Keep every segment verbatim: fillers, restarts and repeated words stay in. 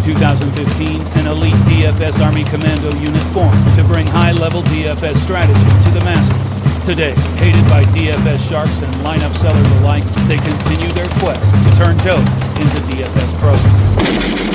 two thousand fifteen, an elite D F S Army Commando unit formed to bring high-level D F S strategy to the masses. Today, hated by D F S sharks and lineup sellers alike, they continue their quest to turn Joe into D F S pros.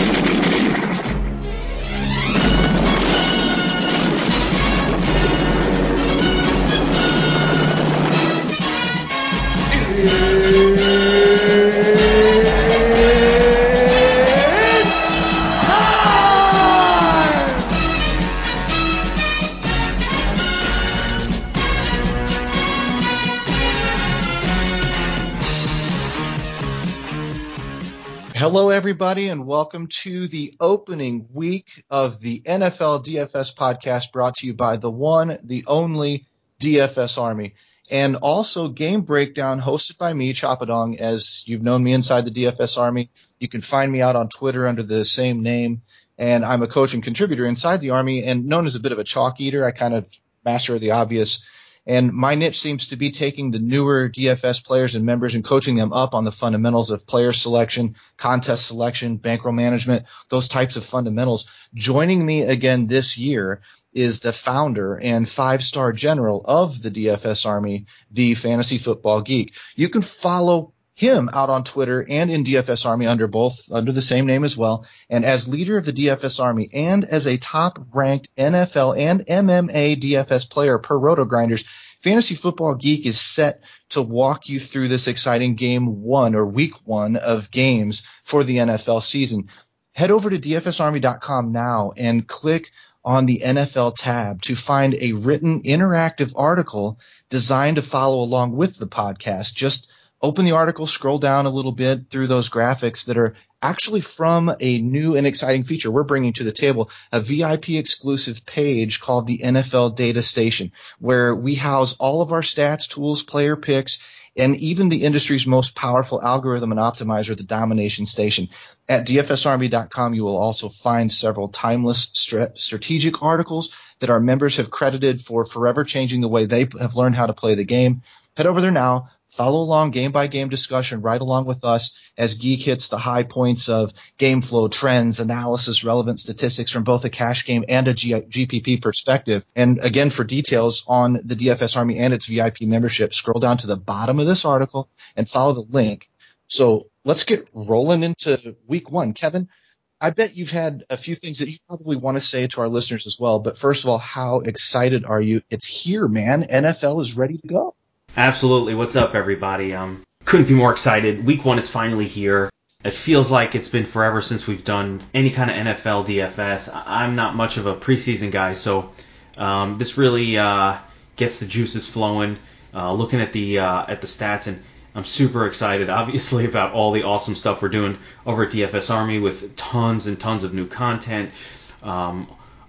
Hello, everybody, and welcome to the opening week of the N F L D F S podcast brought to you by the one, the only D F S Army, and also Game Breakdown hosted by me, Chapadong. As you've known me inside the D F S Army, you can find me out on Twitter under the same name, and I'm a coach and contributor inside the Army and known as a bit of a chalk eater. I kind of master the obvious. And my niche seems to be taking the newer D F S players and members and coaching them up on the fundamentals of player selection, contest selection, bankroll management, those types of fundamentals. Joining me again this year is the founder and five-star general of the D F S Army, the Fantasy Football Geek. You can follow him out on Twitter and in D F S Army under both, under the same name as well. And as leader of the D F S Army and as a top-ranked N F L and M M A D F S player per RotoGrinders, Fantasy Football Geek is set to walk you through this exciting game one or week one of games for the N F L season. Head over to D F S Army dot com now and click on the N F L tab to find a written interactive article designed to follow along with the podcast. Just open the article, scroll down a little bit through those graphics that are actually from a new and exciting feature we're bringing to the table, a V I P exclusive page called the N F L Data Station, where we house all of our stats, tools, player picks, and even the industry's most powerful algorithm and optimizer, the Domination Station. At D F S Army dot com, you will also find several timeless strat- strategic articles that our members have credited for forever changing the way they have learned how to play the game. Head over there now. Follow along game-by-game discussion right along with us as Geek hits the high points of game flow, trends, analysis, relevant statistics from both a cash game and a G- GPP perspective. And again, for details on the D F S Army and its V I P membership, scroll down to the bottom of this article and follow the link. So let's get rolling into week one. Kevin, I bet you've had a few things that you probably want to say to our listeners as well. But first of all, how excited are you? It's here, man. N F L is ready to go. Absolutely. What's up, everybody? Um, couldn't be more excited. Week one is finally here. It feels like it's been forever since we've done any kind of N F L D F S. I'm not much of a preseason guy, so um, this really uh, gets the juices flowing. Uh, looking at the uh, at the stats, and I'm super excited, obviously, about all the awesome stuff we're doing over at D F S Army with tons and tons of new content, um,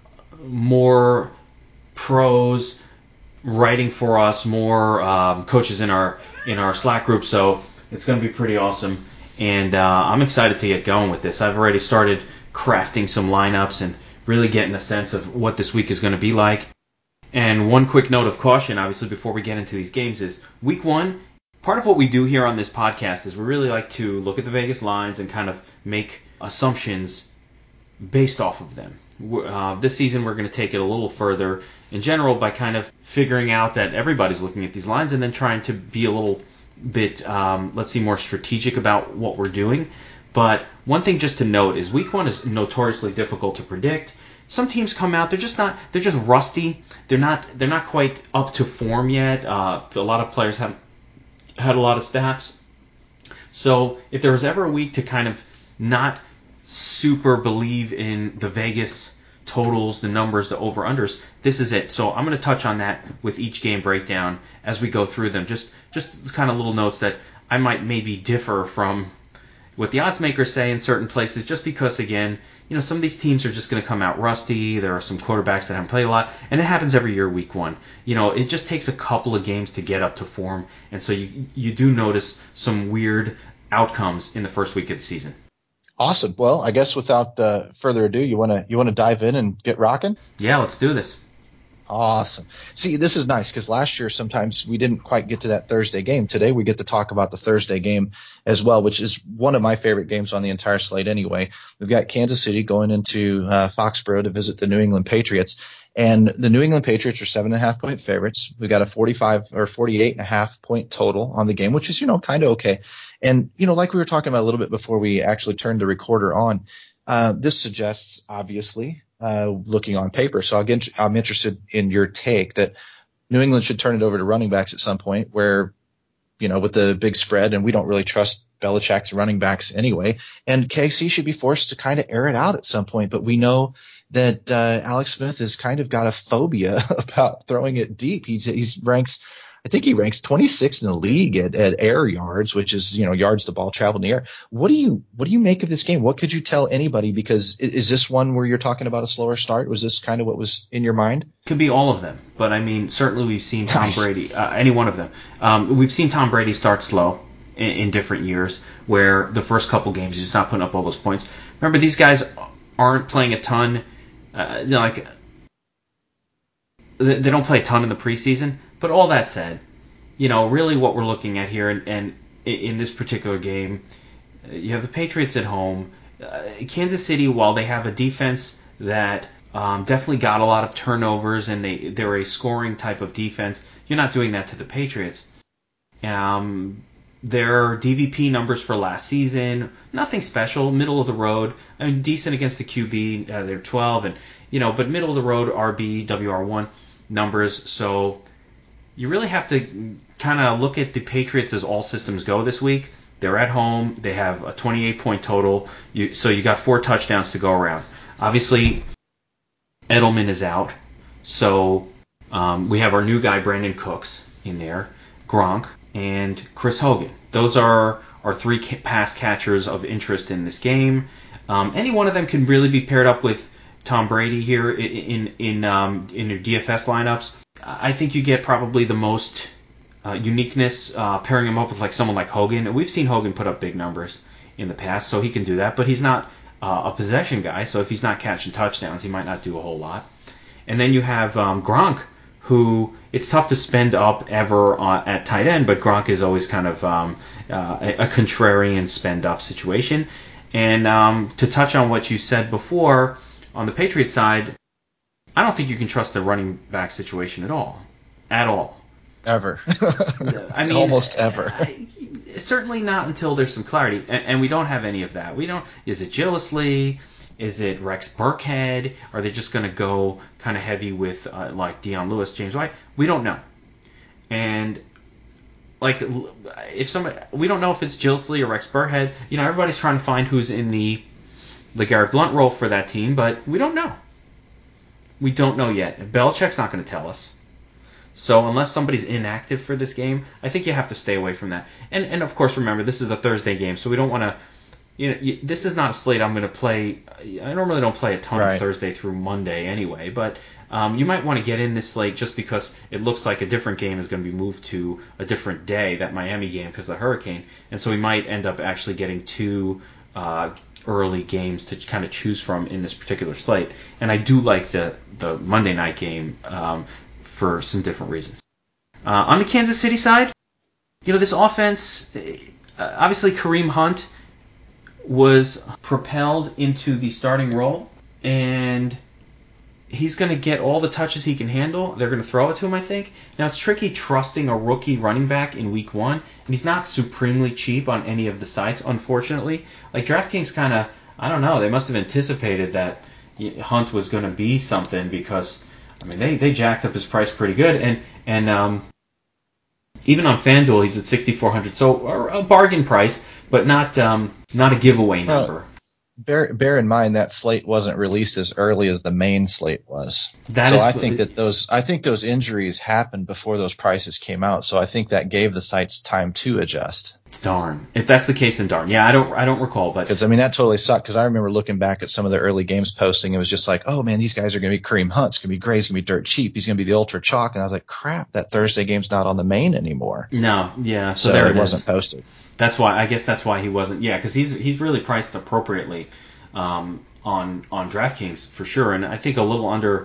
more pros writing for us, more um, coaches in our in our Slack group, so it's going to be pretty awesome. And uh, I'm excited to get going with this. I've already started crafting some lineups and really getting a sense of what this week is going to be like. And one quick note of caution, obviously, before we get into these games is week one, part of what we do here on this podcast is we really like to look at the Vegas lines and kind of make assumptions based off of them. Uh, this season, we're going to take it a little further in general by kind of figuring out that everybody's looking at these lines and then trying to be a little bit, um, let's see, more strategic about what we're doing. But one thing just to note is week one is notoriously difficult to predict. Some teams come out, they're just not, they're just rusty. They're not, they're not quite up to form yet. Uh, a lot of players have had a lot of stats. So if there was ever a week to kind of not super believe in the Vegas totals, the numbers, the over-unders, this is it. So I'm going to touch on that with each game breakdown as we go through them. Just just kind of little notes that I might maybe differ from what the odds makers say in certain places, just because, again, you know, some of these teams are just going to come out rusty. There are some quarterbacks that haven't played a lot, and it happens every year week one. You know, it just takes a couple of games to get up to form, and so you you do notice some weird outcomes in the first week of the season. Awesome. Well, I guess without uh, further ado, you want to you want to dive in and get rocking? Yeah, let's do this. Awesome. See, this is nice because last year sometimes we didn't quite get to that Thursday game. Today we get to talk about the Thursday game as well, which is one of my favorite games on the entire slate anyway. We've got Kansas City going into uh, Foxborough to visit the New England Patriots. And the New England Patriots are seven and a half point favorites. We've got a forty-five or forty-eight and a half point total on the game, which is, you know, kind of okay. And, you know, like we were talking about a little bit before we actually turned the recorder on, uh, this suggests, obviously, uh, looking on paper. So I'll get, I'm interested in your take that New England should turn it over to running backs at some point where, you know, with the big spread, and we don't really trust Belichick's running backs anyway. And K C should be forced to kind of air it out at some point. But we know that uh, Alex Smith has kind of got a phobia about throwing it deep. He's, he's ranks, I think he ranks twenty-sixth in the league at, at air yards, which is, you know, yards the ball traveled in the air. What do you what do you make of this game? What could you tell anybody? Because is, is this one where you're talking about a slower start? Was this kind of what was in your mind? Could be all of them, but I mean, certainly we've seen Tom Nice. Brady, uh, any one of them. Um, we've seen Tom Brady start slow in, in different years, where the first couple games he's just not putting up all those points. Remember, these guys aren't playing a ton. Uh, you know, like they don't play a ton in the preseason. But all that said, you know, really what we're looking at here, and, and in this particular game, you have the Patriots at home. Uh, Kansas City, while they have a defense that um, definitely got a lot of turnovers and they they're a scoring type of defense, you're not doing that to the Patriots. Um, their D V P numbers for last season, nothing special, middle of the road. I mean, decent against the Q B. Uh, they're twelve, and you know, but middle of the road R B, W R one numbers. So you really have to kind of look at the Patriots as all systems go this week. They're at home. They have a twenty-eight point total. You, so you got four touchdowns to go around. Obviously, Edelman is out. So um, we have our new guy, Brandon Cooks, in there. Gronk and Chris Hogan. Those are our three pass catchers of interest in this game. Um, any one of them can really be paired up with Tom Brady here in in in, um, in your D F S lineups. I think you get probably the most uh, uniqueness uh, pairing him up with like someone like Hogan. We've seen Hogan put up big numbers in the past, so he can do that. But he's not uh, a possession guy, so if he's not catching touchdowns, he might not do a whole lot. And then you have um, Gronk, who it's tough to spend up ever on, at tight end, but Gronk is always kind of um, uh, a, a contrarian spend up situation. And um, to touch on what you said before, on the Patriots side, I don't think you can trust the running back situation at all. At all. Ever. I mean, almost ever. I, certainly not until there's some clarity, and, and we don't have any of that. We don't. Is it Gillislee? Is it Rex Burkhead? Are they just going to go kind of heavy with uh, like Dion Lewis, James White? We don't know. And like if somebody, we don't know if it's Gillislee or Rex Burkhead. You know, everybody's trying to find who's in the the Garrett Blunt role for that team, but we don't know. We don't know yet. Belichick's not going to tell us. So unless somebody's inactive for this game, I think you have to stay away from that. And and of course, remember, this is a Thursday game, so we don't want to, you know, you, this is not a slate I'm going to play. I normally don't play a ton right. of Thursday through Monday anyway, but um, you might want to get in this slate just because it looks like a different game is going to be moved to a different day, that Miami game, because of the hurricane. And so we might end up actually getting two uh, early games to kind of choose from in this particular slate. And I do like the, the Monday night game um, for some different reasons. Uh, on the Kansas City side, you know, this offense, uh, obviously Kareem Hunt was propelled into the starting role, and he's going to get all the touches he can handle. They're going to throw it to him, I think. Now, it's tricky trusting a rookie running back in week one, and he's not supremely cheap on any of the sites, unfortunately. Like, DraftKings kind of, I don't know, they must have anticipated that Hunt was going to be something because, I mean, they, they jacked up his price pretty good, and, and um, even on FanDuel, he's at sixty-four hundred, so a bargain price, but not um, not a giveaway number. Uh, bear bear in mind that slate wasn't released as early as the main slate was. That so is, I think that those I think those injuries happened before those prices came out. So I think that gave the sites time to adjust. Darn. If that's the case, then darn. Yeah, I don't I don't recall, but because I mean that totally sucked. Because I remember looking back at some of the early games posting, it was just like, oh man, these guys are going to be Kareem Hunt. It's going to be great. It's going to be dirt cheap. He's going to be the ultra chalk. And I was like, crap, that Thursday game's not on the main anymore. No, yeah. So, so there it, it wasn't is. posted. That's why I guess that's why he wasn't. Yeah, because he's he's really priced appropriately um, on on DraftKings for sure, and I think a little under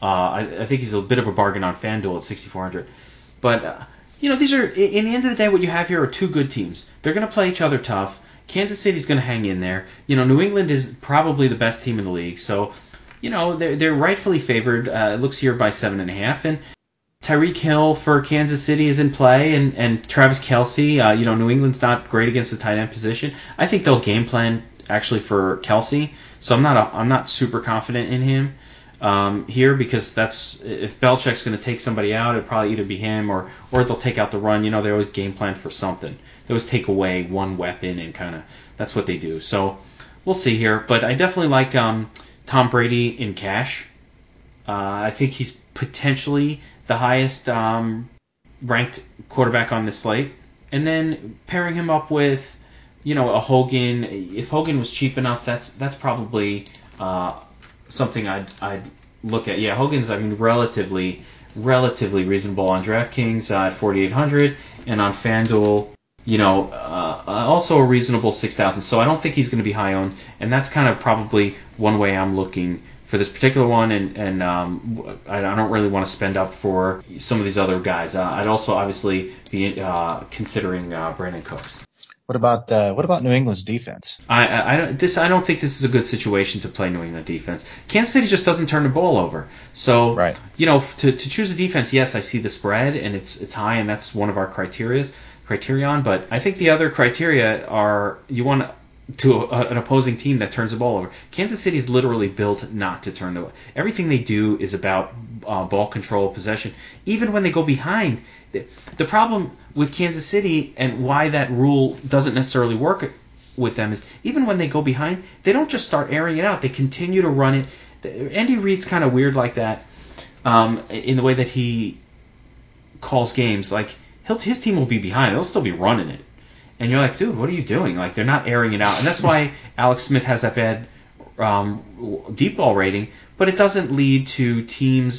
I, I think he's a bit of a bargain on FanDuel at sixty-four hundred. But, uh, you know, these are, in the end of the day, what you have here are two good teams. They're going to play each other tough. Kansas City's going to hang in there. You know, New England is probably the best team in the league. So, you know, they're, they're rightfully favored. Uh, it looks here by seven and a half. And Tyreek Hill for Kansas City is in play, and, and Travis Kelce. Uh, you know, New England's not great against the tight end position. I think they'll game plan actually for Kelce, so I'm not a, I'm not super confident in him um, here because that's if Belichick's going to take somebody out, it'll probably either be him or or they'll take out the run. You know, they always game plan for something. They always take away one weapon and kind of that's what they do. So we'll see here, but I definitely like um, Tom Brady in cash. Uh, I think he's potentially the highest um, ranked quarterback on this slate. And then pairing him up with, you know, a Hogan. If Hogan was cheap enough, that's that's probably uh, something I'd I'd look at. Yeah, Hogan's I mean relatively relatively reasonable on DraftKings uh, at forty-eight hundred and on FanDuel, you know, uh, also a reasonable six thousand. So I don't think he's going to be high owned, and that's kind of probably one way I'm looking for this particular one, and, and um, I don't really want to spend up for some of these other guys. Uh, I'd also obviously be uh, considering uh, Brandon Cooks. What about uh, what about New England's defense? I, I, I don't this I don't think this is a good situation to play New England defense. Kansas City just doesn't turn the ball over. So right. you know, to, to choose a defense, yes, I see the spread and it's it's high, and that's one of our criterias criterion. But I think the other criteria are you want to a, an opposing team that turns the ball over. Kansas City is literally built not to turn the everything they do is about uh, ball control, possession. Even when they go behind, the, the problem with Kansas City and why that rule doesn't necessarily work with them is even when they go behind, they don't just start airing it out. They continue to run it. Andy Reid's kind of weird like that um, in the way that he calls games. Like he'll, his team will be behind, they'll still be running it. And you're like, dude, what are you doing? Like, they're not airing it out. And that's why Alex Smith has that bad um, deep ball rating. But it doesn't lead to teams,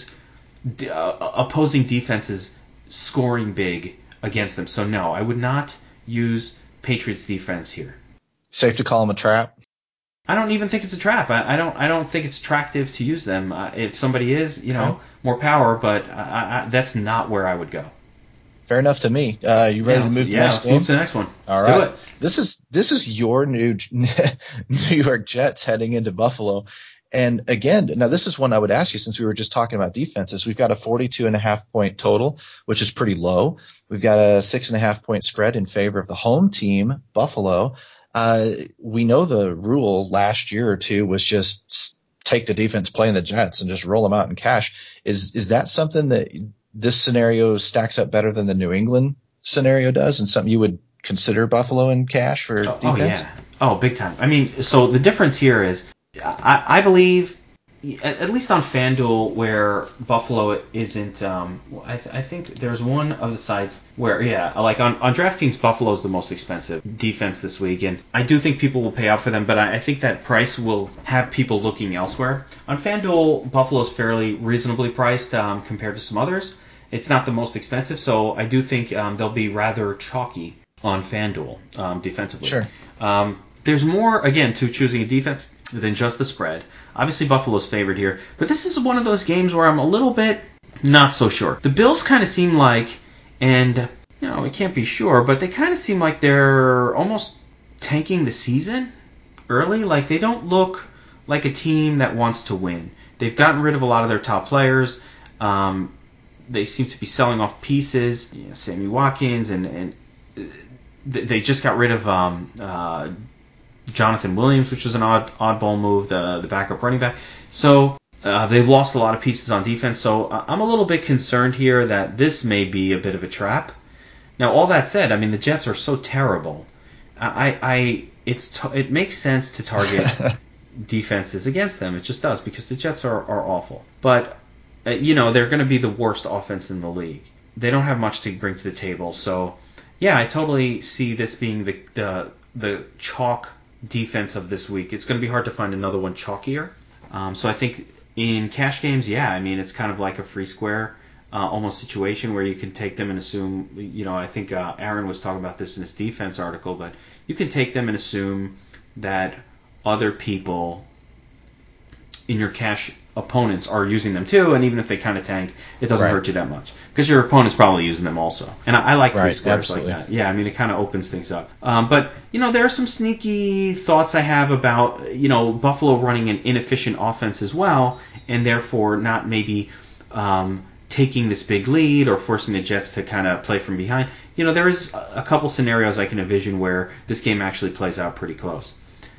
uh, opposing defenses scoring big against them. So, no, I would not use Patriots defense here. Safe to call them a trap? I don't even think it's a trap. I, I don't I don't think it's attractive to use them. Uh, if somebody is, you know, okay. more power. But I, I, that's not where I would go. Fair enough to me. Uh, you ready yeah, to move to yeah, the next let's game? move to the next one. All let's right. do it. This is this is your new New York Jets heading into Buffalo. And again, now this is one I would ask you since we were just talking about defenses. We've got a forty-two and a half point total, which is pretty low. We've got a six and a half point spread in favor of the home team, Buffalo. Uh, we know the rule last year or two was just take the defense playing the Jets and just roll them out in cash. Is is that something that this scenario stacks up better than the New England scenario does, and something you would consider Buffalo in cash for oh, defense? Oh yeah, oh big time. I mean, so the difference here is, I, I believe, at least on FanDuel, where Buffalo isn't. Um, I, th- I think there's one of the sites where, yeah, like on, on DraftKings, Buffalo is the most expensive defense this week, and I do think people will pay out for them, but I, I think that price will have people looking elsewhere. On FanDuel, Buffalo's fairly reasonably priced um, compared to some others. It's not the most expensive, so I do think um, they'll be rather chalky on FanDuel um, defensively. Sure. Um, there's more, again, to choosing a defense than just the spread. Obviously, Buffalo's favored here, but this is one of those games where I'm a little bit not so sure. The Bills kind of seem like, and you know, we can't be sure, but they kind of seem like they're almost tanking the season early. Like they don't look like a team that wants to win. They've gotten rid of a lot of their top players. Um, They seem to be selling off pieces, you know, Sammy Watkins, and, and they just got rid of um, uh, Jonathan Williams, which was an odd oddball move, the the backup running back. So uh, they've lost a lot of pieces on defense. So I'm a little bit concerned here that this may be a bit of a trap. Now, all that said, I mean the Jets are so terrible. I, I it's t- it makes sense to target defenses against them. It just does because the Jets are, are awful. But uh, you know they're going to be the worst offense in the league. They don't have much to bring to the table. So yeah, I totally see this being the the the chalk defense of this week. It's going to be hard to find another one chalkier. Um, so I think in cash games, yeah, I mean it's kind of like a free square uh, almost situation where you can take them and assume, you know, I think uh, Aaron was talking about this in his defense article, but you can take them and assume that other people in your cash opponents are using them too, and even if they kind of tank, it doesn't Right. hurt you that much because your opponent's probably using them also. And I, I like free Right, squares absolutely. like that. Yeah, I mean, it kind of opens things up. Um, but, you know, there are some sneaky thoughts I have about, you know, Buffalo running an inefficient offense as well, and therefore not maybe um, taking this big lead or forcing the Jets to kind of play from behind. You know, there is a couple scenarios I can envision where this game actually plays out pretty close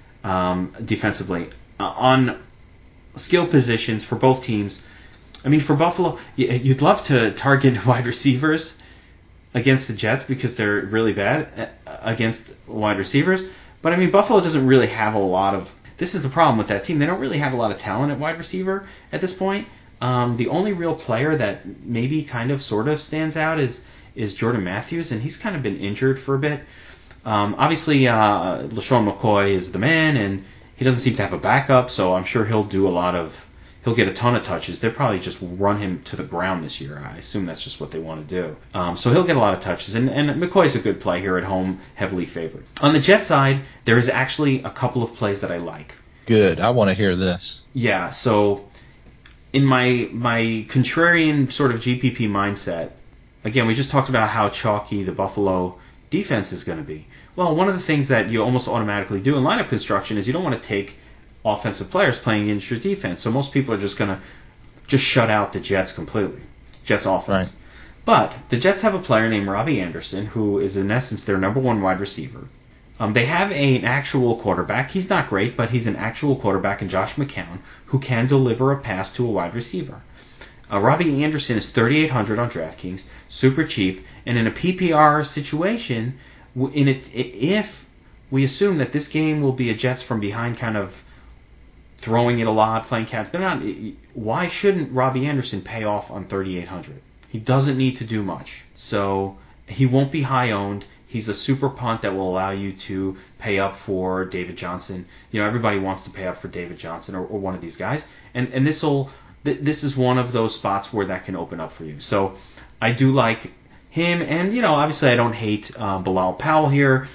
um, defensively. Uh, on skill positions for both teams, I mean, for Buffalo, you'd love to target wide receivers against the Jets because they're really bad against wide receivers. But, I mean, Buffalo doesn't really have a lot of... This is the problem with that team. They don't really have a lot of talent at wide receiver at this point. Um, the only real player that maybe kind of sort of stands out is, is Jordan Matthews, and he's kind of been injured for a bit. Um, obviously, uh, LaShawn McCoy is the man, and he doesn't seem to have a backup, so I'm sure he'll do a lot of... He'll get a ton of touches. They'll probably just run him to the ground this year. I assume that's just what they want to do. Um, so he'll get a lot of touches. And, and McCoy's a good play here at home, heavily favored. On the Jet side, there is actually a couple of plays that I like. Good. I want to hear this. Yeah, so in my my contrarian sort of G P P mindset, again, we just talked about how chalky the Buffalo defense is going to be. Well, one of the things that you almost automatically do in lineup construction is you don't want to take offensive players playing against your defense. So most people are just going to just shut out the Jets completely. Jets offense. Right. But the Jets have a player named Robbie Anderson, who is in essence their number one wide receiver. Um, they have a, an actual quarterback. He's not great, but he's an actual quarterback in Josh McCown who can deliver a pass to a wide receiver. Uh, Robbie Anderson is thirty-eight hundred on DraftKings, super cheap, and in a P P R situation, in it, if we assume that this game will be a Jets from behind kind of throwing it a lot, playing catch. They're not. Why shouldn't Robbie Anderson pay off on thirty-eight hundred? He doesn't need to do much, so he won't be high owned. He's a super punt that will allow you to pay up for David Johnson. You know, everybody wants to pay up for David Johnson or, or one of these guys, and and this will th- this is one of those spots where that can open up for you. So I do like him, and you know, obviously I don't hate uh, Bilal Powell here.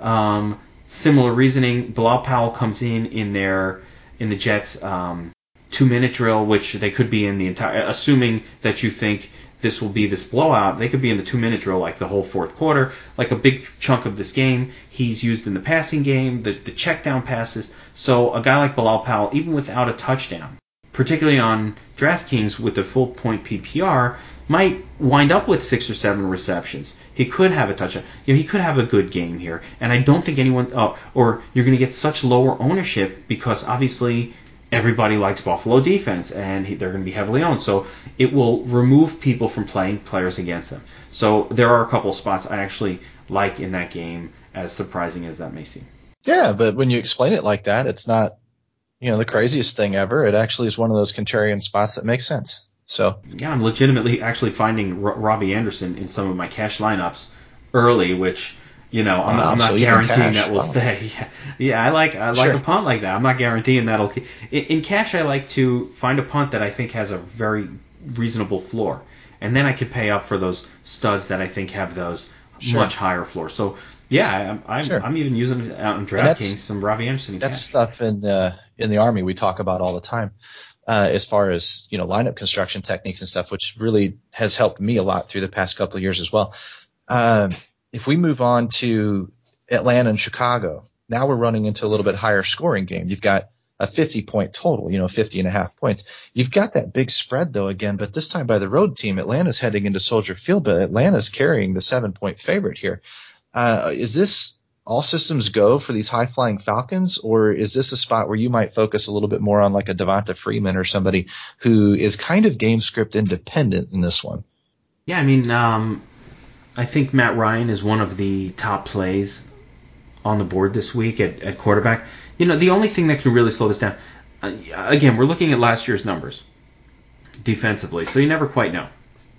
Um, similar reasoning. Bilal Powell comes in in their in the Jets' um, two-minute drill, which they could be in the entire... Assuming that you think this will be this blowout, they could be in the two-minute drill like the whole fourth quarter, like a big chunk of this game. He's used in the passing game, the, the check-down passes. So a guy like Bilal Powell, even without a touchdown, particularly on DraftKings with the full-point P P R, might wind up with six or seven receptions. He could have a touchdown. You know, he could have a good game here. And I don't think anyone... Oh, or you're going to get such lower ownership because obviously everybody likes Buffalo defense and he, they're going to be heavily owned. So it will remove people from playing players against them. So there are a couple spots I actually like in that game, as surprising as that may seem. Yeah, but when you explain it like that, it's not, you know, the craziest thing ever. It actually is one of those contrarian spots that makes sense. So yeah, I'm legitimately actually finding R- Robbie Anderson in some of my cash lineups early, which you know I'm, wow, I'm not so guaranteeing cash, that will wow. stay. Yeah, yeah, I like I like Sure. a punt like that. I'm not guaranteeing that'll. In, in cash, I like to find a punt that I think has a very reasonable floor, and then I could pay up for those studs that I think have those Sure. much higher floors. So yeah, I'm I'm, Sure. I'm even using out on DraftKings some Robbie Anderson in That's cash. stuff in the in the Army we talk about all the time. Uh, as far as, you know, lineup construction techniques and stuff, which really has helped me a lot through the past couple of years as well. Um, if we move on to Atlanta and Chicago, now we're running into a little bit higher scoring game. You've got a fifty point total, you know, fifty and a half points. You've got that big spread though again, but this time by the road team. Atlanta's heading into Soldier Field, but Atlanta's carrying the seven point favorite here. Uh, is this all systems go for these high-flying Falcons, or is this a spot where you might focus a little bit more on like a Devonta Freeman or somebody who is kind of game script independent in this one? Yeah, I mean, um, I think Matt Ryan is one of the top plays on the board this week at, at quarterback. You know, the only thing that can really slow this down, uh, again, we're looking at last year's numbers defensively, so you never quite know.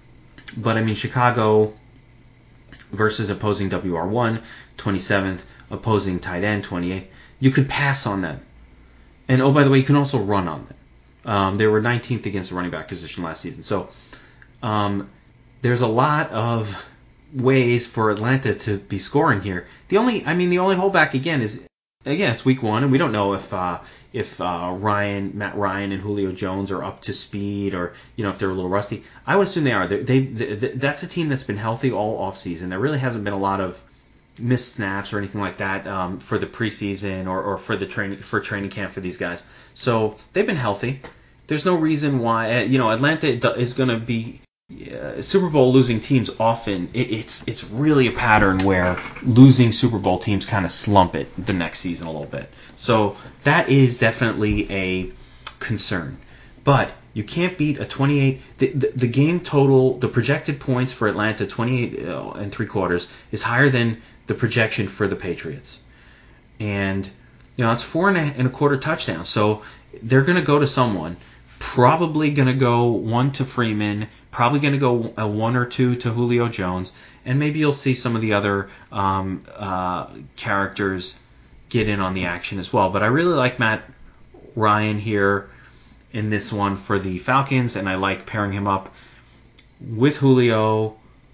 But, I mean, Chicago versus opposing W R one, twenty-seventh, opposing tight end, twenty-eighth. You could pass on them. And, oh, by the way, you can also run on them. Um, they were nineteenth against the running back position last season. So um, there's a lot of ways for Atlanta to be scoring here. The only, I mean, the only holdback, again, is again, it's week one, and we don't know if uh, if uh, Ryan, Matt Ryan, and Julio Jones are up to speed, or you know if they're a little rusty. I would assume they are. They, they, they that's a team that's been healthy all off season. There really hasn't been a lot of missed snaps or anything like that um, for the preseason or, or for the training for training camp for these guys. So they've been healthy. There's no reason why you know Atlanta is going to be uh, Super Bowl losing teams. Often it, it's it's really a pattern where losing Super Bowl teams kind of slump it the next season a little bit. So that is definitely a concern. But you can't beat a twenty-eight. The, the, the game total, the projected points for Atlanta, twenty-eight and three quarters, is higher than the projection for the Patriots. And, you know, it's four and a, and a quarter touchdowns. So they're going to go to someone. Probably going to go one to Freeman. Probably going to go a one or two to Julio Jones. And maybe you'll see some of the other um, uh, characters get in on the action as well. But I really like Matt Ryan here in this one for the Falcons, and I like pairing him up with Julio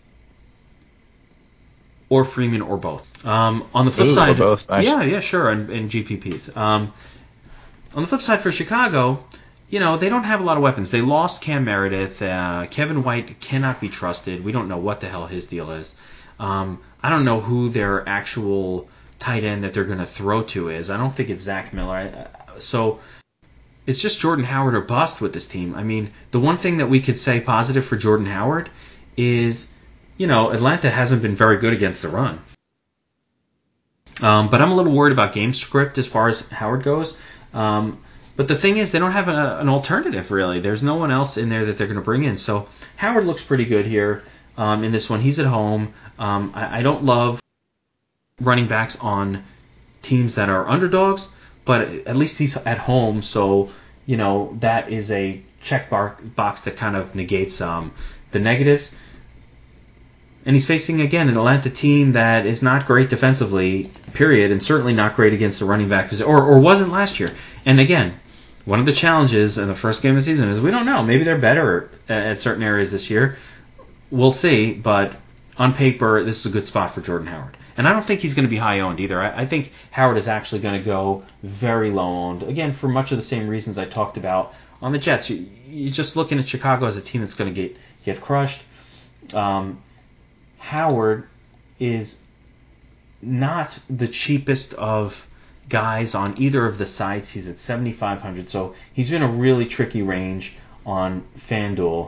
or Freeman or both. Um, on the flip Ooh, side, or both. Nice. yeah, yeah, sure, and, and G P Ps. Um, on the flip side for Chicago, you know, they don't have a lot of weapons. They lost Cam Meredith. Uh, Kevin White cannot be trusted. We don't know what the hell his deal is. Um, I don't know who their actual tight end that they're going to throw to is. I don't think it's Zach Miller. I, so it's just Jordan Howard or bust with this team. I mean, the one thing that we could say positive for Jordan Howard is, you know, Atlanta hasn't been very good against the run. Um, but I'm a little worried about game script as far as Howard goes. Um, but the thing is, they don't have a, an alternative, really. There's no one else in there that they're going to bring in. So Howard looks pretty good here um, in this one. He's at home. Um, I, I don't love running backs on teams that are underdogs, but at least he's at home, so you know that is a check bar, box that kind of negates um, the negatives. And he's facing again an Atlanta team that is not great defensively, period, and certainly not great against the running back, or or wasn't last year. And again, one of the challenges in the first game of the season is we don't know. Maybe they're better at certain areas this year. We'll see, but on paper, this is a good spot for Jordan Howard. And I don't think he's going to be high owned either. I, I think Howard is actually going to go very low owned. Again, for much of the same reasons I talked about on the Jets. You, you're just looking at Chicago as a team that's going to get get crushed. Um, Howard is not the cheapest of guys on either of the sites. He's at seventy-five hundred, so he's in a really tricky range on FanDuel.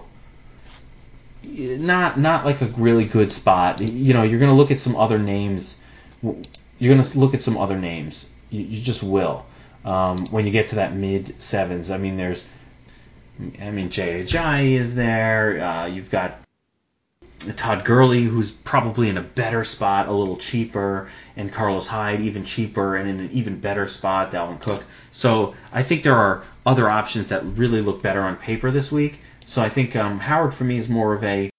Not not like a really good spot. You know, you're going to look at some other names. You're going to look at some other names. You, you just will um, when you get to that mid sevens. I mean, there's, I mean, Jay Ajayi is there. Uh, you've got Todd Gurley, who's probably in a better spot, a little cheaper, and Carlos Hyde, even cheaper, and in an even better spot, Dalvin Cook. So I think there are other options that really look better on paper this week. So I think um, Howard, for me, is more of a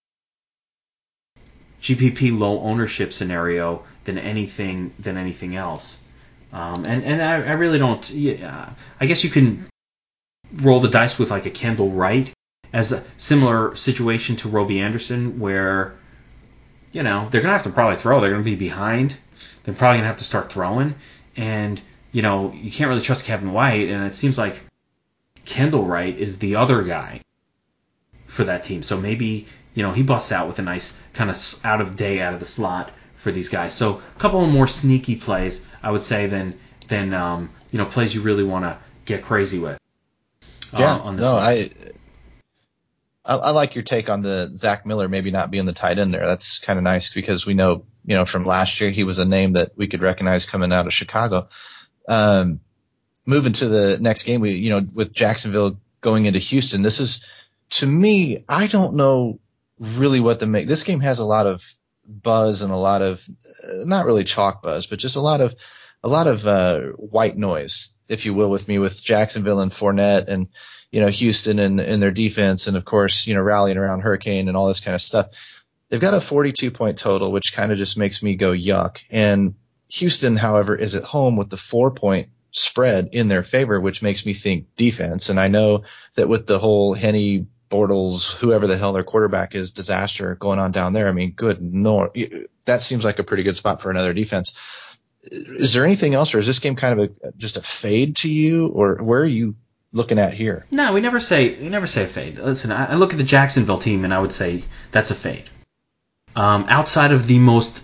G P P low ownership scenario than anything than anything else. Um, and and I, I really don't. Yeah, I guess you can roll the dice with like a Kendall Wright as a similar situation to Robbie Anderson, where you know they're gonna have to probably throw. They're gonna be behind. They're probably gonna have to start throwing, and you know you can't really trust Kevin White. And it seems like Kendall Wright is the other guy for that team. So maybe, you know, he busts out with a nice kind of out of day out of the slot for these guys. So a couple of more sneaky plays, I would say, than than um, you know plays you really want to get crazy with. Uh, yeah, on this no, one. I, I I like your take on the Zach Miller maybe not being the tight end there. That's kind of nice because we know, you know, from last year he was a name that we could recognize coming out of Chicago. Um, moving to the next game, we you know with Jacksonville going into Houston, this is. To me, I don't know really what to make. This game has a lot of buzz and a lot of, uh, not really chalk buzz, but just a lot of, a lot of uh, white noise, if you will, with me, with Jacksonville and Fournette and, you know, Houston and, and their defense and, of course, you know, rallying around Hurricane and all this kind of stuff. They've got a forty-two point total, which kind of just makes me go yuck. And Houston, however, is at home with the four point spread in their favor, which makes me think defense. And I know that with the whole Henny, Bortles, whoever the hell their quarterback is, disaster going on down there. I mean, good no, that seems like a pretty good spot for another defense. is there anything else, or is this game kind of a, just a fade to you, or where are you looking at here? No, we never say we never say a fade. Listen, I, I look at the Jacksonville team and I would say that's a fade. Um, outside of the most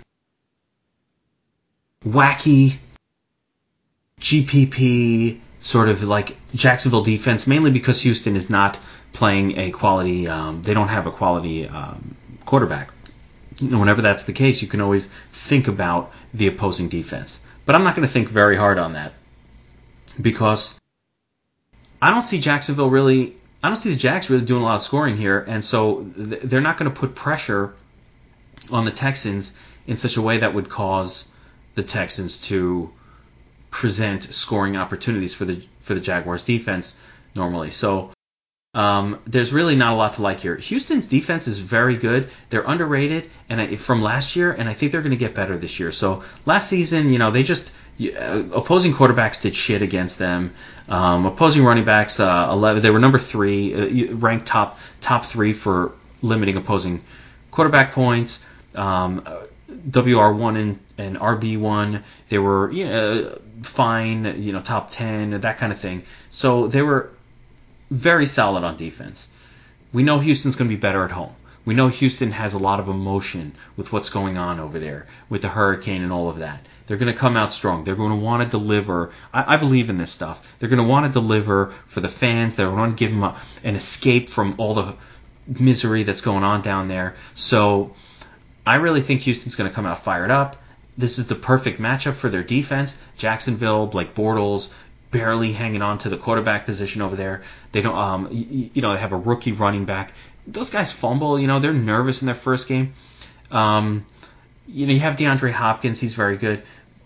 wacky G P P sort of like Jacksonville defense, mainly because Houston is not playing a quality. Um, they don't have a quality um, quarterback. And whenever that's the case, you can always think about the opposing defense. But I'm not going to think very hard on that because I don't see Jacksonville really. I don't see the Jags really doing a lot of scoring here, and so they're not going to put pressure on the Texans in such a way that would cause the Texans to present scoring opportunities for the for the Jaguars defense normally. So um, there's really not a lot to like here. Houston's defense is very good. They're underrated, and I, from last year, and I think they're going to get better this year. So last season, you know, they just uh, opposing quarterbacks did shit against them. Um, opposing running backs, uh, eleven, they were number three, uh, ranked top top three for limiting opposing quarterback points. Um, W R one and, and R B one, they were you know, fine, you know, top ten, that kind of thing. So they were very solid on defense. We know Houston's going to be better at home. We know Houston has a lot of emotion with what's going on over there, with the hurricane and all of that. They're going to come out strong. They're going to want to deliver. I, I believe in this stuff. They're going to want to deliver for the fans. They're going to give them a, an escape from all the misery that's going on down there. So I really think Houston's going to come out fired up. This is the perfect matchup for their defense. Jacksonville, Blake Bortles, barely hanging on to the quarterback position over there. They don't, um, you, you know, they have a rookie running back. Those guys fumble. You know, they're nervous in their first game. Um, you know, you have DeAndre Hopkins. He's very good,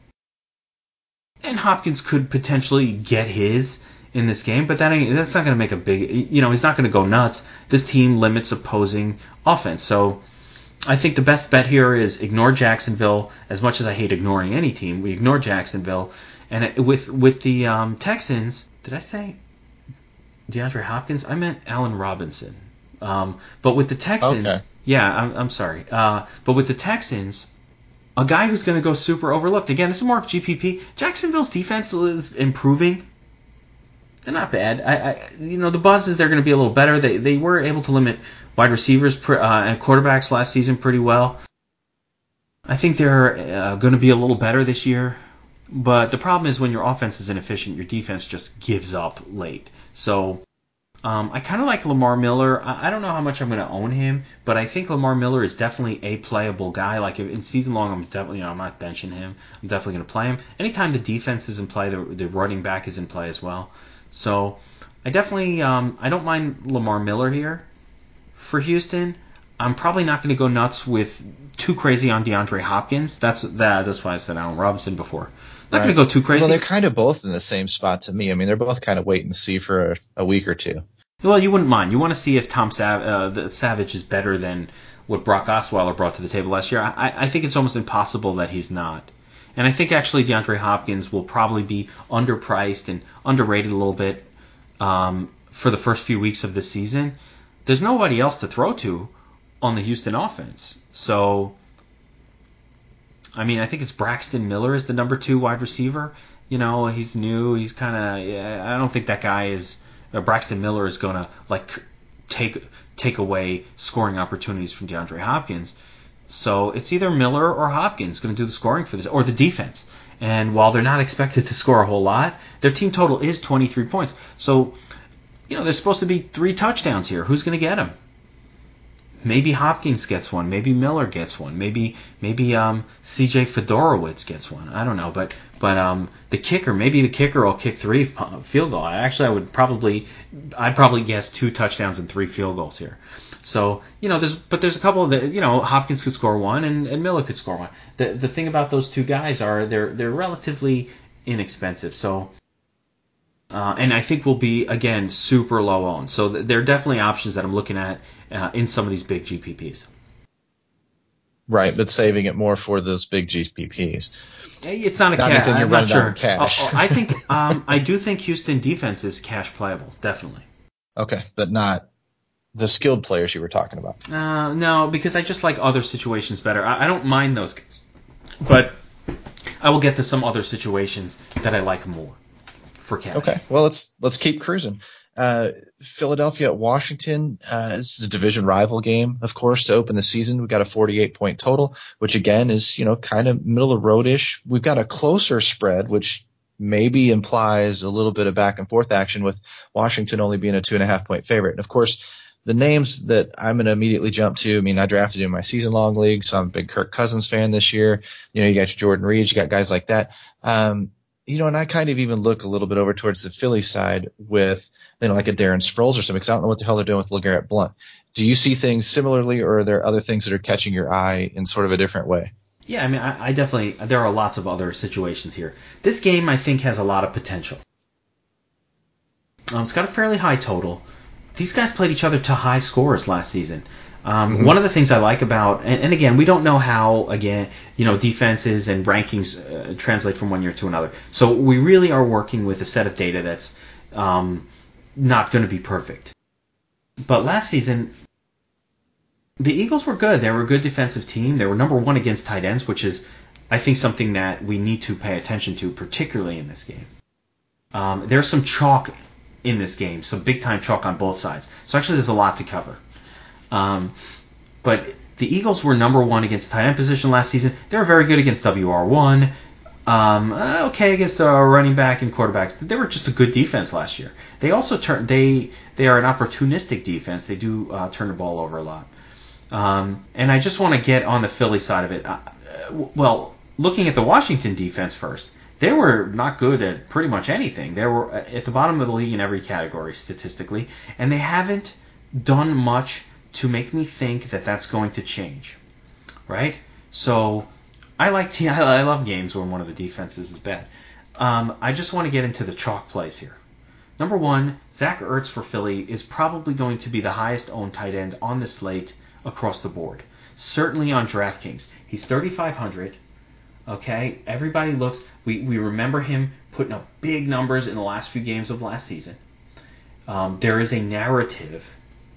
and Hopkins could potentially get his in this game, but that ain't, that's not going to make a big. You know, he's not going to go nuts. This team limits opposing offense, so I think the best bet here is ignore Jacksonville. As much as I hate ignoring any team, we ignore Jacksonville. And it, with with the um, Texans, did I say DeAndre Hopkins? I meant Allen Robinson. Um, but with the Texans, okay. yeah, I'm, I'm sorry. Uh, but with the Texans, a guy who's going to go super overlooked. Again, this is more of G P P. Jacksonville's defense is improving. They're not bad. I, I you know, the buzz is they're going to be a little better. They they were able to limit wide receivers uh, and quarterbacks last season pretty well. I think they're uh, going to be a little better this year. But the problem is when your offense is inefficient, your defense just gives up late. So um, I kind of like Lamar Miller. I, I don't know how much I'm going to own him, but I think Lamar Miller is definitely a playable guy. Like in season long, I'm definitely, you know, I'm not benching him. I'm definitely going to play him. Anytime the defense is in play, the, the running back is in play as well. So I definitely, um, I don't mind Lamar Miller here for Houston. I'm probably not going to go nuts with too crazy on DeAndre Hopkins. That's that. That's why I said Allen Robinson before. Not right. going to go too crazy. Well, they're kind of both in the same spot to me. I mean, they're both kind of wait and see for a, a week or two. Well, you wouldn't mind. You want to see if Tom Sav- uh, the Savage is better than what Brock Osweiler brought to the table last year. I, I think it's almost impossible that he's not. And I think actually DeAndre Hopkins will probably be underpriced and underrated a little bit um, for the first few weeks of the season. There's nobody else to throw to on the Houston offense. So, I mean, I think it's Braxton Miller is the number two wide receiver. You know, he's new. He's kind of. Yeah, I don't think that guy is. Uh, Braxton Miller is going to like take take away scoring opportunities from DeAndre Hopkins. So it's either Miller or Hopkins going to do the scoring for this, or the defense. And while they're not expected to score a whole lot, their team total is twenty-three points. So, you know, there's supposed to be three touchdowns here. Who's going to get them? Maybe Hopkins gets one. Maybe Miller gets one. Maybe maybe um, C J Fedorowicz gets one. I don't know, but but um, the kicker, maybe the kicker will kick three field goal. Actually, I would probably I'd probably guess two touchdowns and three field goals here. So you know, there's but there's a couple of the you know Hopkins could score one and, and Miller could score one. The the thing about those two guys are they're they're relatively inexpensive. So. Uh, and I think will be, again, super low owned. So th- there are definitely options that I'm looking at uh, in some of these big G P Ps. Right, but saving it more for those big G P Ps. It's not a not cash. I'm not sure. Cash. uh, I think um, I do think Houston defense is cash playable, definitely. Okay, but not the skilled players you were talking about. Uh, no, because I just like other situations better. I, I don't mind those guys. But I will get to some other situations that I like more for cash. Okay, well let's let's keep cruising. Uh, Philadelphia at Washington. Uh, this is a division rival game, of course, to open the season. We've got a forty-eight point total, which again is, you know, kind of middle of road-ish. We've got a closer spread, which maybe implies a little bit of back and forth action, with Washington only being a two and a half point favorite. And of course, the names that I'm going to immediately jump to, I mean, I drafted in my season long league, so I'm a big Kirk Cousins fan this year. You know, you got your Jordan Reed, you got guys like that. Um, you know, and I kind of even look a little bit over towards the Philly side with, you know, like a Darren Sproles or something, because I don't know what the hell they're doing with LeGarrette Blount. Do you see things similarly, or are there other things that are catching your eye in sort of a different way? Yeah, I mean, I, I definitely, there are lots of other situations here. This game, I think, has a lot of potential. Um, it's got a fairly high total. These guys played each other to high scores last season. Um, mm-hmm. One of the things I like about, and, and again, we don't know how, again, you know, defenses and rankings uh, translate from one year to another. So we really are working with a set of data that's um, not going to be perfect. But last season, the Eagles were good. They were a good defensive team. They were number one against tight ends, which is, I think, something that we need to pay attention to, particularly in this game. Um, there's some chalk in this game, some big-time chalk on both sides. So actually there's a lot to cover. Um, but the Eagles were number one against tight end position last season. They were very good against W R one. Um, okay against a running back and quarterback. They were just a good defense last year. They also turn they they are an opportunistic defense. They do uh, turn the ball over a lot. Um, and I just want to get on the Philly side of it. Uh, well, looking at the Washington defense first, they were not good at pretty much anything. They were at the bottom of the league in every category statistically, and they haven't done much to make me think that that's going to change, right? So I like te- I love games when one of the defenses is bad. Um, I just want to get into the chalk plays here. Number one, Zach Ertz for Philly is probably going to be the highest owned tight end on the slate across the board. Certainly on DraftKings. He's thirty-five hundred. Okay, everybody looks. We, we remember him putting up big numbers in the last few games of last season. Um, there is a narrative.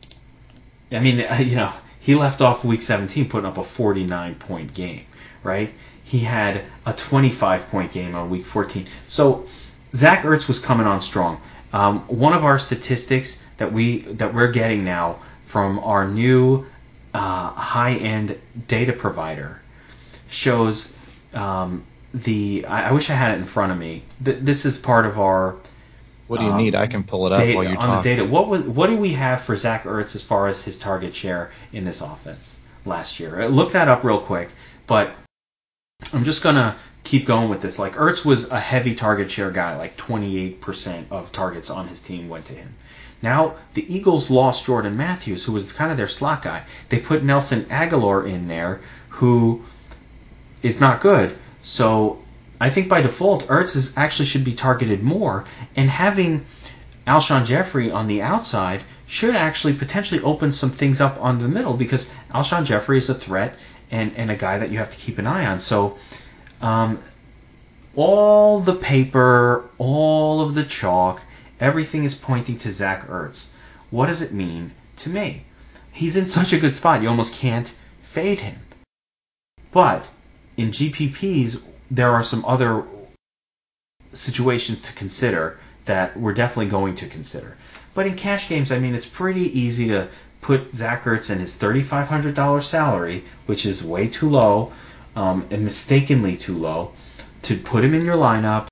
I mean, you know, he left off week seventeen putting up a forty-nine point game, right? He had a twenty-five point game on week fourteen. So Zach Ertz was coming on strong. Um, one of our statistics that we that we're getting now from our new uh, high-end data provider shows um, the. I, I wish I had it in front of me. Th- this is part of our. What do you um, need? I can pull it up data, while you're on talking. The data. What was, what do we have for Zach Ertz as far as his target share in this offense last year? Look that up real quick. But I'm just gonna keep going with this. Like Ertz was a heavy target share guy. Like twenty-eight percent of targets on his team went to him. Now the Eagles lost Jordan Matthews, who was kind of their slot guy. They put Nelson Aguilar in there, who is not good. So I think by default, Ertz is actually should be targeted more, and having Alshon Jeffrey on the outside should actually potentially open some things up on the middle, because Alshon Jeffrey is a threat and, and a guy that you have to keep an eye on. So um, all the paper, all of the chalk, everything is pointing to Zach Ertz. What does it mean to me? He's in such a good spot, you almost can't fade him. But in G P Ps, there are some other situations to consider that we're definitely going to consider. But in cash games, I mean, it's pretty easy to put Zach Ertz and his thirty-five hundred dollars salary, which is way too low, um, and mistakenly too low, to put him in your lineup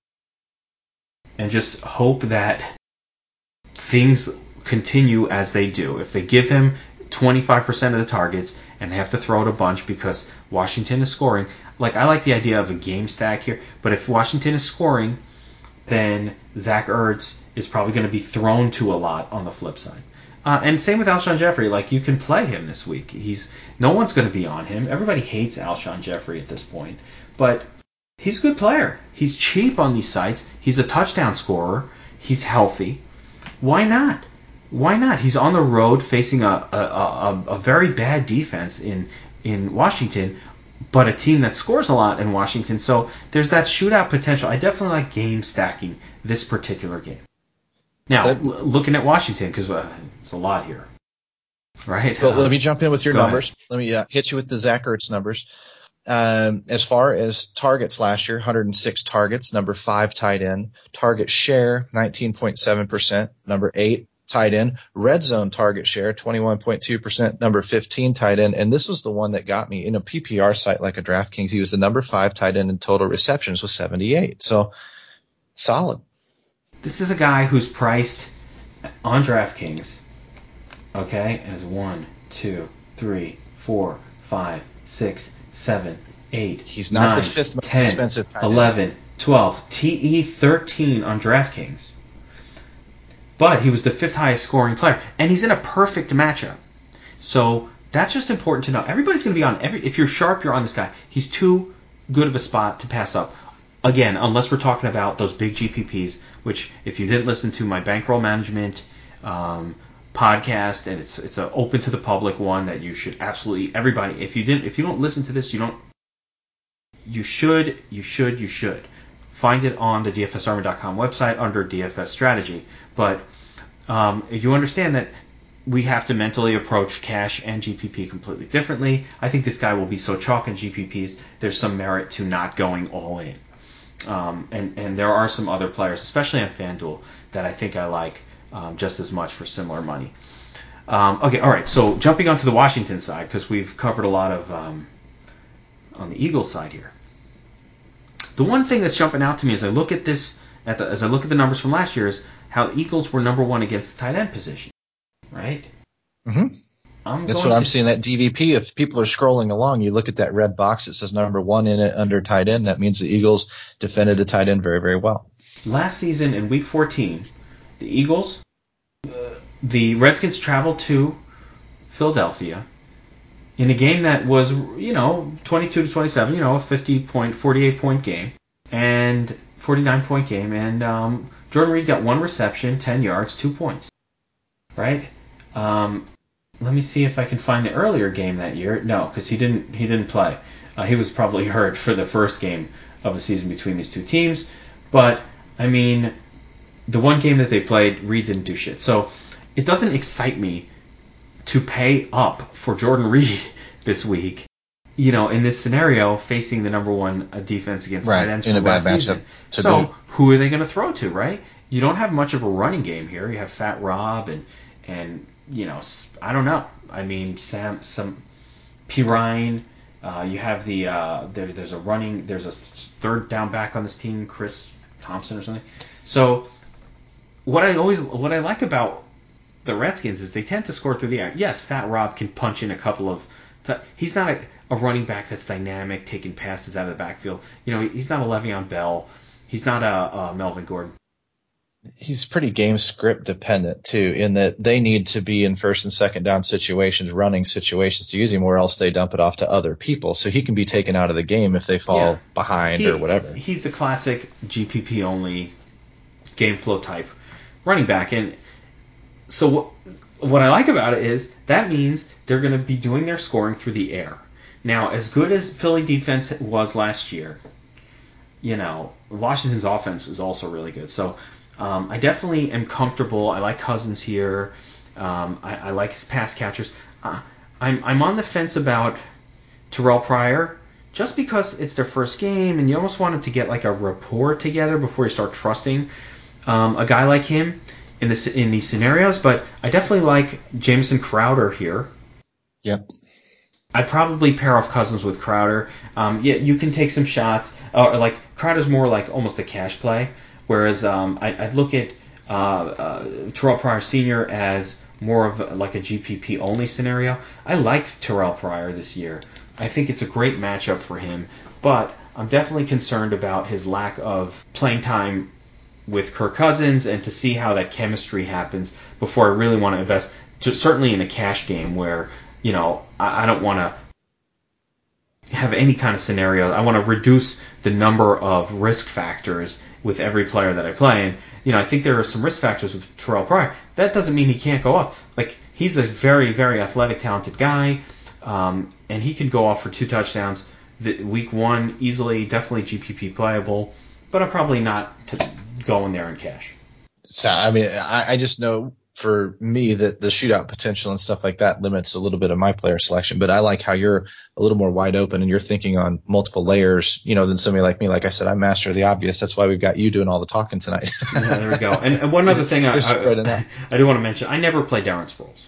and just hope that things continue as they do. If they give him twenty-five percent of the targets and they have to throw it a bunch because Washington is scoring, like I like the idea of a game stack here, but if Washington is scoring, then Zach Ertz is probably going to be thrown to a lot on the flip side. Uh, and same with Alshon Jeffrey. Like, you can play him this week. He's no one's going to be on him. Everybody hates Alshon Jeffrey at this point, but he's a good player. He's cheap on these sites. He's a touchdown scorer. He's healthy. Why not? Why not? He's on the road facing a a, a, a very bad defense in in Washington, but a team that scores a lot in Washington. So there's that shootout potential. I definitely like game stacking this particular game. Now, that, l- looking at Washington, because uh, it's a lot here, right? Well, uh, let me jump in with your numbers. Ahead. Let me uh, hit you with the Zach Ertz numbers. Um, as far as targets last year, one hundred six targets, number five tight end. Target share, nineteen point seven percent, number eight tight end. Red zone target share, twenty-one point two percent, number fifteen tight end. And this was the one that got me in a P P R site like a DraftKings. He was the number five tight end in total receptions with seventy-eight. So solid. This is a guy who's priced on DraftKings, okay, as one, two, three, four, five, six, seven, eight, He's not nine, the fifth most ten, expensive tight end. eleven, twelve, T E thirteen on DraftKings. But he was the fifth highest scoring player, and he's in a perfect matchup. So that's just important to know. Everybody's going to be on every. If you're sharp, you're on this guy. He's too good of a spot to pass up. Again, unless we're talking about those big G P Ps, which if you didn't listen to my bankroll management um, podcast, and it's it's an open to the public one that you should absolutely everybody. If you didn't, if you don't listen to this, you don't. You should, you should, you should find it on the D F S Army dot com website under D F S strategy. But um, you understand that we have to mentally approach cash and G P P completely differently. I think this guy will be so chalk in G P Ps. There's some merit to not going all in. Um, and, and there are some other players, especially on FanDuel, that I think I like um, just as much for similar money. Um, okay, all right. So jumping onto the Washington side, because we've covered a lot of um, on the Eagles side here. The one thing that's jumping out to me as I look at this, at the, as I look at the numbers from last year, is how the Eagles were number one against the tight end position, right? Mm-hmm. I'm That's going what I'm to, seeing, that D V P. If people are scrolling along, you look at that red box that says number one in it under tight end. That means the Eagles defended the tight end very, very well. Last season in Week fourteen, the Eagles, uh, the Redskins traveled to Philadelphia in a game that was, you know, twenty-two to twenty-seven, you know, a fifty point, forty-eight point game, and forty-nine point game, and um, Jordan Reed got one reception, ten yards, two points, right? Um, let me see if I can find the earlier game that year. No, because he didn't. He didn't play. Uh, he was probably hurt for the first game of the season between these two teams. But I mean, the one game that they played, Reed didn't do shit. So it doesn't excite me to pay up for Jordan Reed this week. You know, in this scenario, facing the number one uh, defense against Right, tight ends in from a bad last matchup season. to So boot. who are they going to throw to, right? You don't have much of a running game here. You have Fat Rob and and you know, I don't know. I mean, Sam, some Pirine. Uh, you have the uh, there, there's a running, there's a third down back on this team, Chris Thompson or something. So what I always what I like about the Redskins is they tend to score through the air. Yes, Fat Rob can punch in a couple of. T- he's not a, a running back that's dynamic, taking passes out of the backfield. You know, he's not a Le'Veon Bell. He's not a, a Melvin Gordon. He's pretty game script dependent too, in that they need to be in first and second down situations, running situations to use him, or else they dump it off to other people. So he can be taken out of the game if they fall Yeah. behind He, or whatever. He's a classic G P P only game flow type running back. And so what, what I like about it is that means they're going to be doing their scoring through the air. Now, as good as Philly defense was last year, you know, Washington's offense is also really good. So um, I definitely am comfortable. I like Cousins here. Um, I, I like his pass catchers. Uh, I'm I'm on the fence about Terrell Pryor just because it's their first game and you almost want him to get like a rapport together before you start trusting um, a guy like him in this in these scenarios. But I definitely like Jamison Crowder here. Yep. I'd probably pair off Cousins with Crowder. Um, yeah, you can take some shots. Or like Crowder's more like almost a cash play, whereas um, I, I'd look at uh, uh, Terrell Pryor Senior as more of a, like a G P P only scenario. I like Terrell Pryor this year. I think it's a great matchup for him, but I'm definitely concerned about his lack of playing time with Kirk Cousins and to see how that chemistry happens before I really want to invest. Just certainly in a cash game where, you know, I, I don't want to have any kind of scenario. I want to reduce the number of risk factors with every player that I play. And, you know, I think there are some risk factors with Terrell Pryor. That doesn't mean he can't go off. Like, he's a very, very athletic, talented guy, um, and he can go off for two touchdowns. The, week one, easily, definitely G P P playable, but I'm probably not to go in there in cash. So, I mean, I, I just know for me, the, the shootout potential and stuff like that limits a little bit of my player selection. But I like how you're a little more wide open and you're thinking on multiple layers, you know, than somebody like me. Like I said, I'm master of the obvious. That's why we've got you doing all the talking tonight. Yeah, there we go. And, and one other thing I, I, I do want to mention, I never play Darren Sproles.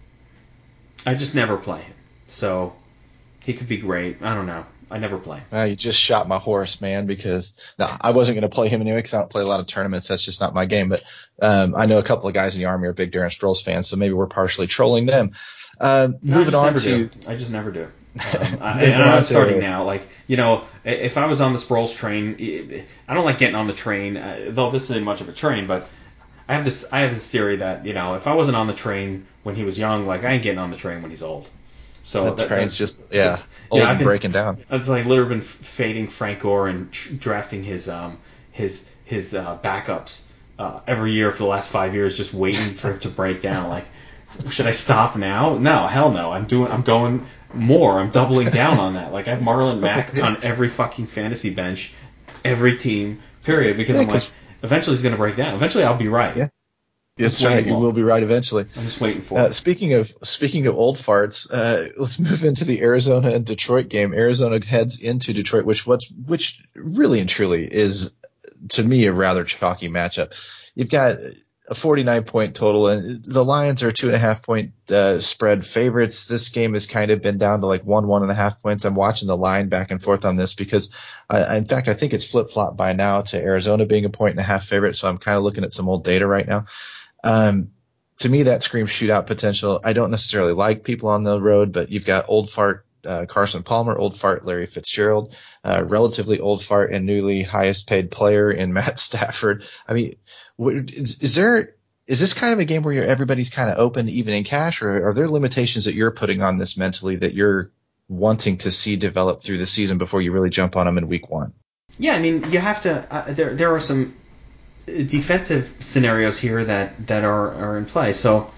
I just never play him. So he could be great. I don't know. I never play. Uh, you just shot my horse, man, because no, I wasn't going to play him anyway because I don't play a lot of tournaments. That's just not my game. But um, I know a couple of guys in the Army are big Darren Sproles fans, so maybe we're partially trolling them. Uh, no, moving on to. Do. I just never do. Um, I, and I'm starting now. Like, you know, if I was on the Sproles train, I don't like getting on the train, uh, though this isn't much of a train, but I have this I have this theory that, you know, if I wasn't on the train when he was young, like, I ain't getting on the train when he's old. So that, that train's just, yeah, just, old know, and been, breaking down. It's like literally been fading Frank Gore and tr- drafting his um his his uh, backups uh, every year for the last five years, just waiting for it to break down. Like, should I stop now? No, hell no. I'm doing. I'm going more. I'm doubling down on that. Like, I have Marlon Mack on every fucking fantasy bench, every team, period. Because yeah, I'm like, eventually he's gonna break down. Eventually I'll be right. Yeah. That's right. You will be right eventually. I'm just waiting for uh, it. Speaking of speaking of old farts, uh, let's move into the Arizona and Detroit game. Arizona heads into Detroit, which what's which really and truly is, to me, a rather chalky matchup. You've got a forty-nine point total, and the Lions are two and a half point uh, spread favorites. This game has kind of been down to like one, one and a half points. I'm watching the line back and forth on this because, I, in fact, I think it's flip flop by now to Arizona being a point and a half favorite. So I'm kind of looking at some old data right now. Um, to me, that screams shootout potential. I don't necessarily like people on the road, but you've got old fart uh, Carson Palmer, old fart Larry Fitzgerald, uh, relatively old fart and newly highest paid player in Matt Stafford. I mean, is, is there is this kind of a game where you're, everybody's kind of open, even in cash, or are there limitations that you're putting on this mentally that you're wanting to see develop through the season before you really jump on them in week one? Yeah, I mean, you have to. Uh, there, there are some defensive scenarios here that, that are, are in play. So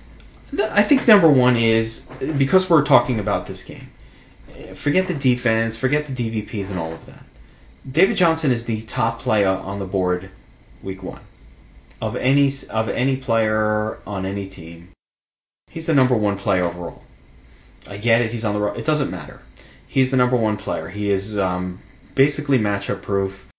I think number one is, because we're talking about this game, forget the defense, forget the D V Ps and all of that. David Johnson is the top player on the board week one. Of any of any player on any team, he's the number one player overall. I get it, he's on the road. It doesn't matter. He's the number one player. He is um, basically matchup proof.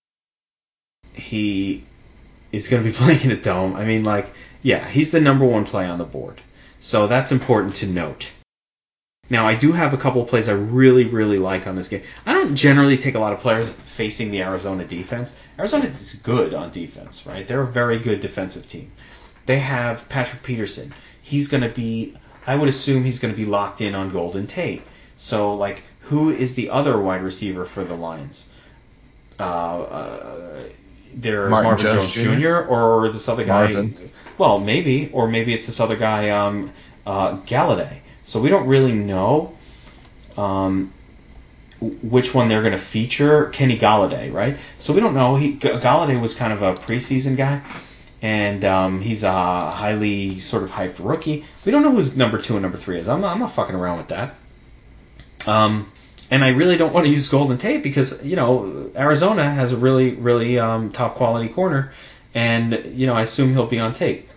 He is going to be playing in a dome. I mean, like, yeah, he's the number one play on the board. So that's important to note. Now, I do have a couple of plays I really, really like on this game. I don't generally take a lot of players facing the Arizona defense. Arizona is good on defense, right? They're a very good defensive team. They have Patrick Peterson. He's going to be, I would assume he's going to be locked in on Golden Tate. So, like, who is the other wide receiver for the Lions? Uh, uh, there's Marvin, Marvin Jones, Jones Junior or this other guy. Marvin. Well, maybe, or maybe it's this other guy, um, uh, Galladay. So we don't really know um, which one they're going to feature. Kenny Galladay, right? So we don't know. He, Galladay was kind of a preseason guy, and um, he's a highly sort of hyped rookie. We don't know who's number two and number three is. I'm not, I'm not fucking around with that. Um, and I really don't want to use Golden Tate because, you know, Arizona has a really, really um, top quality corner, and, you know, I assume he'll be on Tate.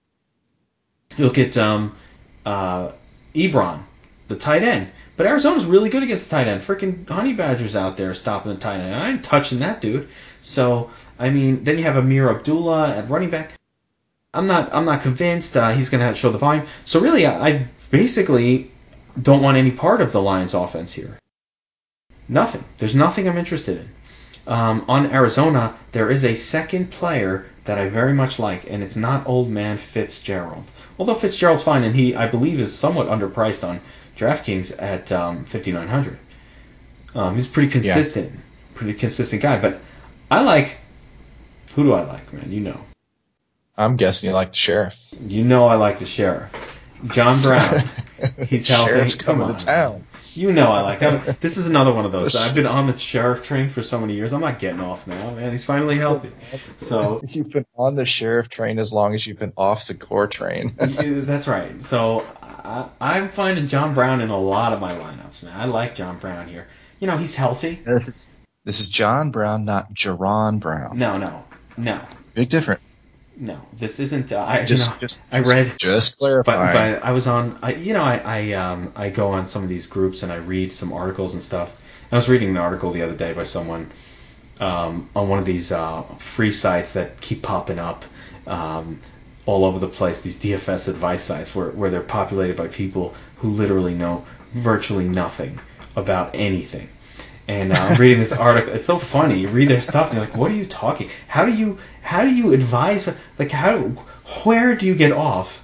Look at um, uh, Ebron, the tight end. But Arizona's really good against the tight end. Freaking Honey Badger's out there stopping the tight end. I ain't touching that dude. So, I mean, then you have Amir Abdullah at running back. I'm not I'm not convinced uh, he's going to show the volume. So really, I, I basically don't want any part of the Lions offense here. Nothing. There's nothing I'm interested in. Um, on Arizona, there is a second player that I very much like, and it's not old man Fitzgerald. Although Fitzgerald's fine, and he, I believe, is somewhat underpriced on DraftKings at um, fifty-nine hundred. Um, he's pretty consistent, yeah. pretty consistent guy. But I like, who do I like, man? You know. I'm guessing you like the Sheriff. You know I like the Sheriff. John Brown. He's healthy. Sheriff's coming Come on, to town. Man. You know I like him. This is another one of those. I've been on the Sheriff train for so many years. I'm not getting off now, man. He's finally healthy. So you've been on the Sheriff train as long as you've been off the core train. Yeah, that's right. So I, I'm finding John Brown in a lot of my lineups, man. I like John Brown here. You know, he's healthy. This is John Brown, not Jaron Brown. No, no, no. Big difference. no, this isn't. Uh, I Just, you know just, I just, read, just but clarifying. but I was on. I you know I I um I go on some of these groups and I read some articles and stuff. I was reading an article the other day by someone um, on one of these uh, free sites that keep popping up um, all over the place. These D F S advice sites where where they're populated by people who literally know virtually nothing about anything. And uh, I'm reading this article. It's so funny. You read their stuff, and you're like, "What are you talking? How do you how do you advise? Like, how where do you get off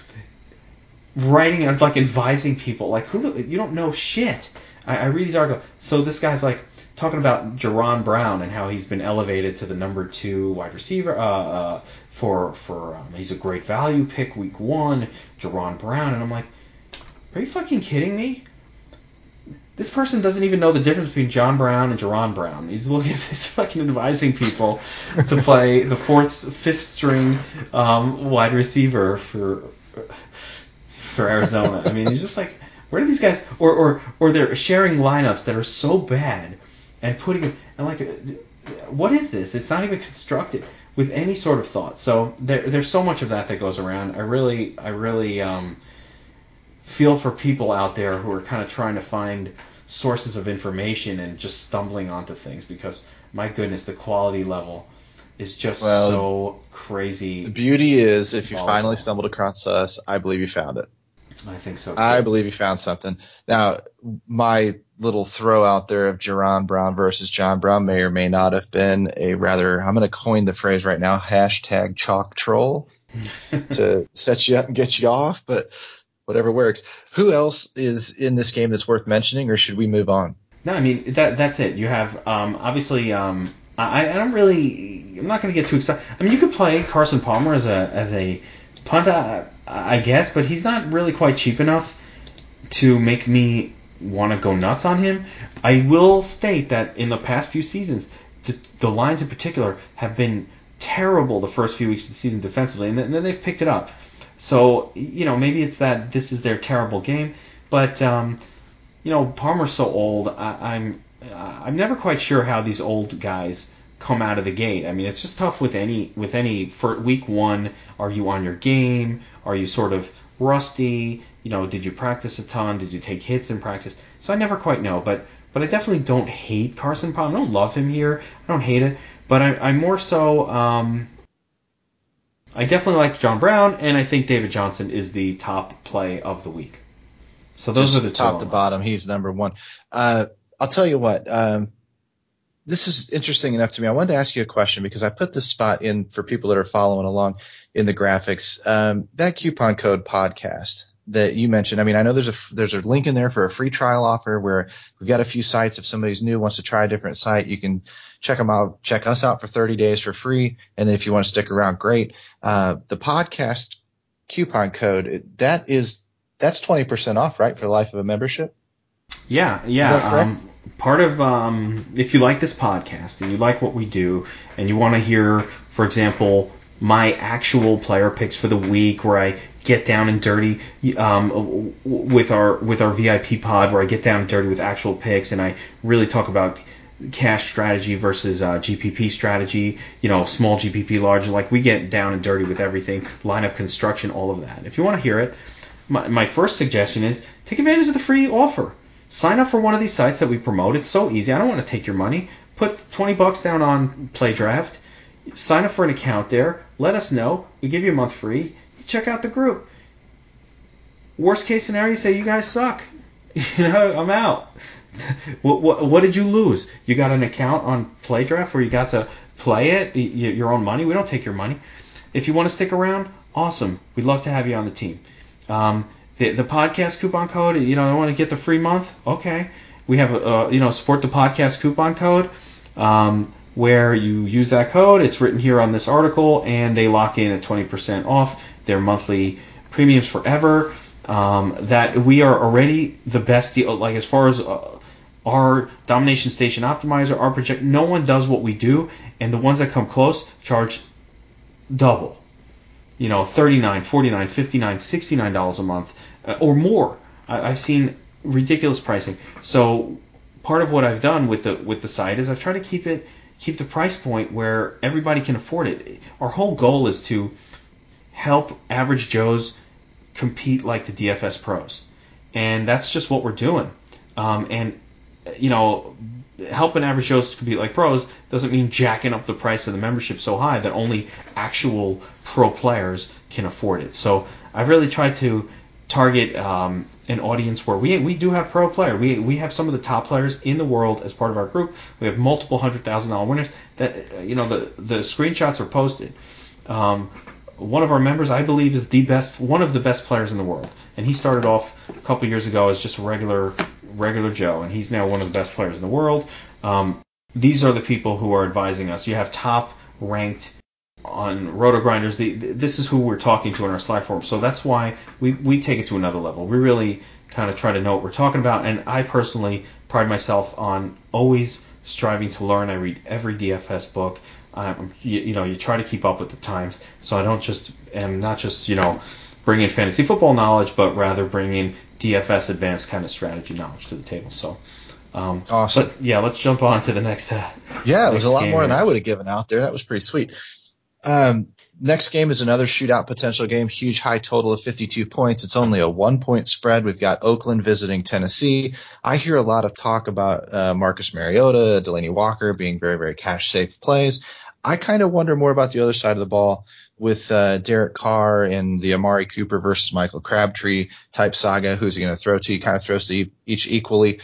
writing like advising people? Like, who you don't know shit." I, I read these articles. So this guy's like talking about Jaron Brown and how he's been elevated to the number two wide receiver. Uh, uh, for for um, he's a great value pick week one, Jaron Brown, and I'm like, "Are you fucking kidding me?" This person doesn't even know the difference between John Brown and Jaron Brown. He's looking at this fucking advising people to play the fourth, fifth string um, wide receiver for for Arizona. I mean, you're just like, where do these guys? Or or or they're sharing lineups that are so bad and putting it and like, what is this? It's not even constructed with any sort of thought. So there there's so much of that that goes around. I really I really um, feel for people out there who are kind of trying to find sources of information and just stumbling onto things, because my goodness, the quality level is just Well, so crazy. The beauty is, if you volatile. finally stumbled across us, I believe you found it. I think so too. I believe you found something. Now, my little throw out there of Jaron Brown versus John Brown may or may not have been a rather, I'm going to coin the phrase right now, hashtag chalk troll to set you up and get you off, but whatever works. Who else is in this game that's worth mentioning, or should we move on? No, I mean, that that's it. You have, um, obviously, um, I, I don't really, I'm not going to get too excited. I mean, you could play Carson Palmer as a as a punt, I, I guess, but he's not really quite cheap enough to make me want to go nuts on him. I will state that in the past few seasons, the, the Lions in particular have been terrible the first few weeks of the season defensively, and then they've picked it up. So, you know, maybe it's that this is their terrible game, but, um, you know, Palmer's so old. I, I'm I'm never quite sure how these old guys come out of the gate. I mean, it's just tough with any with any for week one. Are you on your game? Are you sort of rusty? You know, did you practice a ton? Did you take hits in practice? So I never quite know, but but I definitely don't hate Carson Palmer. I don't love him here. I don't hate it, but I, I'm more so. Um, I definitely like John Brown, and I think David Johnson is the top play of the week. So those Just are the top two to bottom. He's number one. Uh, I'll tell you what. Um, this is interesting enough to me. I wanted to ask you a question because I put this spot in for people that are following along in the graphics. Um, that coupon code podcast that you mentioned. I mean, I know there's a there's a link in there for a free trial offer where we've got a few sites. If somebody's new wants to try a different site, you can check them out. Check us out for thirty days for free, and then if you want to stick around, great. Uh, the podcast coupon code that is that's twenty percent off, right, for the life of a membership? Yeah, yeah. Um, part of um, if you like this podcast and you like what we do, and you want to hear, for example, my actual player picks for the week, where I get down and dirty um, with our with our V I P pod, where I get down and dirty with actual picks, and I really talk about cash strategy versus uh, G P P strategy. You know, small G P P, large. Like, we get down and dirty with everything, lineup construction, all of that. If you want to hear it, my, my first suggestion is take advantage of the free offer. Sign up for one of these sites that we promote. It's so easy. I don't want to take your money. Put twenty bucks down on PlayDraft. Sign up for an account there. Let us know. We give you a month free. Check out the group. Worst case scenario, you say you guys suck. You know, I'm out. what, what, what did you lose? You got an account on PlayDraft where you got to play it, your own money. We don't take your money. If you want to stick around, awesome. We'd love to have you on the team. Um, The, the podcast coupon code, you know, I want to get the free month. Okay. We have, a, uh, you know, support the podcast coupon code um, where you use that code. It's written here on this article, and they lock in at twenty percent off their monthly premiums forever. Um, that we are already the best deal, like as far as uh, our Domination Station Optimizer, our project, no one does what we do, and the ones that come close charge double. You know, thirty-nine, forty-nine, fifty-nine, sixty-nine dollars a month uh, or more. I, I've seen ridiculous pricing. So part of what I've done with the with the site is I've tried to keep it, keep the price point where everybody can afford it. Our whole goal is to help average Joes compete like the D F S pros, and that's just what we're doing. Um, and you know, helping average Joes compete like pros doesn't mean jacking up the price of the membership so high that only actual pro players can afford it. So I've really tried to target um, an audience where we we do have pro player. We we have some of the top players in the world as part of our group. We have multiple hundred thousand dollar winners. That you know the the screenshots are posted. Um, one of our members, I believe, is the best, one of the best players in the world, and he started off a couple years ago as just a regular regular Joe, and he's now one of the best players in the world. Um, these are the people who are advising us. You have top ranked on Roto Grinders. The, this is who we're talking to in our Slack forum. So that's why we, we take it to another level. We really kind of try to know what we're talking about. And I personally pride myself on always striving to learn. I read every D F S book. Um, you, you know, you try to keep up with the times. So I don't just am not just you know bringing fantasy football knowledge, but rather bringing D F S advanced kind of strategy knowledge to the table. So. Um, awesome. Let's, yeah, let's jump on to the next. Uh, yeah, it next was a lot game more here. than I would have given out there. That was pretty sweet. Um, next game is another shootout potential game. Huge high total of fifty-two points. It's only a one point spread. We've got Oakland visiting Tennessee. I hear a lot of talk about uh, Marcus Mariota, Delaney Walker being very, very cash safe plays. I kind of wonder more about the other side of the ball with uh, Derek Carr and the Amari Cooper versus Michael Crabtree type saga. Who's he going to throw to? He kind of throws to each equally.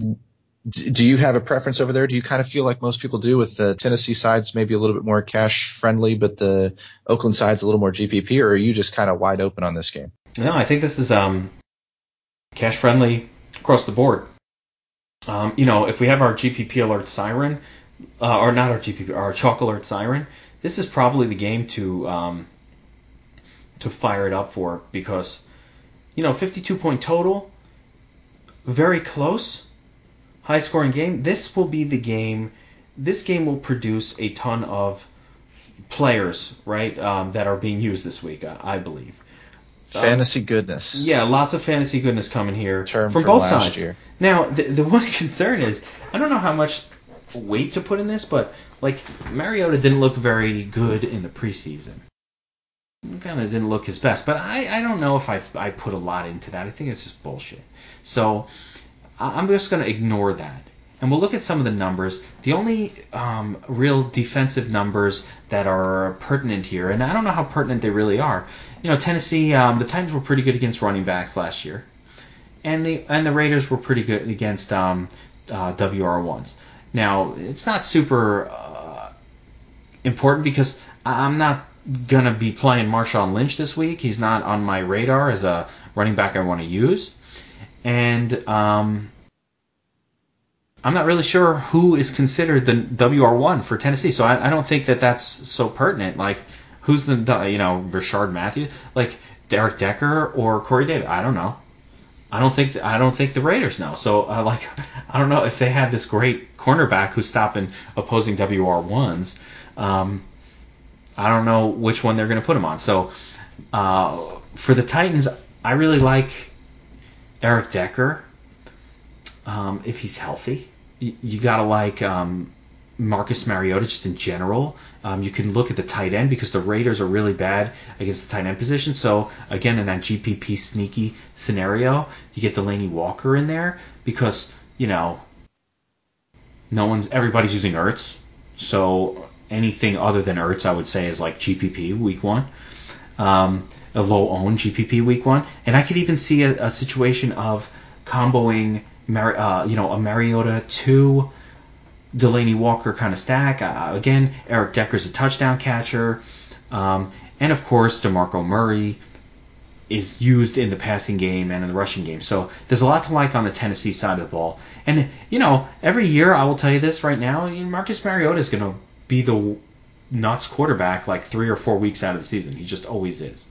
Do you have a preference over there? Do you kind of feel like most people do with the Tennessee sides maybe a little bit more cash friendly, but the Oakland side's a little more G P P, or are you just kind of wide open on this game? No, I think this is um, cash friendly across the board. Um, you know, if we have our G P P alert siren, uh, or not our G P P, our chalk alert siren, this is probably the game to um, to fire it up for because, you know, fifty-two point total, very close. High scoring game. This will be the game. This game will produce a ton of players, right, um, that are being used this week, I, I believe. Fantasy um, goodness. Yeah, lots of fantasy goodness coming here Term from, from both last sides. Year. Now, the, the one concern is, I don't know how much weight to put in this, but like Mariota didn't look very good in the preseason. Kind of didn't look his best, but I, I don't know if I I put a lot into that. I think it's just bullshit. So I'm just going to ignore that. And we'll look at some of the numbers. The only um, real defensive numbers that are pertinent here, and I don't know how pertinent they really are. You know, Tennessee, um, the Titans were pretty good against running backs last year, and the and the Raiders were pretty good against um, uh, W R ones. Now, it's not super uh, important because I'm not gonna be playing Marshawn Lynch this week. He's not on my radar as a running back I want to use. And um, I'm not really sure who is considered the W R one for Tennessee, so I, I don't think that that's so pertinent. Like, who's the, you know, Rashard Matthews, like Derek Decker or Corey Davis? I don't know. I don't think I don't think the Raiders know. So, uh, like, I don't know if they have this great cornerback who's stopping opposing W R ones. Um, I don't know which one they're going to put him on. So, uh, for the Titans, I really like Eric Decker, um, if he's healthy. You, you got to like um, Marcus Mariota just in general. Um, you can look at the tight end because the Raiders are really bad against the tight end position. So, again, in that G P P sneaky scenario, you get Delaney Walker in there because, you know, no one's everybody's using Ertz. So, anything other than Ertz, I would say, is like G P P week one. Um, a low-owned G P P week one, and I could even see a, a situation of comboing, Mar- uh, you know, a Mariota to Delaney Walker kind of stack. Uh, again, Eric Decker's a touchdown catcher, um, and of course, DeMarco Murray is used in the passing game and in the rushing game. So there's a lot to like on the Tennessee side of the ball. And you know, every year I will tell you this right now, Marcus Mariota is going to be the nuts quarterback like three or four weeks out of the season. He just always is.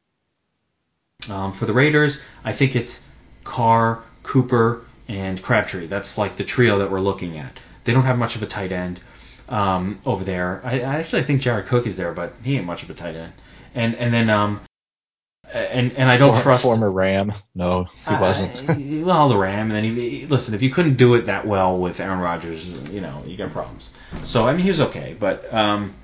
Um, for the Raiders, I think it's Carr, Cooper, and Crabtree. That's like the trio that we're looking at. They don't have much of a tight end um, over there. I, I actually think Jared Cook is there, but he ain't much of a tight end. And and then um, and and I don't For, trust former Ram. No, he wasn't. Uh, well, the Ram, and then he listen. If you couldn't do it that well with Aaron Rodgers, you know you got problems. So I mean, he was okay, but um,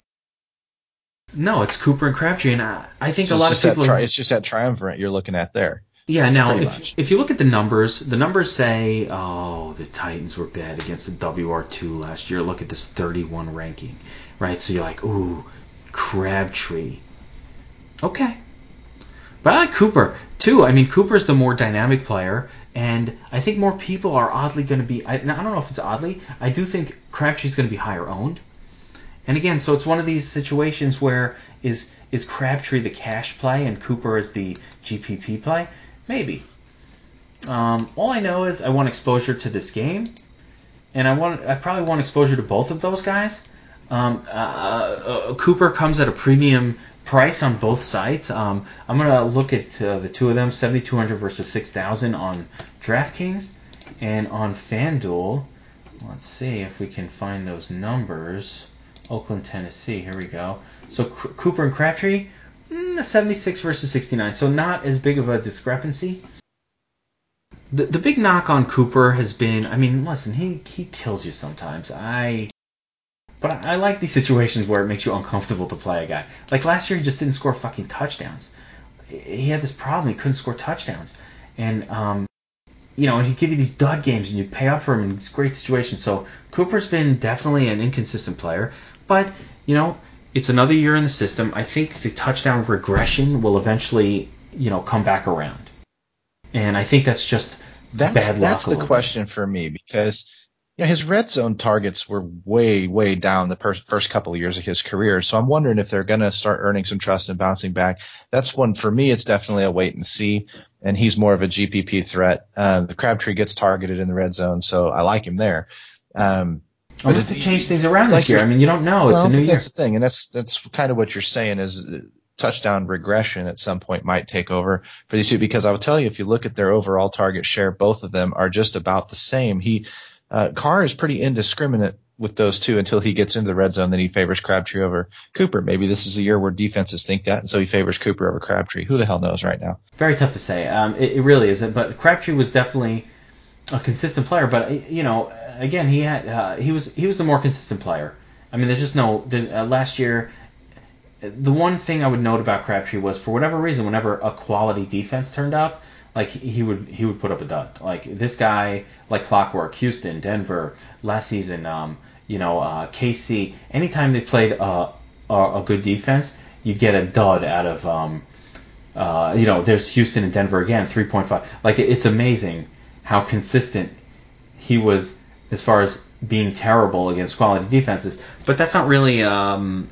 no, it's Cooper and Crabtree, and I, I think so a lot of people. Tri- it's just that triumvirate you're looking at there. Yeah. Now, Pretty if much. if you look at the numbers, the numbers say, oh, the Titans were bad against the W R two last year. Look at this thirty-one ranking, right? So you're like, ooh, Crabtree. Okay. But I like Cooper, too. I mean, Cooper's the more dynamic player, and I think more people are oddly going to be... I, I don't know if it's oddly. I do think Crabtree's going to be higher owned. And again, so it's one of these situations where is is Crabtree the cash play and Cooper is the G P P play? Maybe. Um, all I know is I want exposure to this game, and I want I probably want exposure to both of those guys. Um, uh, uh, Cooper comes at a premium price on both sites. Um, I'm going to look at uh, the two of them, seventy-two hundred versus six thousand on DraftKings. And on FanDuel, let's see if we can find those numbers. Oakland, Tennessee, here we go. So C- Cooper and Crabtree, mm, seventy-six versus sixty-nine, so not as big of a discrepancy. The, the big knock on Cooper has been, I mean, listen, he, he kills you sometimes. I... But I like these situations where it makes you uncomfortable to play a guy. Like last year, he just didn't score fucking touchdowns. He had this problem; he couldn't score touchdowns, and um, you know, and he'd give you these dud games, and you'd pay up for him in these great situations. So Cooper's been definitely an inconsistent player, but you know, it's another year in the system. I think the touchdown regression will eventually, you know, come back around, and I think that's just that's, bad luck. That's the question bit. for me because. Yeah, his red zone targets were way, way down the per- first couple of years of his career. So I'm wondering if they're going to start earning some trust and bouncing back. That's one for me. It's definitely a wait and see. And he's more of a G P P threat. Uh, the Crabtree gets targeted in the red zone, so I like him there. Um, Unless they change things around like this year. I mean, you don't know. It's well, a new that's year. That's the thing, and that's that's kind of what you're saying is touchdown regression at some point might take over for these two. Because I will tell you, if you look at their overall target share, both of them are just about the same. He Uh, Carr is pretty indiscriminate with those two until he gets into the red zone. Then he favors Crabtree over Cooper. Maybe this is a year where defenses think that, and so he favors Cooper over Crabtree. Who the hell knows right now? Very tough to say. Um, it, it really isn't. But Crabtree was definitely a consistent player. But you know, again, he had uh, he was he was the more consistent player. I mean, there's just no there's, uh, last year. The one thing I would note about Crabtree was, for whatever reason, whenever a quality defense turned up, like he would he would put up a dud. Like this guy, like clockwork. Houston, Denver, last season, um, you know, uh, K C. Anytime they played a, a a good defense, you'd get a dud out of, um, uh, you know, there's Houston and Denver again, three point five. Like it's amazing how consistent he was as far as being terrible against quality defenses. But that's not really um,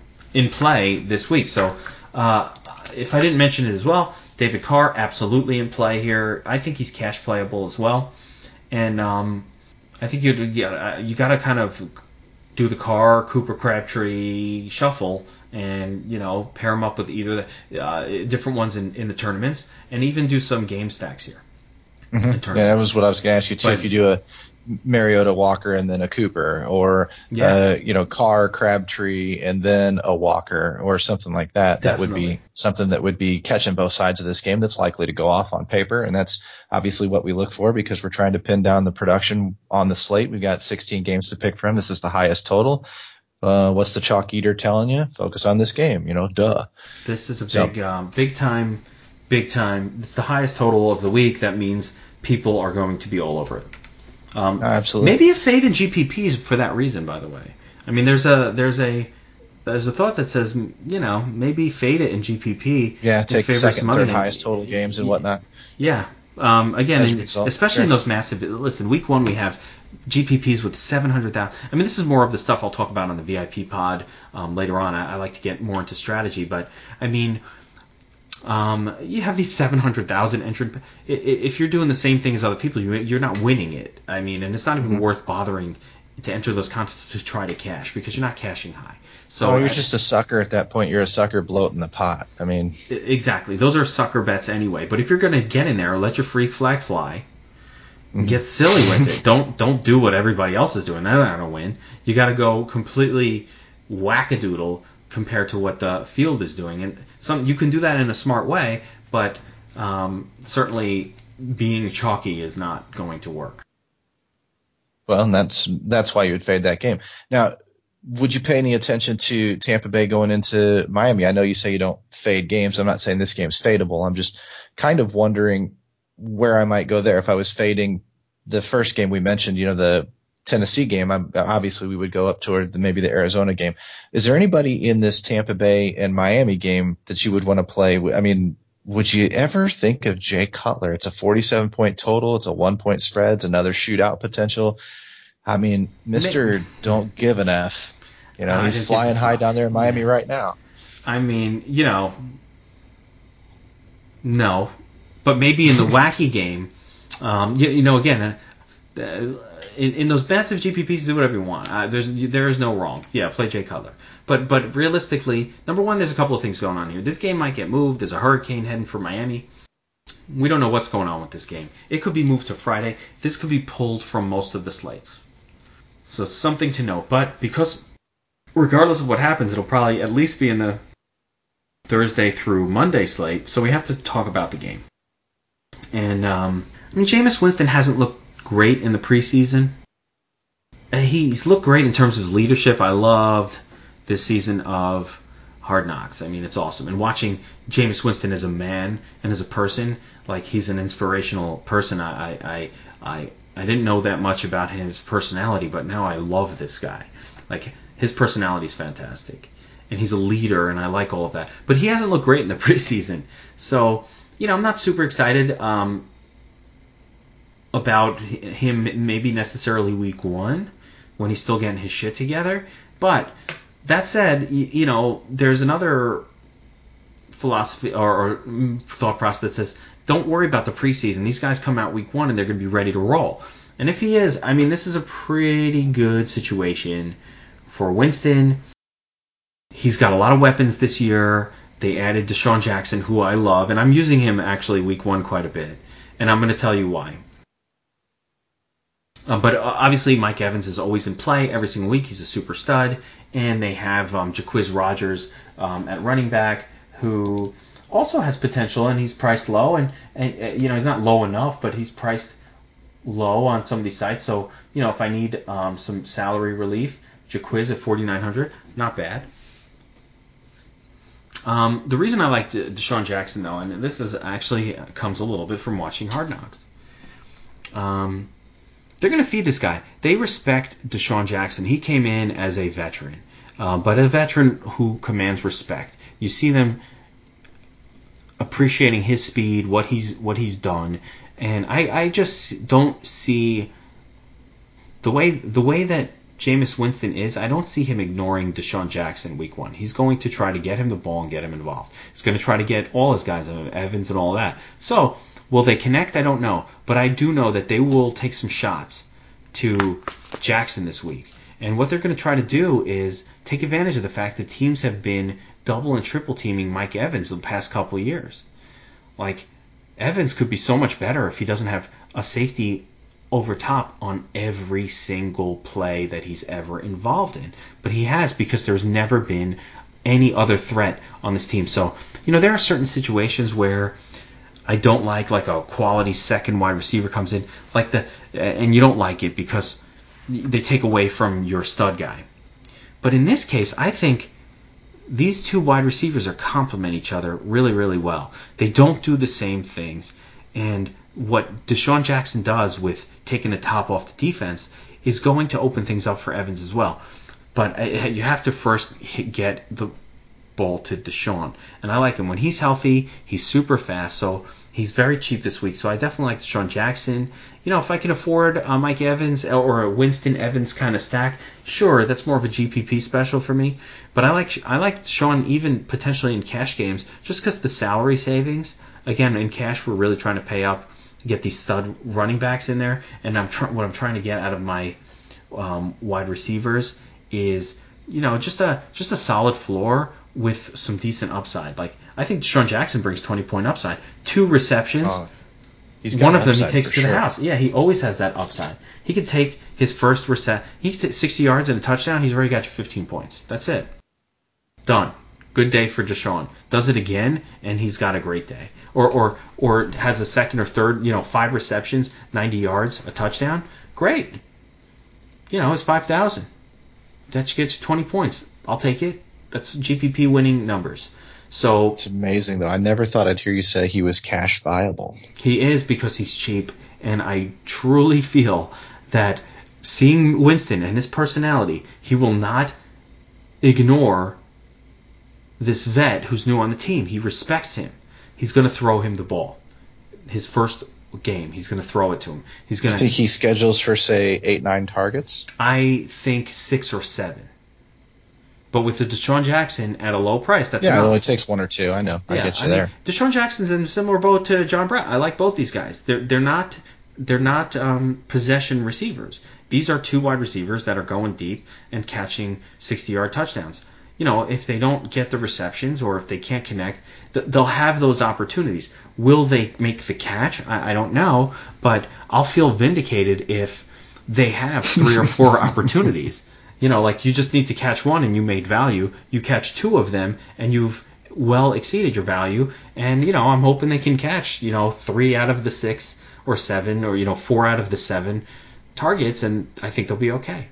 in play this week. So uh, if I didn't mention it as well, David Carr, absolutely in play here. I think he's cash playable as well. And um, I think you you got to kind of do the Carr, Cooper, Crabtree shuffle and, you know, pair them up with either the uh, different ones in, in the tournaments and even do some game stacks here. Mm-hmm. Yeah, that was what I was going to ask you, too. But, if you do a Mariota, Walker, and then a Cooper, or yeah. uh, you know, Carr, Crabtree, and then a Walker, or something like that. Definitely. That would be something that would be catching both sides of this game. That's likely to go off on paper, and that's obviously what we look for because we're trying to pin down the production on the slate. We've got sixteen games to pick from. This is the highest total. Uh, what's the chalk eater telling you? Focus on this game. You know, duh. This is a so, big, um, big time, big time. It's the highest total of the week. That means people are going to be all over it. Um, Absolutely. Maybe a fade in G P Ps for that reason, by the way. I mean, there's a there's a there's a thought that says, you know, maybe fade it in G P P. Yeah, take the second, third highest total games and whatnot. Yeah. Um, again, in, especially sure. in those massive. Listen, week one we have G P Ps with seven hundred thousand. I mean, this is more of the stuff I'll talk about on the V I P pod um, later on. I, I like to get more into strategy, but I mean. Um, you have these seven hundred thousand entered. If you're doing the same thing as other people, you're not winning it. I mean, and it's not even mm-hmm. worth bothering to enter those contests to try to cash because you're not cashing high. So oh, you're I, just a sucker at that point. You're a sucker bloating the pot. I mean, exactly. Those are sucker bets anyway. But if you're going to get in there, let your freak flag fly. Mm-hmm. Get silly with it. Don't don't do what everybody else is doing. They're not going to win. You got to go completely wackadoodle compared to what the field is doing. And some you can do that in a smart way, but um, certainly being chalky is not going to work. Well, and that's that's why you would fade that game. Now, would you pay any attention to Tampa Bay going into Miami? I know you say you don't fade games. I'm not saying this game's fadeable. I'm just kind of wondering where I might go there. If I was fading the first game we mentioned, you know, the Tennessee game, I'm, obviously we would go up toward the, maybe the Arizona game. Is there anybody in this Tampa Bay and Miami game that you would want to play? I mean, would you ever think of Jay Cutler? It's a forty-seven point total. It's a one point spread. It's another shootout potential. I mean, Mister Don't Give an F. You know, he's flying high down there in Miami yeah. right now. I mean, you know, no. But maybe in the wacky game, um, you, you know, again, uh, in, in those massive G P Ps, do whatever you want. Uh, there's there is no wrong. Yeah, play Jay Cutler. But but realistically, number one, there's a couple of things going on here. This game might get moved. There's a hurricane heading for Miami. We don't know what's going on with this game. It could be moved to Friday. This could be pulled from most of the slates. So something to note. But because regardless of what happens, it'll probably at least be in the Thursday through Monday slate. So we have to talk about the game. And, um, I mean, Jameis Winston hasn't looked great in the preseason. He's looked great in terms of his leadership. I loved this season of Hard Knocks. I mean, it's awesome. And watching Jameis Winston as a man and as a person, like he's an inspirational person. I, I, I, I didn't know that much about his personality, but now I love this guy. Like, his personality is fantastic. And he's a leader, and I like all of that. But he hasn't looked great in the preseason. So, you know, I'm not super excited um, about him maybe necessarily week one when he's still getting his shit together. But that said, you, you know, there's another philosophy or, or thought process that says, don't worry about the preseason. These guys come out week one, and they're going to be ready to roll. And if he is, I mean, this is a pretty good situation for Winston. He's got a lot of weapons this year. They added Deshaun Jackson, who I love, and I'm using him actually week one quite a bit. And I'm going to tell you why. Uh, but obviously, Mike Evans is always in play every single week. He's a super stud. And they have um, Jacquizz Rodgers um, at running back, who also has potential, and he's priced low. And, and uh, you know, he's not low enough, but he's priced low on some of these sites. So, you know, if I need um, some salary relief, Jacquizz at forty-nine hundred, not bad. Um, the reason I like Deshaun Jackson, though, and this is actually comes a little bit from watching Hard Knocks. Um, they're going to feed this guy. They respect Deshaun Jackson. He came in as a veteran, uh, but a veteran who commands respect. You see them appreciating his speed, what he's what he's done, and I, I just don't see the way the way that Jameis Winston is, I don't see him ignoring Deshaun Jackson week one. He's going to try to get him the ball and get him involved. He's going to try to get all his guys, Evans and all that. So, will they connect? I don't know. But I do know that they will take some shots to Jackson this week. And what they're going to try to do is take advantage of the fact that teams have been double and triple teaming Mike Evans the past couple of years. Like, Evans could be so much better if he doesn't have a safety over top on every single play that he's ever involved in. But he has, because there's never been any other threat on this team. So, you know, there are certain situations where I don't like, like a quality second wide receiver comes in, like the, and you don't like it because they take away from your stud guy. But in this case, I think these two wide receivers are complement each other really, really well. They don't do the same things. And what Deshaun Jackson does with taking the top off the defense is going to open things up for Evans as well. But you have to first get the ball to Deshaun. And I like him. When he's healthy, he's super fast. So he's very cheap this week. So I definitely like Deshaun Jackson. You know, if I can afford uh, Mike Evans or a Winston Evans kind of stack, sure, that's more of a G P P special for me. But I like I like Deshaun even potentially in cash games just because the salary savings. Again, in cash, we're really trying to pay up to get these stud running backs in there. And I'm tr- what I'm trying to get out of my um, wide receivers is, you know, just a just a solid floor with some decent upside. Like, I think Deshaun Jackson brings twenty point upside. Two receptions. Uh, he's got one of them he takes to sure. the house. Yeah, he always has that upside. He could take his first reset. He could take sixty yards and a touchdown. He's already got you fifteen points. That's it. Done. Good day for Deshaun. Does it again, and he's got a great day. Or or or has a second or third, you know, five receptions, ninety yards, a touchdown. Great. You know, it's five thousand. That gets you twenty points. I'll take it. That's G P P winning numbers. So it's amazing, though. I never thought I'd hear you say he was cash viable. He is, because he's cheap, and I truly feel that seeing Winston and his personality, he will not ignore this vet who's new on the team. He respects him. He's going to throw him the ball. His first game, he's going to throw it to him. He's going to. You think he schedules for, say, eight, nine targets? I think six or seven. But with the Deshaun Jackson at a low price, that's yeah, enough. it only takes one or two. I know. Yeah, I get you I there. Mean, Deshaun Jackson's in a similar boat to John Brown. I like both these guys. They're they're not they're not um, possession receivers. These are two wide receivers that are going deep and catching sixty-yard touchdowns. You know, if they don't get the receptions or if they can't connect, th- they'll have those opportunities. Will they make the catch? I, I don't know, but I'll feel vindicated if they have three or four opportunities. You know, like you just need to catch one and you made value. You catch two of them and you've well exceeded your value. And, you know, I'm hoping they can catch, you know, three out of the six or seven or, you know, four out of the seven targets, and I think they'll be okay.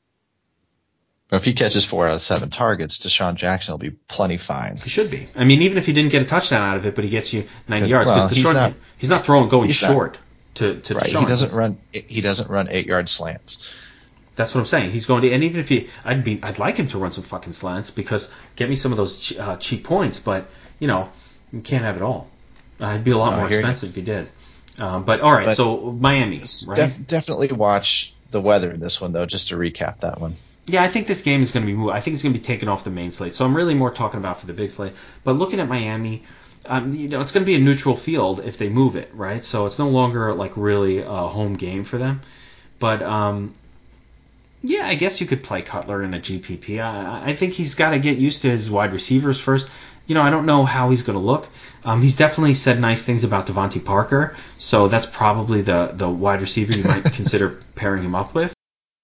But if he catches four out of seven targets, Deshaun Jackson will be plenty fine. He should be. I mean, even if he didn't get a touchdown out of it, but he gets you ninety yards, because well, Deshaun, he's not, he's not throwing going he's short not, to, to right, Deshaun. He doesn't run. He doesn't run eight yard slants. That's what I'm saying. He's going to, and even if he, I'd be, I'd like him to run some fucking slants because get me some of those ch- uh, cheap points. But you know, you can't have it all. Uh, it'd be a lot no, more expensive if he did. Um, but all right, but so Miami, right? Def- definitely watch the weather in this one, though. Just to recap that one. Yeah, I think this game is going to be moved. I think it's going to be taken off the main slate. So I'm really more talking about for the big slate. But looking at Miami, um, you know, it's going to be a neutral field if they move it, right? So it's no longer like really a home game for them. But um, yeah, I guess you could play Cutler in a G P P. I, I think he's got to get used to his wide receivers first. You know, I don't know how he's going to look. Um, he's definitely said nice things about Devontae Parker, so that's probably the, the wide receiver you might consider pairing him up with.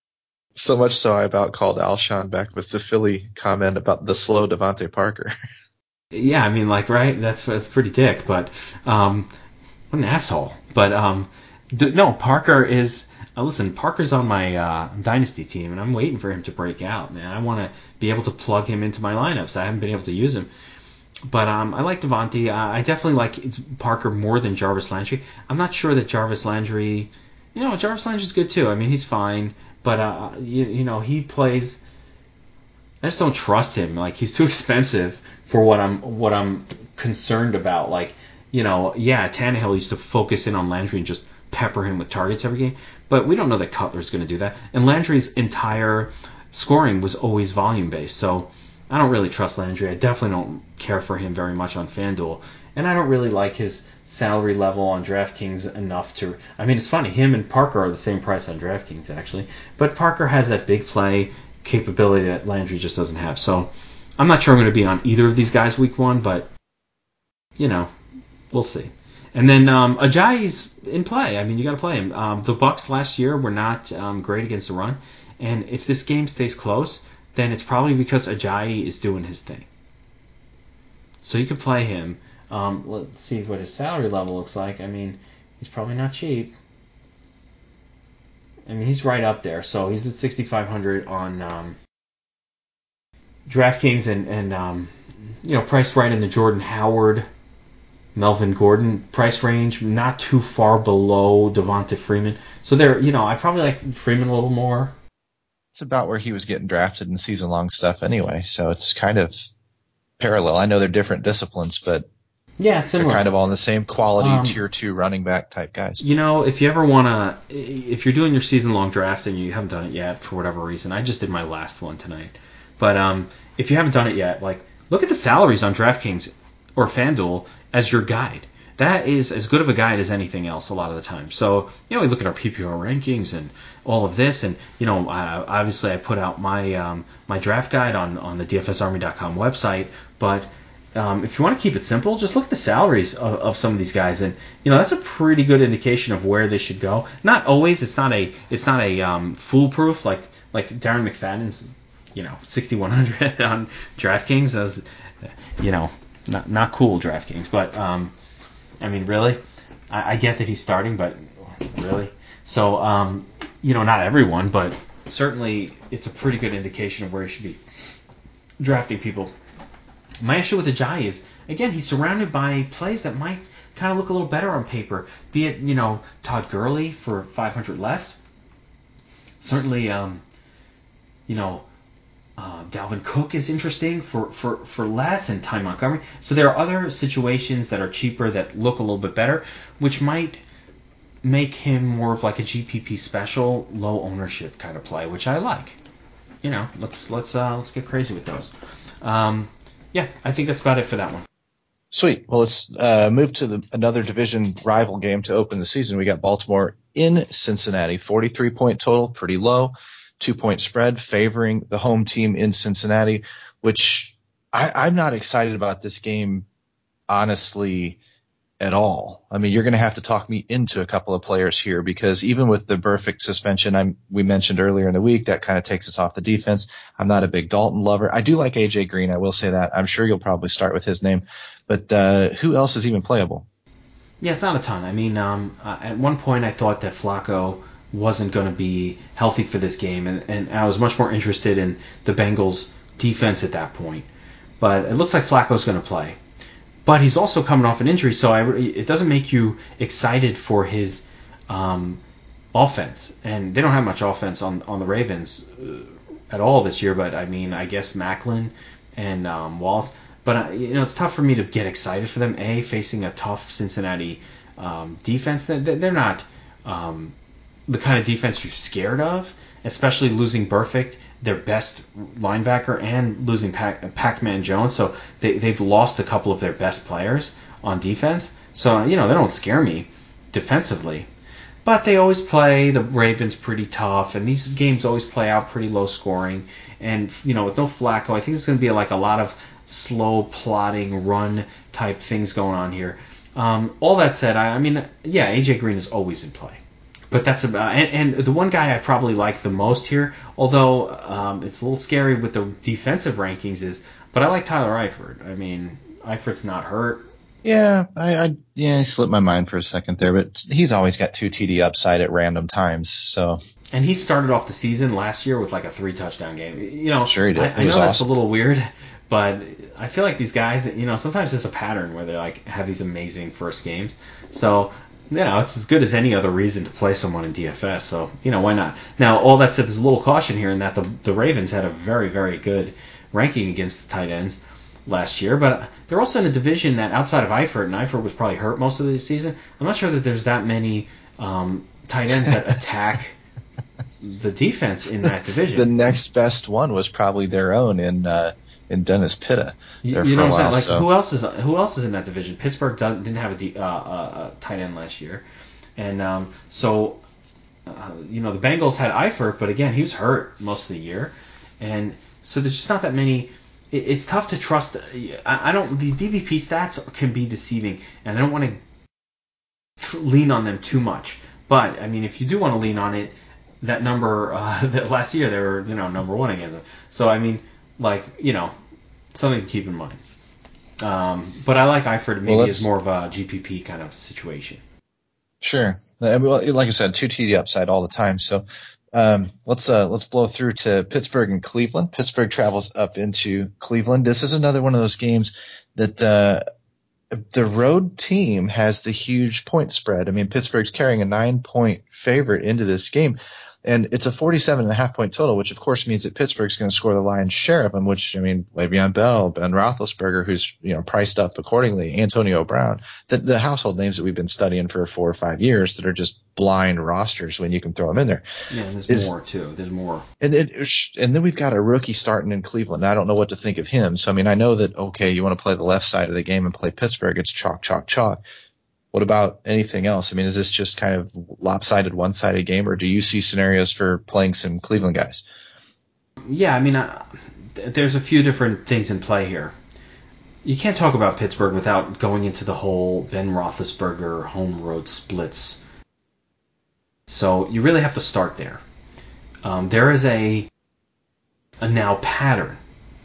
So much so I about called Alshon back with the Philly comment about the slow Devontae Parker. Yeah, I mean, like, right? That's that's pretty dick, but um, what an asshole. But um, d- no, Parker is. Uh, listen, Parker's on my uh, dynasty team, and I'm waiting for him to break out, man. I want to be able to plug him into my lineups. I haven't been able to use him. But um, I like Devontae. Uh, I definitely like Parker more than Jarvis Landry. I'm not sure that Jarvis Landry, you know, Jarvis Landry's good too. I mean, he's fine, but uh, you, you know, he plays. I just don't trust him. Like, he's too expensive for what I'm what I'm concerned about. Like, you know, yeah, Tannehill used to focus in on Landry and just pepper him with targets every game, but we don't know that Cutler's going to do that. And Landry's entire scoring was always volume based, so I don't really trust Landry. I definitely don't care for him very much on FanDuel. And I don't really like his salary level on DraftKings enough to... I mean, it's funny. Him and Parker are the same price on DraftKings, actually. But Parker has that big play capability that Landry just doesn't have. So I'm not sure I'm going to be on either of these guys week one, but, you know, we'll see. And then um, Ajayi's in play. I mean, you got to play him. Um, the Bucs last year were not um, great against the run. And if this game stays close, then it's probably because Ajayi is doing his thing. So you can play him. Um, let's see what his salary level looks like. I mean, he's probably not cheap. I mean, he's right up there. So he's at sixty-five hundred on um, DraftKings and, and um, you know, priced right in the Jordan Howard, Melvin Gordon price range, not too far below Devonta Freeman. So there, you know, I probably like Freeman a little more. It's about where he was getting drafted in season-long stuff anyway, so it's kind of parallel. I know they're different disciplines, but yeah, it's similar. They're kind of all in the same quality um, tier two running back type guys. You know, if you ever want to, if you're doing your season-long draft and you haven't done it yet for whatever reason, I just did my last one tonight. But um, if you haven't done it yet, like, look at the salaries on DraftKings or FanDuel as your guide. That is as good of a guide as anything else a lot of the time. So, you know, we look at our P P R rankings and all of this, and, you know, uh, obviously I put out my um, my draft guide on, on the D F S Army dot com website, but um, if you want to keep it simple, just look at the salaries of, of some of these guys, and, you know, that's a pretty good indication of where they should go. Not always. It's not a it's not a um, foolproof, like like Darren McFadden's, you know, sixty-one hundred on DraftKings. As you know, not not cool DraftKings. But um, I mean, really, I, I get that he's starting, but really, so um, you know, not everyone, but certainly it's a pretty good indication of where he should be drafting people. My issue with Ajayi is, again, he's surrounded by plays that might kind of look a little better on paper. Be it, you know, Todd Gurley for five hundred less. Certainly, um, you know, uh, Dalvin Cook is interesting for, for, for less, and Ty Montgomery. So there are other situations that are cheaper that look a little bit better, which might make him more of like a G P P special, low ownership kind of play, which I like. You know, let's let's uh, let's get crazy with those. Um, yeah, I think that's about it for that one. Sweet. Well, let's uh, move to the, another division rival game to open the season. We got Baltimore in Cincinnati, forty-three point total, pretty low, two point spread favoring the home team in Cincinnati, which I, I'm not excited about this game, honestly, at all. I mean, you're going to have to talk me into a couple of players here, because even with the Burfict suspension I'm, we mentioned earlier in the week, that kind of takes us off the defense. I'm not a big Dalton lover. I do like A J Green. I will say that. I'm sure you'll probably start with his name. But uh, who else is even playable? Yeah, it's not a ton. I mean, um, uh, at one point I thought that Flacco wasn't going to be healthy for this game, and, and I was much more interested in the Bengals' defense at that point. But it looks like Flacco's going to play. But he's also coming off an injury, so I, it doesn't make you excited for his um, offense. And they don't have much offense on, on the Ravens uh, at all this year, but I mean, I guess Macklin and um, Wallace. But uh, you know, it's tough for me to get excited for them. A, facing a tough Cincinnati um, defense. They're not um, the kind of defense you're scared of, especially losing Burfict, their best linebacker, and losing Pac- Pac-Man Jones. So they, they've lost a couple of their best players on defense. So, you know, they don't scare me defensively. But they always play the Ravens pretty tough, and these games always play out pretty low scoring. And, you know, with no Flacco, I think it's going to be like a lot of slow plotting run type things going on here. Um, all that said, I, I mean, yeah, A J Green is always in play. But that's about, and, and the one guy I probably like the most here, although um, it's a little scary with the defensive rankings, is, but I like Tyler Eifert. I mean, Eifert's not hurt. Yeah, I, I yeah, I slipped my mind for a second there, but he's always got two T D upside at random times. So, and he started off the season last year with like a three touchdown game. You know, sure he did. I, I know awesome. That's a little weird, but I feel like these guys, you know, sometimes there's a pattern where they like have these amazing first games. So, you know, it's as good as any other reason to play someone in D F S. So, you know, why not? Now, all that said, there's a little caution here in that the the Ravens had a very, very good ranking against the tight ends last year, but they're also in a division that outside of Eifert, and Eifert was probably hurt most of the season, I'm not sure that there's that many um, tight ends that attack the defense in that division. The next best one was probably their own in uh, in Dennis Pitta. You, you know what I'm saying? Like, so. who else is who else is in that division? Pittsburgh didn't have a, de- uh, uh, a tight end last year, and um, so uh, you know the Bengals had Eifert, but again he was hurt most of the year, and so there's just not that many. It's tough to trust. I don't. These D V P stats can be deceiving, and I don't want to tr- lean on them too much. But I mean, if you do want to lean on it, that number uh, that last year they were, you know, number one against them. So I mean, like, you know, something to keep in mind. Um, but I like Eifert maybe well, as more of a G P P kind of situation. Sure. Like I said, two T D upside all the time. So. Um, let's uh, let's blow through to Pittsburgh and Cleveland. Pittsburgh travels up into Cleveland. This is another one of those games that uh, the road team has the huge point spread. I mean, Pittsburgh's carrying a nine-point favorite into this game, and it's a forty-seven and a half point total, which of course means that Pittsburgh's going to score the lion's share of them. Which, I mean, Le'Veon Bell, Ben Roethlisberger, who's, you know, priced up accordingly, Antonio Brown, the, the household names that we've been studying for four or five years that are just blind rosters when you can throw them in there. Yeah, and there's is, more too. There's more. And it, and then we've got a rookie starting in Cleveland. I don't know what to think of him. So I mean, I know that okay, you want to play the left side of the game and play Pittsburgh. It's chalk, chalk, chalk. What about anything else? I mean, is this just kind of lopsided, one-sided game, or do you see scenarios for playing some Cleveland guys? Yeah, I mean, uh, there's a few different things in play here. You can't talk about Pittsburgh without going into the whole Ben Roethlisberger home road splits. So you really have to start there. Um, there is a a now pattern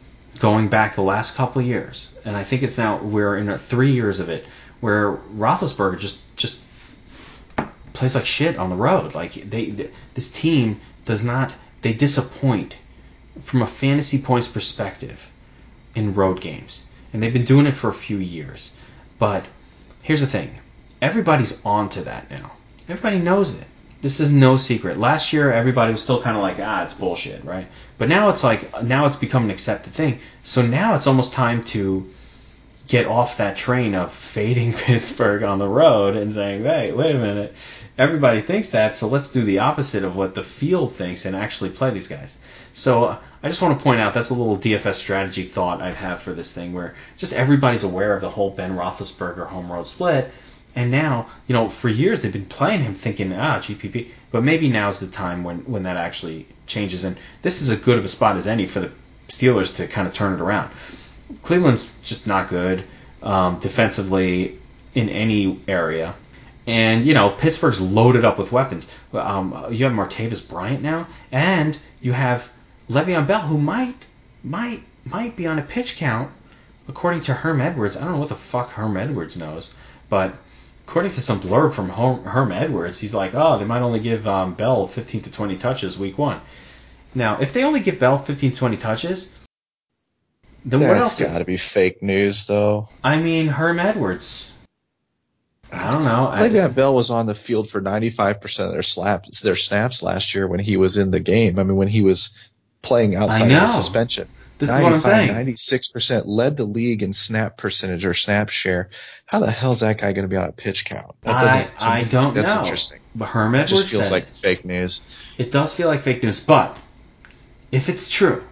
going back the last couple of years, and I think it's now we're in three years of it, where Roethlisberger just just plays like shit on the road. Like they, they this team does not they disappoint from a fantasy points perspective in road games, and they've been doing it for a few years. But here's the thing: everybody's onto that now. Everybody knows it. This is no secret. Last year, everybody was still kind of like, ah, it's bullshit, right? But now it's like, now it's become an accepted thing. So now it's almost time to get off that train of fading Pittsburgh on the road and saying, hey, wait a minute, everybody thinks that, so let's do the opposite of what the field thinks and actually play these guys. So uh, I just want to point out that's a little D F S strategy thought I have for this thing, where just everybody's aware of the whole Ben Roethlisberger home road split. And now, you know, for years they've been playing him thinking, ah, G P P. But maybe now's the time when, when that actually changes. And this is as good of a spot as any for the Steelers to kind of turn it around. Cleveland's just not good um, defensively in any area. And, you know, Pittsburgh's loaded up with weapons. Um, you have Martavis Bryant now, and you have Le'Veon Bell, who might might might be on a pitch count, according to Herm Edwards. I don't know what the fuck Herm Edwards knows, but according to some blurb from Herm Edwards, he's like, oh, they might only give um, Bell fifteen to twenty touches week one. Now, if they only give Bell fifteen to twenty touches, then That's what else? That's got to be fake news, though. I mean, Herm Edwards. I don't know. Le'Veon Bell was on the field for ninety-five percent of their slaps, their snaps last year when he was in the game. I mean, when he was playing outside of the suspension. This is what I'm saying. ninety-six percent led the league in snap percentage or snap share. How the hell is that guy going to be on a pitch count? That doesn't, I, I me, don't that's know. That's interesting. But Herm Edwards it just feels said like it. fake news. It does feel like fake news, but if it's true,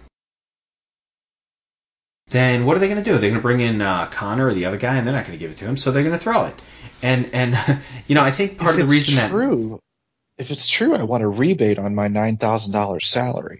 then what are they going to do? They're going to bring in uh, Connor or the other guy, and they're not going to give it to him, so they're going to throw it. And, and you know, I think part if of the reason it's true, that... If it's true, I want a rebate on my nine thousand dollars salary.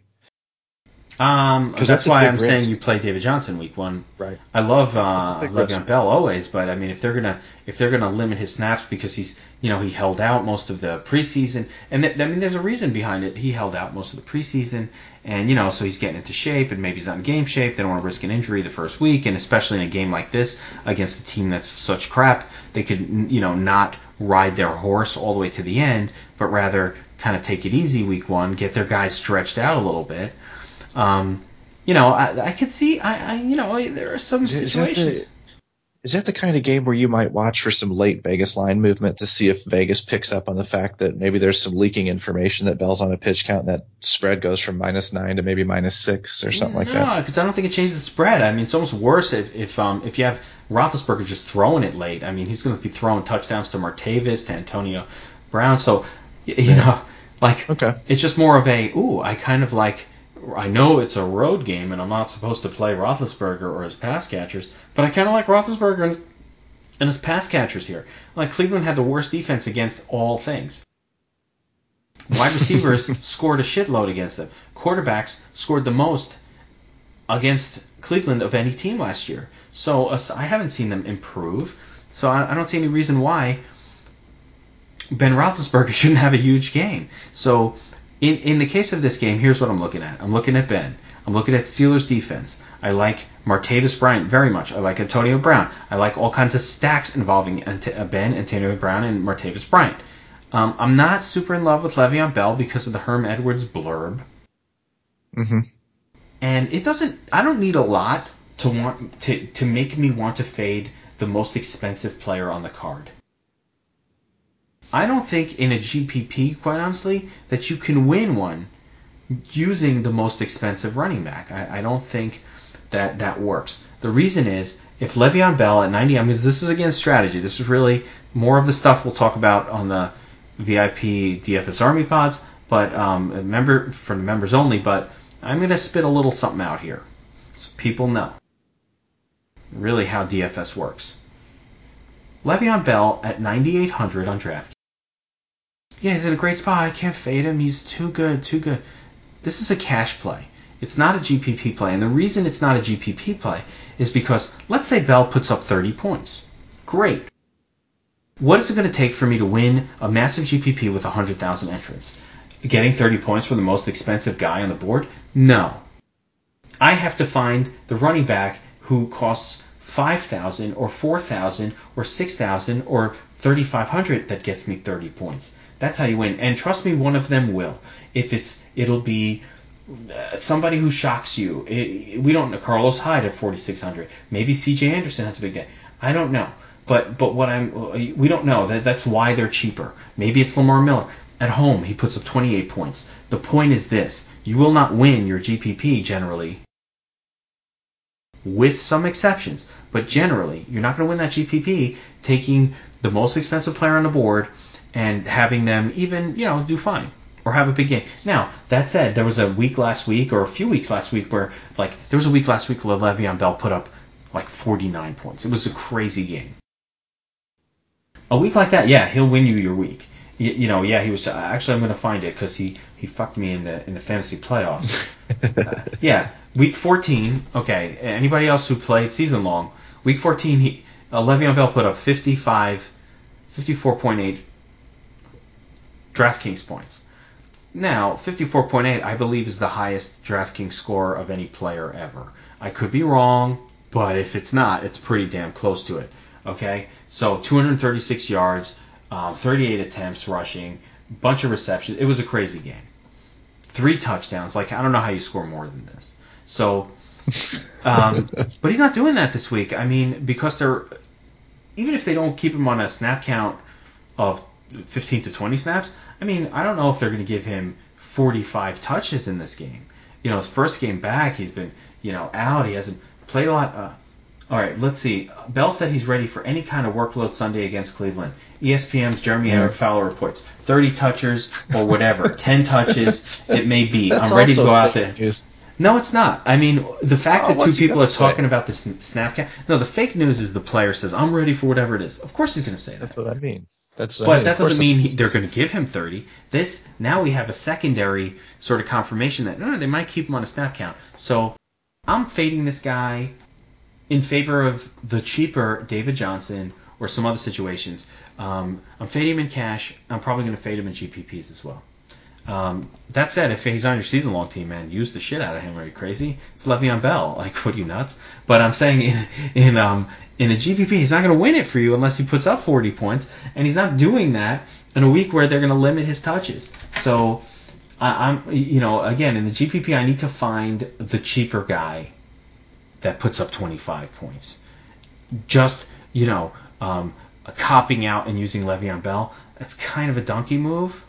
Um, that's, that's why I'm risk. saying you play David Johnson week one. Right. I love uh, Le'Veon Bell always, but I mean, if they're gonna if they're gonna limit his snaps because he's you know he held out most of the preseason, and th- I mean, there's a reason behind it. He held out most of the preseason, and you know, so he's getting into shape, and maybe he's not in game shape. They don't want to risk an injury the first week, and especially in a game like this against a team that's such crap, they could you know not ride their horse all the way to the end, but rather kind of take it easy week one, get their guys stretched out a little bit. Um, You know, I, I could see, I, I, you know, there are some is, situations. Is that, the, is that the kind of game where you might watch for some late Vegas line movement to see if Vegas picks up on the fact that maybe there's some leaking information that Bell's on a pitch count and that spread goes from minus nine to maybe minus six or something no, like that? No, because I don't think it changes the spread. I mean, it's almost worse if if, um, if you have Roethlisberger just throwing it late. I mean, he's going to be throwing touchdowns to Martavis, to Antonio Brown. So, you yeah. know, like, okay. It's just more of a, ooh, I kind of like, I know it's a road game and I'm not supposed to play Roethlisberger or his pass catchers, but I kind of like Roethlisberger and, and his pass catchers here. Like, Cleveland had the worst defense against all things. Wide receivers scored a shitload against them. Quarterbacks scored the most against Cleveland of any team last year. So uh, I haven't seen them improve. So I, I don't see any reason why Ben Roethlisberger shouldn't have a huge game. So in in the case of this game, here's what I'm looking at. I'm looking at Ben. I'm looking at Steelers defense. I like Martavis Bryant very much. I like Antonio Brown. I like all kinds of stacks involving Ben, Antonio Brown, and Martavis Bryant. Um, I'm not super in love with Le'Veon Bell because of the Herm Edwards blurb. Mm-hmm. And it doesn't. I don't need a lot to want to to make me want to fade the most expensive player on the card. I don't think in a G P P, quite honestly, that you can win one using the most expensive running back. I, I don't think that that works. The reason is, if Le'Veon Bell at ninety, I mean, this is again strategy. This is really more of the stuff we'll talk about on the V I P D F S Army pods, but um, member for the members only. But I'm going to spit a little something out here so people know really how D F S works. Le'Veon Bell at ninety-eight hundred on DraftKings. Yeah, he's in a great spot. I can't fade him. He's too good, too good. This is a cash play. It's not a G P P play. And the reason it's not a G P P play is because, let's say Bell puts up thirty points. Great. What is it going to take for me to win a massive G P P with one hundred thousand entrants? Getting thirty points from the most expensive guy on the board? No. I have to find the running back who costs five thousand or four thousand or six thousand or thirty-five hundred that gets me thirty points. That's how you win. And trust me, one of them will. If it's, it'll be uh, somebody who shocks you. It, we don't know. Carlos Hyde at forty-six hundred. Maybe C J Anderson has a big day. I don't know. But but what I'm we don't know. That that's why they're cheaper. Maybe it's Lamar Miller. At home, he puts up twenty-eight points. The point is this. You will not win your G P P generally, with some exceptions. But generally, you're not going to win that G P P taking the most expensive player on the board and having them even, you know, do fine or have a big game. Now, that said, there was a week last week or a few weeks last week where, like, there was a week last week where Le'Veon Bell put up, like, forty-nine points. It was a crazy game. A week like that, yeah, he'll win you your week. You, you know, yeah, he was. Actually, I'm going to find it because he, he fucked me in the in the fantasy playoffs. uh, yeah, week fourteen. Okay, anybody else who played season long, week fourteen, he uh, Le'Veon Bell put up fifty-five, fifty-four point eight DraftKings points. Now, fifty-four point eight, I believe, is the highest DraftKings score of any player ever. I could be wrong, but if it's not, it's pretty damn close to it. Okay, so two hundred thirty-six yards. Um, thirty-eight attempts rushing, bunch of receptions. It was a crazy game. Three touchdowns. Like, I don't know how you score more than this. So, um, but he's not doing that this week. I mean, because they're, even if they don't keep him on a snap count of fifteen to twenty snaps, I mean, I don't know if they're going to give him forty-five touches in this game. You know, his first game back, he's been, you know, out. He hasn't played a lot. Uh, all right, let's see. Bell said he's ready for any kind of workload Sunday against Cleveland. E S P N's Jeremy mm. Fowler reports thirty touches or whatever, ten touches, it may be. That's I'm ready to go out there. News. No, it's not. I mean, the fact oh, that two people are say? talking about this snap count. No, the fake news is the player says, I'm ready for whatever it is. Of course he's going to say that. That's what I mean. That's what but I mean. that doesn't mean he, they're going to give him thirty. This now we have a secondary sort of confirmation that, no, they might keep him on a snap count. So I'm fading this guy in favor of the cheaper David Johnson or some other situations. Um, I'm fading him in cash. I'm probably going to fade him in G P Ps as well. Um, that said, if he's on your season-long team, man, use the shit out of him. Are you crazy? It's Le'Veon Bell. Like, what are you, nuts? But I'm saying in in um in a G P P, he's not going to win it for you unless he puts up forty points, and he's not doing that in a week where they're going to limit his touches. So, I, I'm you know again in the G P P, I need to find the cheaper guy that puts up twenty-five points. Just you know. Um, copping out and using Le'Veon Bell, that's kind of a donkey move,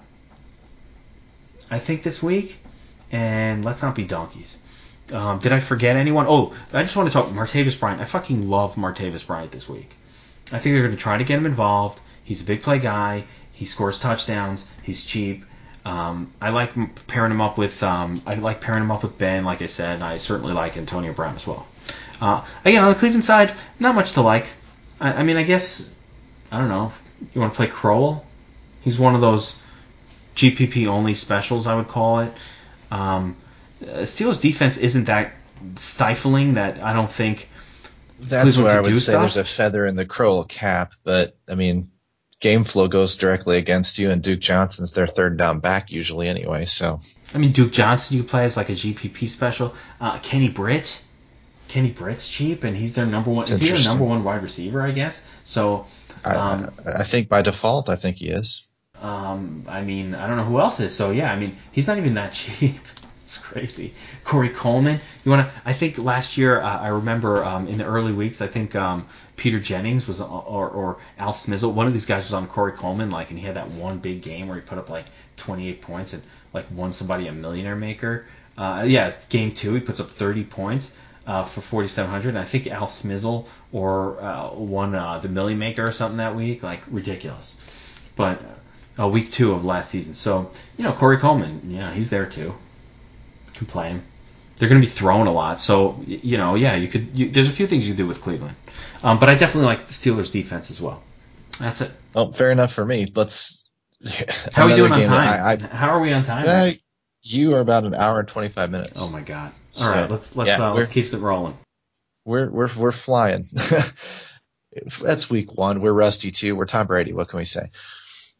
I think, this week. And let's not be donkeys. Um, did I forget anyone? Oh, I just want to talk Martavis Bryant. I fucking love Martavis Bryant this week. I think they're going to try to get him involved. He's a big play guy. He scores touchdowns. He's cheap. Um, I like pairing him up with um, I like pairing him up with Ben, like I said, and I certainly like Antonio Brown as well. Uh, again, on the Cleveland side, not much to like. I, I mean, I guess. I don't know. You want to play Crowell? He's one of those G P P only specials, I would call it. Um, Steelers defense isn't that stifling that I don't think. That's Cleveland where I could would do say stuff. There's a feather in the Crowell cap, but I mean, game flow goes directly against you, and Duke Johnson's their third down back usually anyway. So I mean, Duke Johnson you play as like a G P P special. Uh, Kenny Britt. Kenny Britt's cheap, and he's their number one. Is he their number one wide receiver? I guess so. Um, I, I think by default, I think he is. Um, I mean, I don't know who else is. So yeah, I mean, he's not even that cheap. It's crazy. Corey Coleman. You want to? I think last year, uh, I remember um, in the early weeks, I think um, Peter Jennings was, or, or Al Smizzle. One of these guys was on Corey Coleman, like, and he had that one big game where he put up like twenty-eight points and like won somebody a millionaire maker. Uh, yeah, game two, he puts up thirty points. Uh, for forty-seven hundred, and I think Al Smizzle or uh, won uh, the Millie Maker or something that week, like ridiculous. But uh, week two of last season, so you know Corey Coleman, yeah, he's there too. Can play him. They're going to be throwing a lot, so you know, yeah, you could. You, there's a few things you can do with Cleveland, um, but I definitely like the Steelers' defense as well. That's it. Oh, fair enough for me. Let's. How are we doing on time? I, I, How are we on time? Uh, you are about an hour and twenty-five minutes. Oh my god. All right, let's let's yeah, uh, let's keep it rolling. We're we're we're flying. That's week one. We're rusty too. We're Tom Brady. What can we say?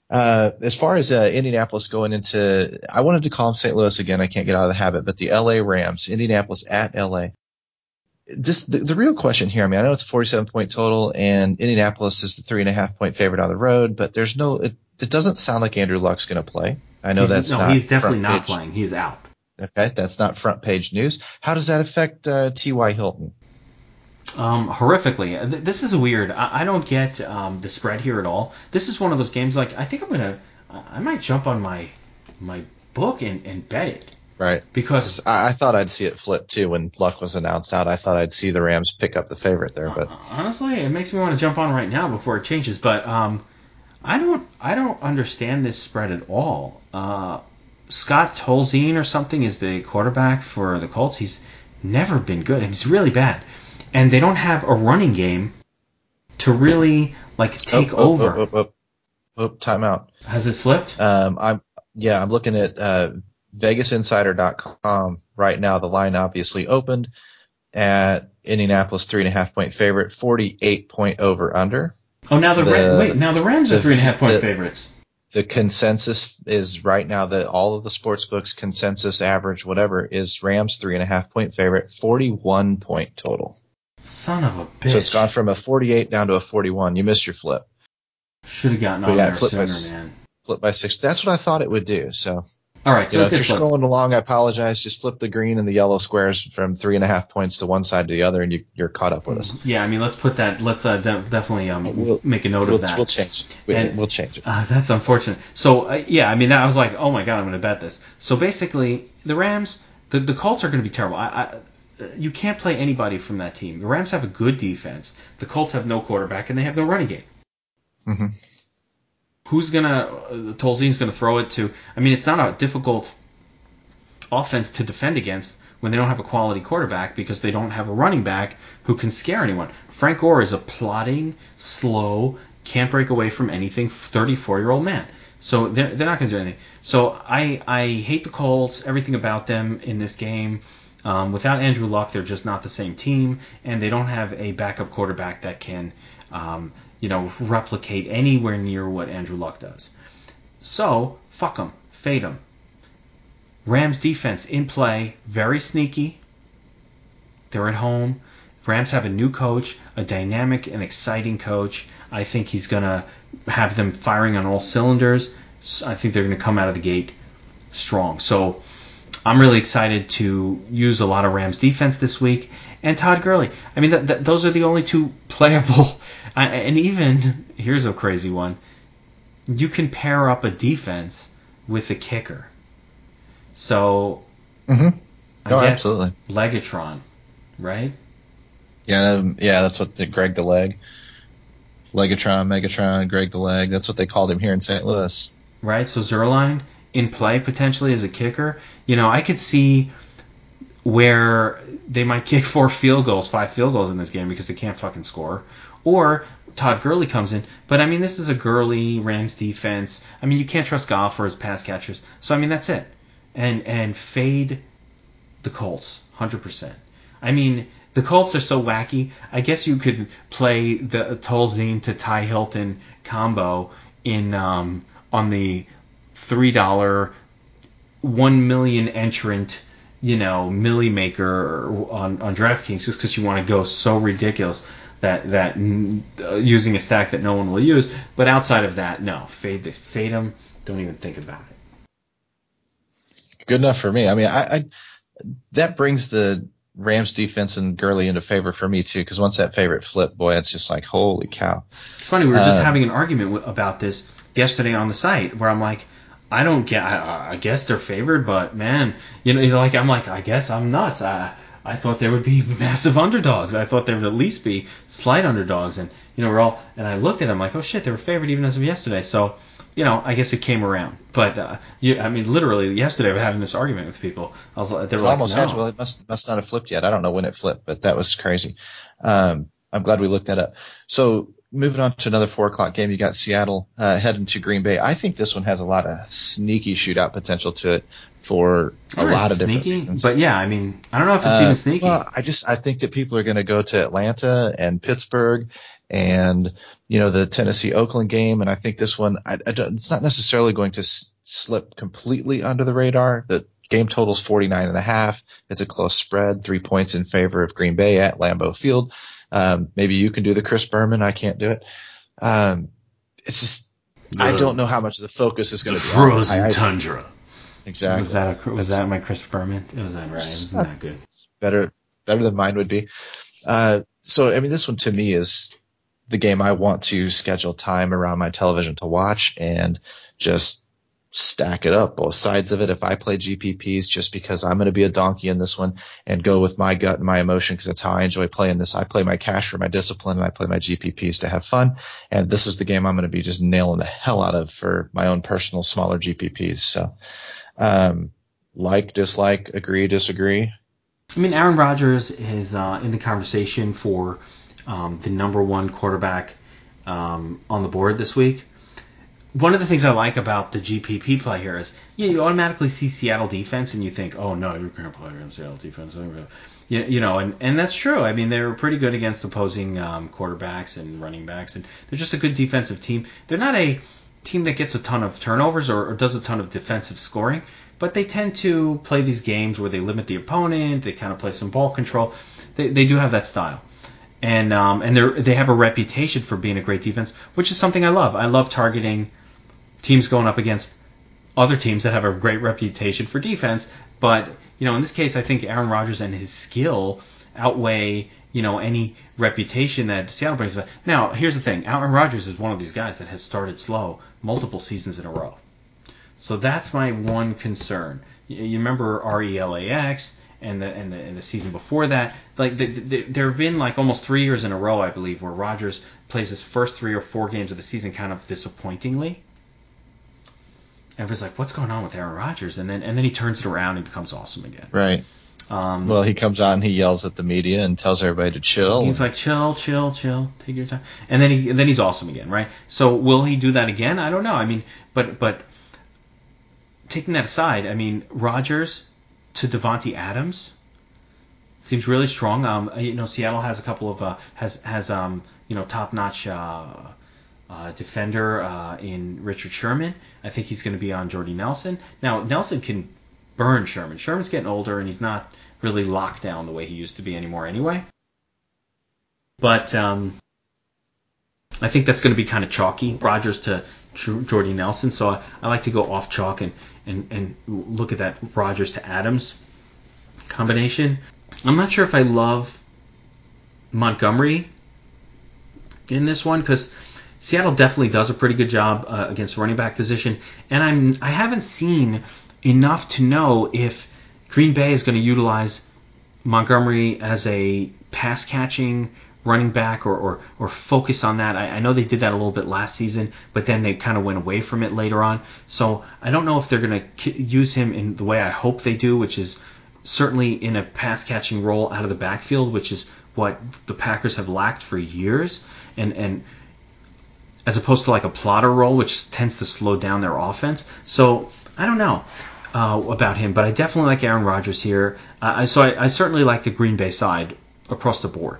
Uh, as far as uh, Indianapolis going into, I wanted to call them Saint Louis again. I can't get out of the habit, but the L A Rams, Indianapolis at L A. This the, the real question here. I mean, I know it's a forty-seven point total, and Indianapolis is the three and a half point favorite on the road, but there's no. It, it doesn't sound like Andrew Luck's going to play. I know he's, that's no, not. he's definitely not page. playing. He's out. Okay, that's not front page news. How does that affect uh, T Y. Hilton? Um, horrifically. This is weird. I, I don't get um, the spread here at all. This is one of those games. Like I think I'm gonna. I might jump on my my book and, and bet it. Right. Because I, I thought I'd see it flip too when Luck was announced out. I thought I'd see the Rams pick up the favorite there, but uh, honestly, it makes me want to jump on right now before it changes. But um, I don't. I don't understand this spread at all. Uh, Scott Tolzien or something is the quarterback for the Colts. He's never been good. He's really bad. And they don't have a running game to really like take oh, oh, over. Oh, oh, oh, oh, timeout. Has it flipped? Um, I'm yeah, I'm looking at uh, Vegas Insider dot com right now. The line obviously opened at Indianapolis three and a half point favorite, forty-eight point over under. Oh, now the, the Ram- wait, now the Rams the, are three and a half point the, favorites. The consensus is right now that all of the sports books consensus average, whatever, is Rams three and a half point favorite, forty-one point total. Son of a bitch. So it's gone from a forty-eight down to a forty-one. You missed your flip. Should have gotten but on yeah, there flip sooner, by, man. Flip by six. That's what I thought it would do. So, all right. So you know, if you're flip. scrolling along, I apologize. Just flip the green and the yellow squares from three and a half points to one side to the other, and you, you're caught up with us. Yeah, I mean, let's put that. Let's uh, de- definitely um, we'll, make a note we'll, of that. We'll change. We'll, and, we'll change it. Uh, that's unfortunate. So uh, yeah, I mean, I was like, oh my god, I'm going to bet this. So basically, the Rams, the the Colts are going to be terrible. I, I you can't play anybody from that team. The Rams have a good defense. The Colts have no quarterback, and they have no running game. Mm-hmm. Who's going to uh, – Tolzien's going to throw it to – I mean, it's not a difficult offense to defend against when they don't have a quality quarterback because they don't have a running back who can scare anyone. Frank Gore is a plodding, slow, can't break away from anything thirty-four-year-old man. So they're, they're not going to do anything. So I, I hate the Colts, everything about them in this game. Um, without Andrew Luck, they're just not the same team, and they don't have a backup quarterback that can, um, you know, replicate anywhere near what Andrew Luck does. So fuck them, fade them. Rams defense in play, very sneaky. They're at home. Rams have a new coach, a dynamic and exciting coach. I think he's going to have them firing on all cylinders. I think they're going to come out of the gate strong. So I'm really excited to use a lot of Rams defense this week. And Todd Gurley. I mean, th- th- those are the only two playable. I, and even, here's a crazy one. You can pair up a defense with a kicker. So, mm-hmm. I oh, guess absolutely. Legatron, right? Yeah, um, yeah, that's what the, Greg the Leg. Legatron, Megatron, Greg the Leg. That's what they called him here in Saint Louis. Right, so Zerline in play potentially as a kicker. You know, I could see where they might kick four field goals, five field goals in this game because they can't fucking score. Or Todd Gurley comes in. But, I mean, this is a Gurley Rams defense. I mean, you can't trust Goff or his pass catchers. So, I mean, that's it. And and fade the Colts, one hundred percent. I mean, the Colts are so wacky. I guess you could play the Tolzien to Ty Hilton combo in um, on the three dollar, one million entrant, you know, Millie Maker on, on DraftKings just because you want to go so ridiculous that that uh, using a stack that no one will use. But outside of that, no, fade the fade them. Don't even think about it. Good enough for me. I mean, I, I that brings the Rams defense and Gurley into favor for me too, because once that favorite flipped, boy, it's just like, holy cow. It's funny, we were just um, having an argument w- about this yesterday on the site where I'm like, I don't get, I, I guess they're favored, but man, you know, you're like, I'm like, I guess I'm nuts. I, I thought they would be massive underdogs. I thought they would at least be slight underdogs. And, you know, we're all, and I looked at them like, oh shit, they were favored even as of yesterday. So, you know, I guess it came around. But, uh, you, I mean, literally yesterday we were having this argument with people. I was like, they were it like, almost no. had to, well, it must, must not have flipped yet. I don't know when it flipped, but that was crazy. Um, I'm glad we looked that up. So moving on to another four o'clock game, you got Seattle uh, heading to Green Bay. I think this one has a lot of sneaky shootout potential to it for a Oh, lot it's of different sneaky, reasons. but yeah, I mean, I don't know if it's Uh, even sneaky. Well, I just I think that people are going to go to Atlanta and Pittsburgh and, you know, the Tennessee-Oakland game. And I think this one, I, I don't, it's not necessarily going to s- slip completely under the radar. The game total's forty-nine and a half. It's a close spread, three points in favor of Green Bay at Lambeau Field. Um, maybe you can do the Chris Berman. I can't do it. Um, it's just, the, I don't know how much of the focus is going to be on frozen I, I, tundra. Exactly. Was that a, was That's, that my Chris Berman? It was that right? It wasn't that good. Better, better than mine would be. Uh, so I mean, this one to me is the game I want to schedule time around my television to watch and just stack it up, both sides of it. If I play G P Ps, just because I'm going to be a donkey in this one and go with my gut and my emotion, because that's how I enjoy playing this. I play my cash for my discipline, and I play my G P Ps to have fun. And this is the game I'm going to be just nailing the hell out of for my own personal smaller G P Ps. So, um, like, dislike, agree, disagree. I mean, Aaron Rodgers is uh, in the conversation for um, the number one quarterback um, on the board this week. One of the things I like about the G P P play here is you, know, you automatically see Seattle defense and you think, oh no, you can't play against Seattle defense. You, you know, and, and that's true. I mean, they're pretty good against opposing um, quarterbacks and running backs, and they're just a good defensive team. They're not a team that gets a ton of turnovers or, or does a ton of defensive scoring, but they tend to play these games where they limit the opponent. They kind of play some ball control. They they do have that style. And um, and they they have a reputation for being a great defense, which is something I love. I love targeting teams going up against other teams that have a great reputation for defense. But, you know, in this case, I think Aaron Rodgers and his skill outweigh, you know, any reputation that Seattle brings. Now, here's the thing. Aaron Rodgers is one of these guys that has started slow multiple seasons in a row. So that's my one concern. You remember R E L A X and the and the, and the season before that. Like the, the, there have been like almost three years in a row, I believe, where Rodgers plays his first three or four games of the season kind of disappointingly. Everybody's like, what's going on with Aaron Rodgers? And then and then he turns it around and becomes awesome again. Right. Um, well, he comes on, he yells at the media and tells everybody to chill. He's like, chill, chill, chill, take your time. And then he and then he's awesome again, right? So will he do that again? I don't know. I mean, but but taking that aside, I mean, Rodgers to Devontae Adams seems really strong. Um, you know, Seattle has a couple of uh, has has um, you know, top-notch uh, uh, defender uh, in Richard Sherman. I think he's going to be on Jordy Nelson. Now, Nelson can burn Sherman. Sherman's getting older, and he's not really locked down the way he used to be anymore anyway. But um, I think that's going to be kind of chalky, Rodgers to Jordy Nelson. So I, I like to go off chalk and, and, and look at that Rodgers to Adams combination. I'm not sure if I love Montgomery in this one because Seattle definitely does a pretty good job uh, against running back position, and I'm I haven't seen enough to know if Green Bay is going to utilize Montgomery as a pass catching running back or, or, or focus on that. I, I know they did that a little bit last season, but then they kind of went away from it later on. So I don't know if they're going to use him in the way I hope they do, which is certainly in a pass catching role out of the backfield, which is what the Packers have lacked for years. And and as opposed to like a plotter role, which tends to slow down their offense. So I don't know uh, about him, but I definitely like Aaron Rodgers here. Uh, so I, I certainly like the Green Bay side across the board.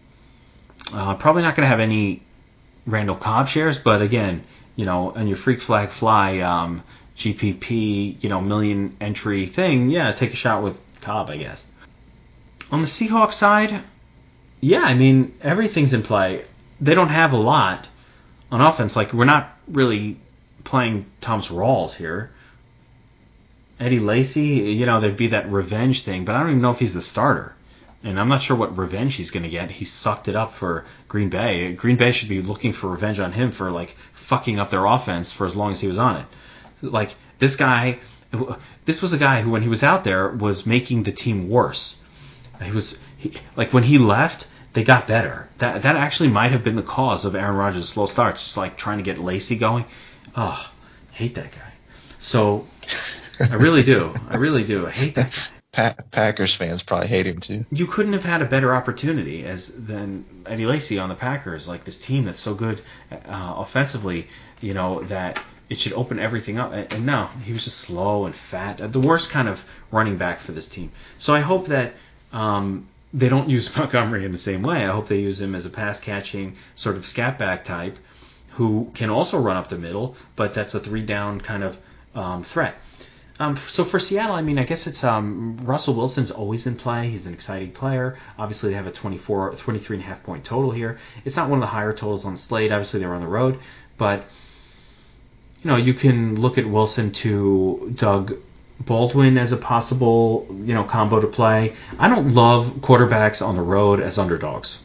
Uh, probably not going to have any Randall Cobb shares, but again, you know, on your freak flag fly um, G P P, you know, million entry thing, yeah, take a shot with Cobb, I guess. On the Seahawks side, yeah, I mean, everything's in play. They don't have a lot on offense. Like, we're not really playing Thomas Rawls here. Eddie Lacy, you know, there'd be that revenge thing, but I don't even know if he's the starter. And I'm not sure what revenge he's going to get. He sucked it up for Green Bay. Green Bay should be looking for revenge on him for, like, fucking up their offense for as long as he was on it. Like, this guy, this was a guy who, when he was out there, was making the team worse. He was, he, like, when he left, they got better. That that actually might have been the cause of Aaron Rodgers' slow starts, just like trying to get Lacy going. Oh, I hate that guy. So, I really do. I really do. I hate that guy. Pa- Packers fans probably hate him too. You couldn't have had a better opportunity as than Eddie Lacy on the Packers, like this team that's so good uh, offensively, you know, that it should open everything up. And, and no, he was just slow and fat. The worst kind of running back for this team. So I hope that um, they don't use Montgomery in the same way. I hope they use him as a pass-catching sort of scat back type who can also run up the middle, but that's a three-down kind of um, threat. Um, so for Seattle, I mean, I guess it's um, Russell Wilson's always in play. He's an exciting player. Obviously, they have a twenty-four, twenty-three and a half point total here. It's not one of the higher totals on the slate. Obviously, they're on the road, but you know, you can look at Wilson to Doug Baldwin as a possible, you know, combo to play. I don't love quarterbacks on the road as underdogs.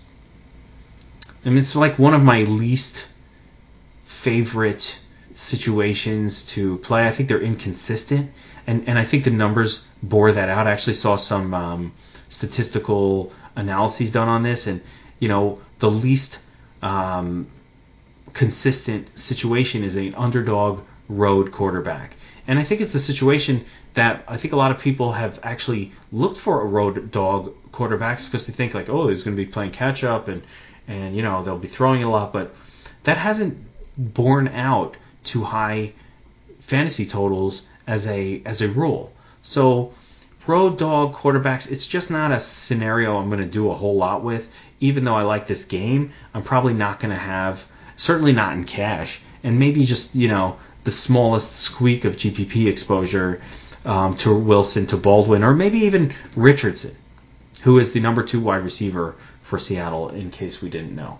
I mean, it's like one of my least favorite situations to play. I think they're inconsistent, and, and I think the numbers bore that out. I actually saw some um, statistical analyses done on this, and, you know, the least um, consistent situation is an underdog road quarterback. And I think it's a situation that I think a lot of people have actually looked for a road dog quarterbacks because they think like, oh, he's going to be playing catch up and, and, you know, they'll be throwing a lot, but that hasn't borne out to high fantasy totals as a as a rule. So road dog quarterbacks, it's just not a scenario I'm going to do a whole lot with. Even though I like this game, I'm probably not going to have, certainly not in cash, and maybe just, you know, the smallest squeak of G P P exposure um, to Wilson, to Baldwin, or maybe even Richardson, who is the number two wide receiver for Seattle, in case we didn't know.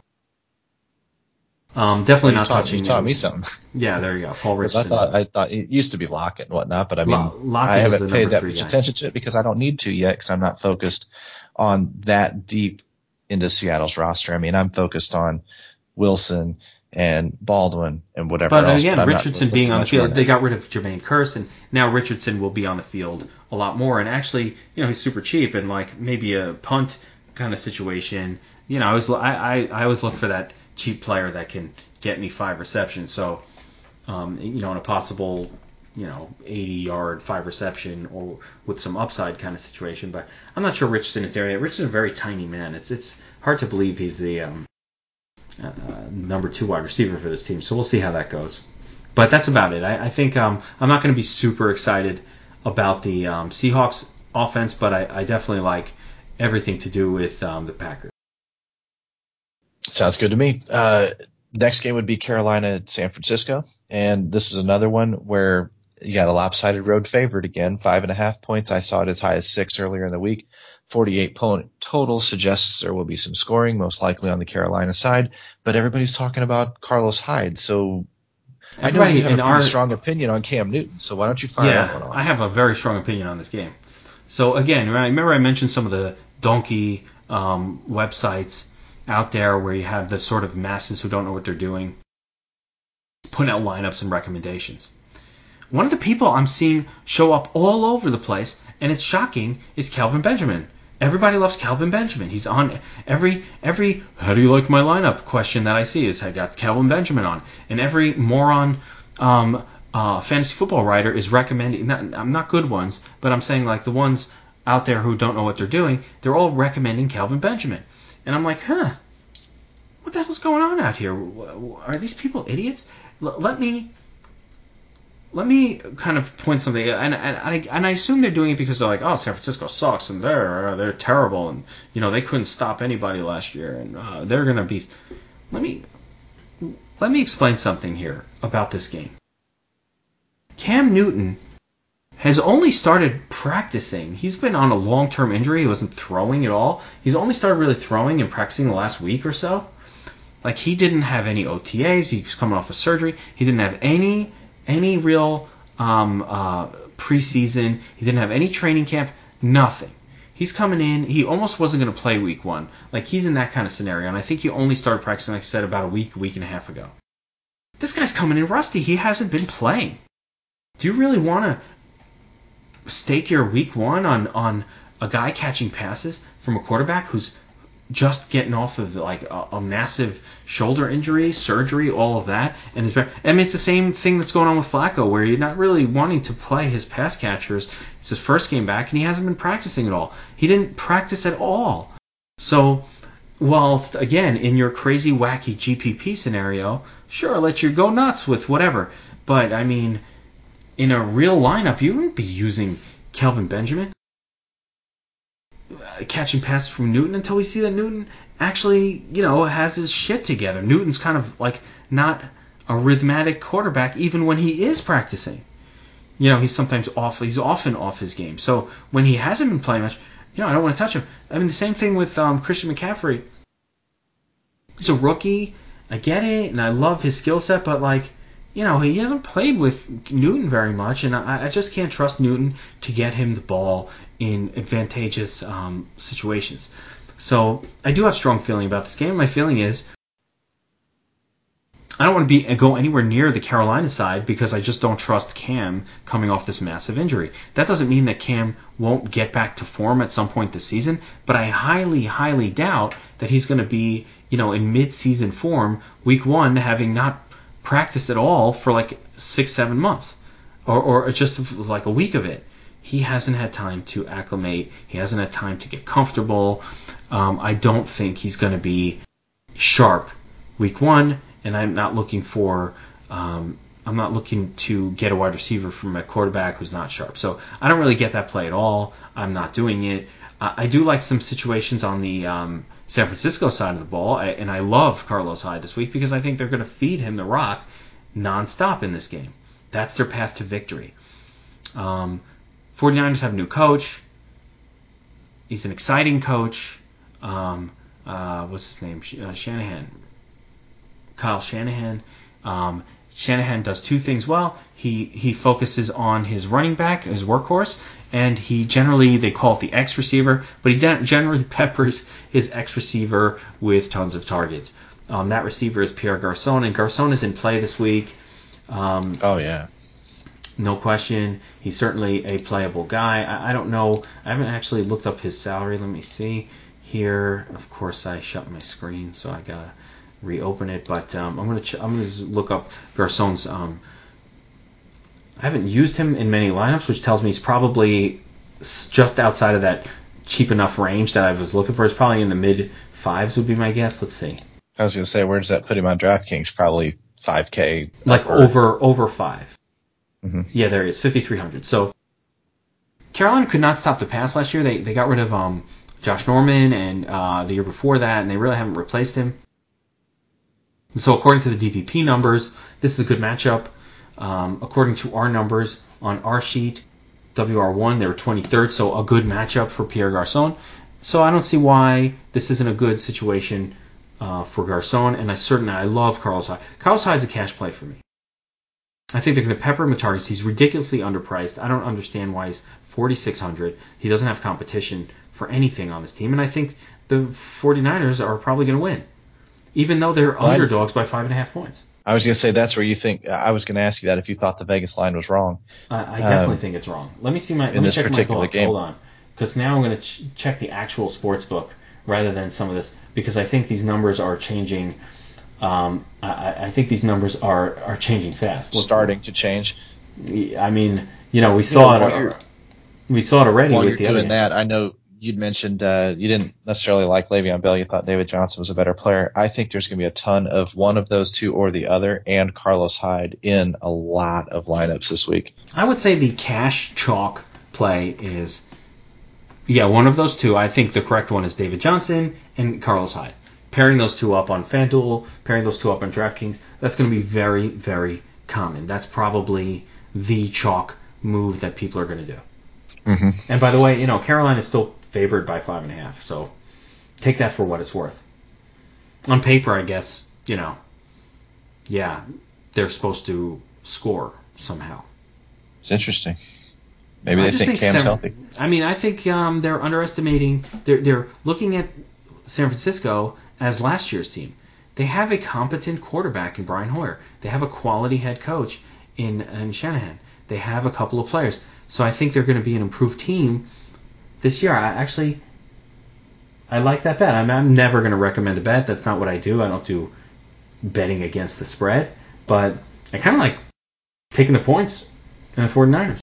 Um, definitely well, not taught, touching. You taught me something. Yeah, there you go, Paul Richardson. I thought I thought it used to be Lockett and whatnot, but I mean, Lo- I haven't paid that much guy. attention to it because I don't need to yet because I'm not focused on that deep into Seattle's roster. I mean, I'm focused on Wilson and Baldwin and whatever but else. Again, but Richardson being on the field, they it. got rid of Jermaine Kearse, and now Richardson will be on the field a lot more. And actually, you know, he's super cheap and like maybe a punt kind of situation. You know, I was I I, I always look for that cheap player that can get me five receptions. So, um, you know, in a possible, you know, eighty-yard, five reception or with some upside kind of situation. But I'm not sure Richardson is there yet. Richardson's a very tiny man. It's it's hard to believe he's the um, uh, number two wide receiver for this team. So we'll see how that goes. But that's about it. I, I think um, I'm not going to be super excited about the um, Seahawks offense, but I, I definitely like everything to do with um, the Packers. Sounds good to me. Uh, next game would be Carolina at San Francisco, and this is another one where you got a lopsided road favorite again, five and a half points. I saw it as high as six earlier in the week. forty-eight point total suggests there will be some scoring, most likely on the Carolina side, but everybody's talking about Carlos Hyde, so Everybody I know you have a pretty our, strong opinion on Cam Newton, so why don't you fire yeah, that one on? I have a very strong opinion on this game. So again, remember I mentioned some of the donkey um, websites out there where you have the sort of masses who don't know what they're doing, putting out lineups and recommendations. One of the people I'm seeing show up all over the place, and it's shocking, is Kelvin Benjamin. Everybody loves Kelvin Benjamin. He's on every every how do you like my lineup question that I see is I got Kelvin Benjamin on, and every moron um, uh, fantasy football writer is recommending. Not, I'm not good ones, but I'm saying like the ones out there who don't know what they're doing. They're all recommending Kelvin Benjamin, and I'm like, huh, what the hell's going on out here? Are these people idiots? L- let me. Let me kind of point something, and, and, I, and I assume they're doing it because they're like, oh, San Francisco sucks, and they're they're terrible, and you know they couldn't stop anybody last year, and uh, they're gonna be. Let me let me explain something here about this game. Cam Newton has only started practicing. He's been on a long-term injury. He wasn't throwing at all. He's only started really throwing and practicing the last week or so. Like he didn't have any O T As. He was coming off of surgery. He didn't have any. Any real um, uh, preseason. He didn't have any training camp. Nothing. He's coming in. He almost wasn't going to play week one. Like, he's in that kind of scenario. And I think he only started practicing, like I said, about a week, week and a half ago. This guy's coming in rusty. He hasn't been playing. Do you really want to stake your week one on, on a guy catching passes from a quarterback who's just getting off of like a, a massive shoulder injury, surgery, all of that, and his, I mean it's the same thing that's going on with Flacco, where you're not really wanting to play his pass catchers. It's his first game back, and he hasn't been practicing at all. He didn't practice at all. So, whilst again in your crazy wacky G P P scenario, sure, let you go nuts with whatever. But I mean, in a real lineup, you wouldn't be using Kelvin Benjamin. catching passes from Newton until we see that Newton actually, you know, has his shit together. Newton's kind of like not a rhythmic quarterback even when he is practicing. You know, he's sometimes off. He's often off his game. So when he hasn't been playing much, you know, I don't want to touch him. I mean, the same thing with um, Christian McCaffrey. He's a rookie. I get it, and I love his skill set, but like, you know, he hasn't played with Newton very much, and I, I just can't trust Newton to get him the ball in advantageous um, situations. So I do have a strong feeling about this game. My feeling is I don't want to be go anywhere near the Carolina side because I just don't trust Cam coming off this massive injury. That doesn't mean that Cam won't get back to form at some point this season, but I highly, highly doubt that he's going to be, you know, in mid-season form week one, having not practiced at all for like six, seven months, or, or just like a week of it. He hasn't had time to acclimate. He hasn't had time to get comfortable. Um, I don't think he's going to be sharp week one, and I'm not looking for um, I'm not looking to get a wide receiver from a quarterback who's not sharp. So I don't really get that play at all. I'm not doing it. Uh, I do like some situations on the um, San Francisco side of the ball, I, and I love Carlos Hyde this week because I think they're going to feed him the rock nonstop in this game. That's their path to victory. Um, 49ers have a new coach. He's an exciting coach. Um, uh, what's his name? Uh, Shanahan. Kyle Shanahan. Um, Shanahan does two things well. He he focuses on his running back, his workhorse, and he generally, they call it the X receiver, but he generally peppers his X receiver with tons of targets. Um, that receiver is Pierre Garçon, and Garçon is in play this week. Um, oh, yeah. No question. He's certainly a playable guy. I, I don't know. I haven't actually looked up his salary. Let me see here. Of course, I shut my screen, so I gotta reopen it. But um, I'm gonna ch- I'm gonna just look up Garçon's. Um, I haven't used him in many lineups, which tells me he's probably just outside of that cheap enough range that I was looking for. He's probably in the mid fives would be my guess. Let's see. I was gonna say, where does that put him on DraftKings? Probably five K. Like upward. over over five. Mm-hmm. Yeah, there he is, fifty-three hundred. So Carolina could not stop the pass last year. They they got rid of um, Josh Norman and uh, the year before that, and they really haven't replaced him. And so according to the D V P numbers, this is a good matchup. Um, according to our numbers on our sheet, W R one, they were twenty-third, so a good matchup for Pierre Garçon. So I don't see why this isn't a good situation uh, for Garçon, and I certainly I love Carlos Hyde. Carlos Hyde's a cash play for me. I think they're going to pepper him with targets. He's ridiculously underpriced. I don't understand why he's forty-six hundred. He doesn't have competition for anything on this team, and I think the 49ers are probably going to win, even though they're well, underdogs by five and a half points. I was going to say that's where you think. I was going to ask you that if you thought the Vegas line was wrong. Uh, I definitely um, think it's wrong. Let me see my. Let me check my book. Game. Hold on, because now I'm going to ch- check the actual sports book rather than some of this, because I think these numbers are changing. Um, I, I think these numbers are, are changing fast. Look Starting to change. I mean, you know, we saw yeah, it. We saw it already while with you're the doing other that. I know you'd mentioned uh, you didn't necessarily like Le'Veon Bell. You thought David Johnson was a better player. I think there's going to be a ton of one of those two or the other, and Carlos Hyde in a lot of lineups this week. I would say the cash chalk play is, yeah, one of those two. I think the correct one is David Johnson and Carlos Hyde. Pairing those two up on FanDuel, pairing those two up on DraftKings, that's going to be very, very common. That's probably the chalk move that people are going to do. Mm-hmm. And by the way, you know, Carolina is still favored by five and a half, so take that for what it's worth. On paper, I guess, you know, yeah, they're supposed to score somehow. It's interesting. Maybe I they think, think Cam's San, healthy. I mean, I think um, they're underestimating. They're they're looking at San Francisco as last year's team. They have a competent quarterback in Brian Hoyer. They have a quality head coach in, in Shanahan. They have a couple of players. So I think they're going to be an improved team this year. I actually, I like that bet. I'm, I'm never going to recommend a bet. That's not what I do. I don't do betting against the spread. But I kind of like taking the points in the 49ers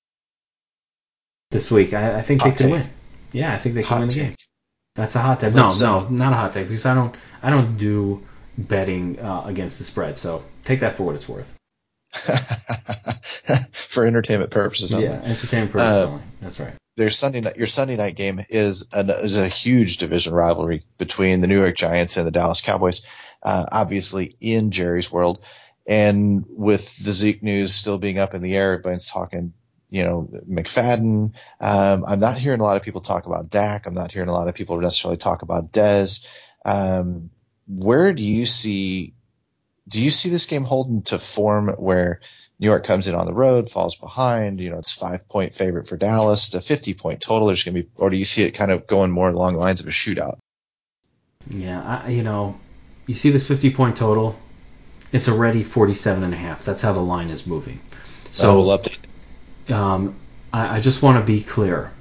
this week. I, I think hot they could take. win. Yeah, I think they could hot win the take. game. That's a hot take. No, Let's, no, uh, not a hot take because I don't, I don't do betting uh, against the spread. So take that for what it's worth. For entertainment purposes only. Yeah, entertainment purposes uh, only. That's right. their Sunday night, your Sunday night game is, an, is a huge division rivalry between the New York Giants and the Dallas Cowboys, uh, obviously in Jerry's world. And with the Zeke news still being up in the air, everybody's talking, you know, McFadden. Um, I'm not hearing a lot of people talk about Dak. I'm not hearing a lot of people necessarily talk about Dez. Um, where do you see, do you see this game holding to form where New York comes in on the road, falls behind, you know, it's five point favorite for Dallas, to fifty point total? There's going to be, or do you see it kind of going more along the lines of a shootout? Yeah, I, you know, you see this fifty point total, it's already forty-seven and a half. That's how the line is moving. So, we'll update. Um, I, I just want to be clear.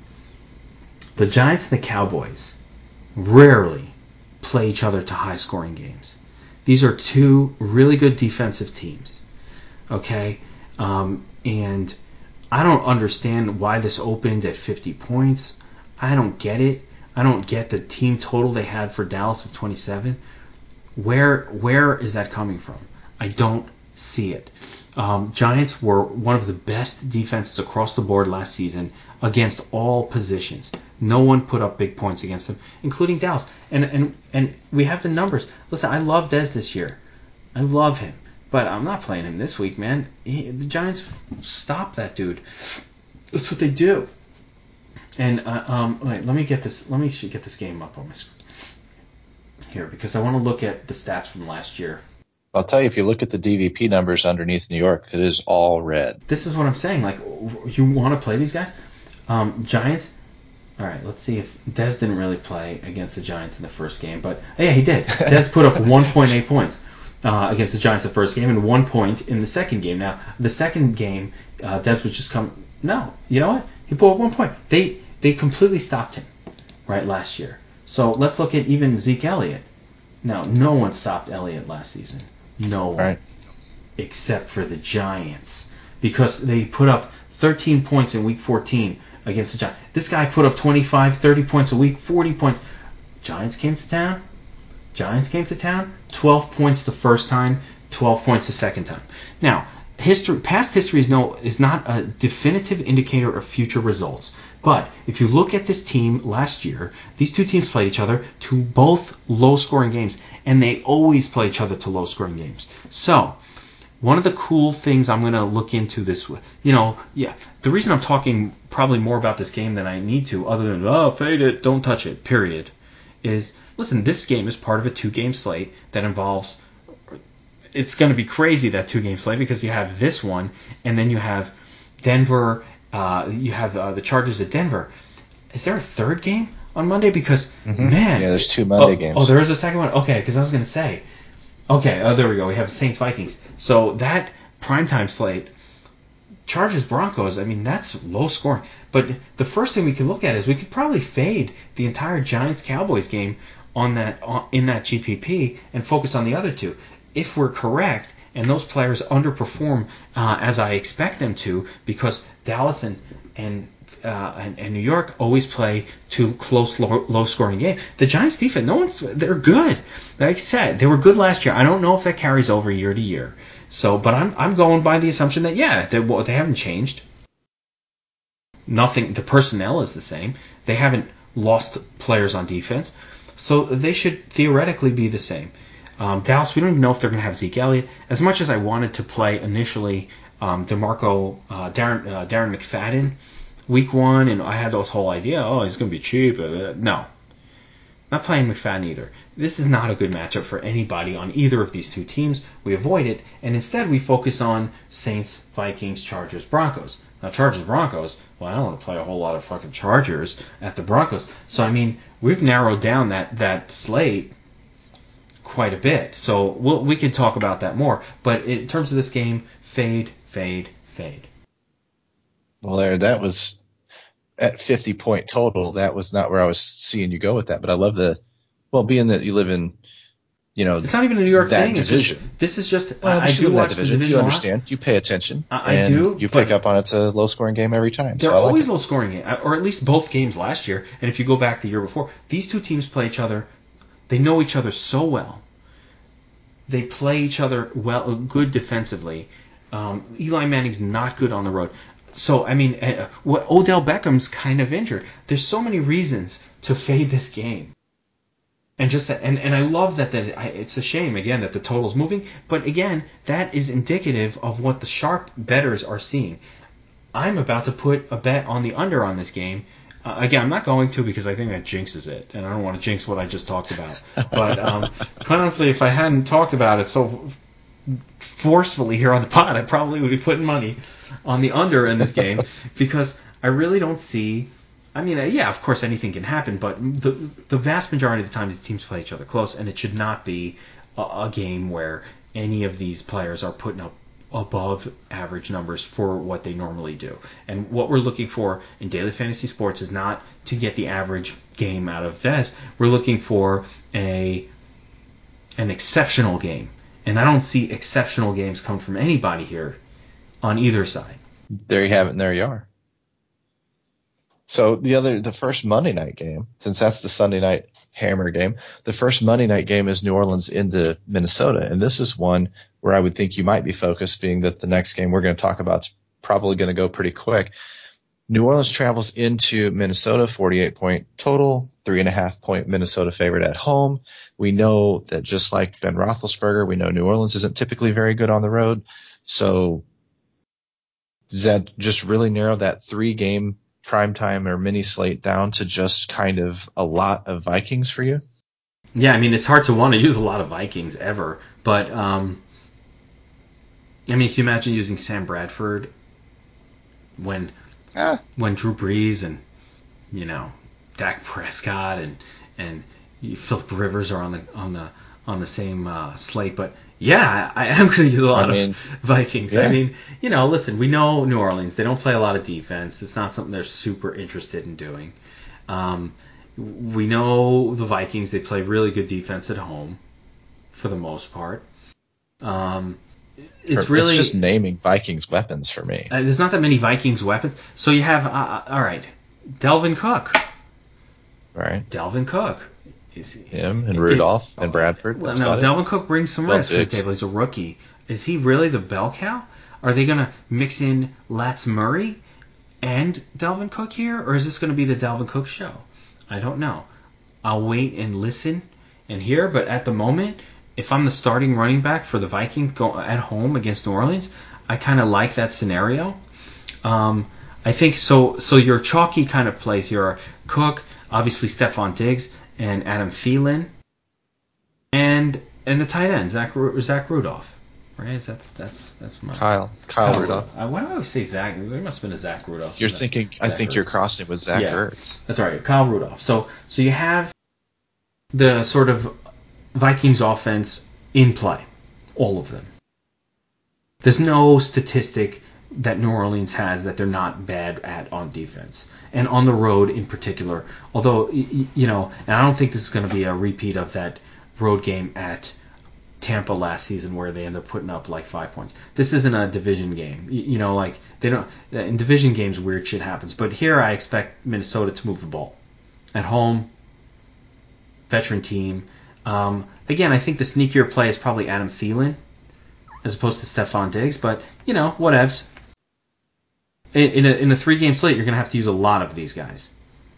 The Giants and the Cowboys rarely play each other to high-scoring games. These are two really good defensive teams. Okay? Um, and I don't understand why this opened at fifty points. I don't get it. I don't get the team total they had for Dallas of twenty-seven. Where where is that coming from? I don't see it. Um, Giants were one of the best defenses across the board last season against all positions. No one put up big points against them, including Dallas. And and and we have the numbers. Listen, I love Dez this year. I love him, but I'm not playing him this week, man. He, the Giants stop that dude. That's what they do. And uh, um, wait, let me get this. Let me get this game up on my screen here, because I want to look at the stats from last year. I'll tell you, if you look at the D V P numbers underneath New York, it is all red. This is what I'm saying. Like, you want to play these guys? Um, Giants. All right, let's see if Dez didn't really play against the Giants in the first game, but yeah, he did. Dez put up one point eight points uh, against the Giants the first game and one point in the second game. Now, the second game, uh, Dez was just coming. No, you know what? He put up one point. They they completely stopped him, right, last year. So let's look at even Zeke Elliott. Now, no one stopped Elliott last season. No one. Right. Except for the Giants. Because they put up thirteen points in week fourteen against the Giants. This guy put up twenty-five, thirty points a week, forty points. Giants came to town. Giants came to town. twelve points the first time, twelve points the second time. Now, history, past history is no is not a definitive indicator of future results. But if you look at this team last year, these two teams played each other to both low-scoring games, and they always play each other to low-scoring games. So, one of the cool things I'm going to look into this, you know, yeah, the reason I'm talking probably more about this game than I need to, other than, oh, fade it, don't touch it, period, is, listen, this game is part of a two-game slate that involves, it's going to be crazy, that two-game slate, because you have this one, and then you have Denver. Uh, you have uh, the Chargers at Denver. Is there a third game on Monday? Because, mm-hmm. man. Yeah, there's two Monday oh, games. Oh, there is a second one? Okay, because I was going to say. Okay, oh, there we go. We have Saints-Vikings. So that primetime slate, Chargers-Broncos, I mean, that's low scoring. But the first thing we can look at is we could probably fade the entire Giants-Cowboys game on that on, in that G P P and focus on the other two. If we're correct, and those players underperform uh, as I expect them to, because Dallas and and, uh, and and New York always play two close, low, low-scoring games. The Giants' defense, no one's they're good. Like I said, they were good last year. I don't know if that carries over year to year. So, but I'm I'm going by the assumption that yeah, they well, they haven't changed. Nothing. The personnel is the same. They haven't lost players on defense, so they should theoretically be the same. Um, Dallas, we don't even know if they're going to have Zeke Elliott. As much as I wanted to play initially um, DeMarco, uh, Darren, uh, Darren McFadden week one, and I had this whole idea, oh, he's going to be cheap. Uh, no. Not playing McFadden either. This is not a good matchup for anybody on either of these two teams. We avoid it, and instead we focus on Saints, Vikings, Chargers, Broncos. Now, Chargers, Broncos, well, I don't want to play a whole lot of fucking Chargers at the Broncos. So, I mean, we've narrowed down that, that slate quite a bit. So we'll, we can talk about that more. But in terms of this game, fade, fade, fade. Well, there, that was at fifty point total. That was not where I was seeing you go with that. But I love the, well, being that you live in, you know, it's not even a New York that thing. division. It's just, this is just, well, I, I do watch the division. You understand. You pay attention. I, and I do. You pick up on it's a low scoring game every time. They're so I like always it. low scoring, or at least both games last year. And if you go back the year before, these two teams play each other. They know each other so well. They play each other well, good defensively. Um, Eli Manning's not good on the road. So, I mean, uh, what Odell Beckham's kind of injured. There's so many reasons to fade this game. And just and, and I love that, that I, it's a shame, again, that the total's moving. But, again, that is indicative of what the sharp bettors are seeing. I'm about to put a bet on the under on this game. Uh, again, I'm not going to because I think that jinxes it. And I don't want to jinx what I just talked about. But, um, quite honestly, if I hadn't talked about it so forcefully here on the pod, I probably would be putting money on the under in this game because I really don't see. I mean, yeah, of course anything can happen, but the the vast majority of the time these teams play each other close, and it should not be a, a game where any of these players are putting up above average numbers for what they normally do. And what we're looking for in daily fantasy sports is not to get the average game out of Dez. We're looking for a an exceptional game. And I don't see exceptional games come from anybody here on either side. There you have it, and there you are. So the other, the first Monday night game, since that's the Sunday night hammer game, the first Monday night game is New Orleans into Minnesota. And this is one where I would think you might be focused, being that the next game we're going to talk about is probably going to go pretty quick. New Orleans travels into Minnesota, forty-eight point total, three and a half point Minnesota favorite at home. We know that just like Ben Roethlisberger, we know New Orleans isn't typically very good on the road. So does that just really narrow that three game primetime or mini slate down to just kind of a lot of Vikings for you? Yeah, I mean, it's hard to want to use a lot of Vikings ever, but um, I mean, if you imagine using Sam Bradford when ah. when Drew Brees and, you know, Dak Prescott and and Philip Rivers are on the on the on the same uh, slate, but yeah, I, I am going to use a lot I mean, of Vikings. Yeah. I mean, you know, listen, we know New Orleans, they don't play a lot of defense. It's not something they're super interested in doing. Um, we know the Vikings, they play really good defense at home for the most part. Um, it's really it's just naming Vikings weapons for me. Uh, there's not that many Vikings weapons. So you have, uh, all right, Delvin Cook. Right. Delvin Cook. Is he, Him and Rudolph it, and Bradford. Well, no, Delvin Cook brings some risk to the table. He's a rookie. Is he really the bell cow? Are they going to mix in Lats Murray and Delvin Cook here? Or is this going to be the Delvin Cook show? I don't know. I'll wait and listen and hear. But at the moment, if I'm the starting running back for the Vikings go at home against New Orleans, I kind of like that scenario. Um, I think so. So your chalky kind of plays here are Cook, obviously Stephon Diggs, and Adam Thielen, and and the tight end Zach Zach Rudolph, right? Is that that's that's my Kyle Kyle, Kyle Rudolph. Uh, why do I always say Zach? There must have been a Zach Rudolph. You're thinking. Zach I think Ertz. You're crossing with Zach yeah, Ertz. That's right, Kyle Rudolph. So so you have the sort of Vikings offense in play, all of them. There's no statistic that New Orleans has that they're not bad at on defense. And on the road in particular, although, you know, and I don't think this is going to be a repeat of that road game at Tampa last season where they ended up putting up like five points. This isn't a division game. You know, like, they don't, in division games, weird shit happens. But here I expect Minnesota to move the ball. At home, veteran team. Um, again, I think the sneakier play is probably Adam Thielen as opposed to Stephon Diggs, but, you know, whatevs. In a, in a three-game slate, you're going to have to use a lot of these guys.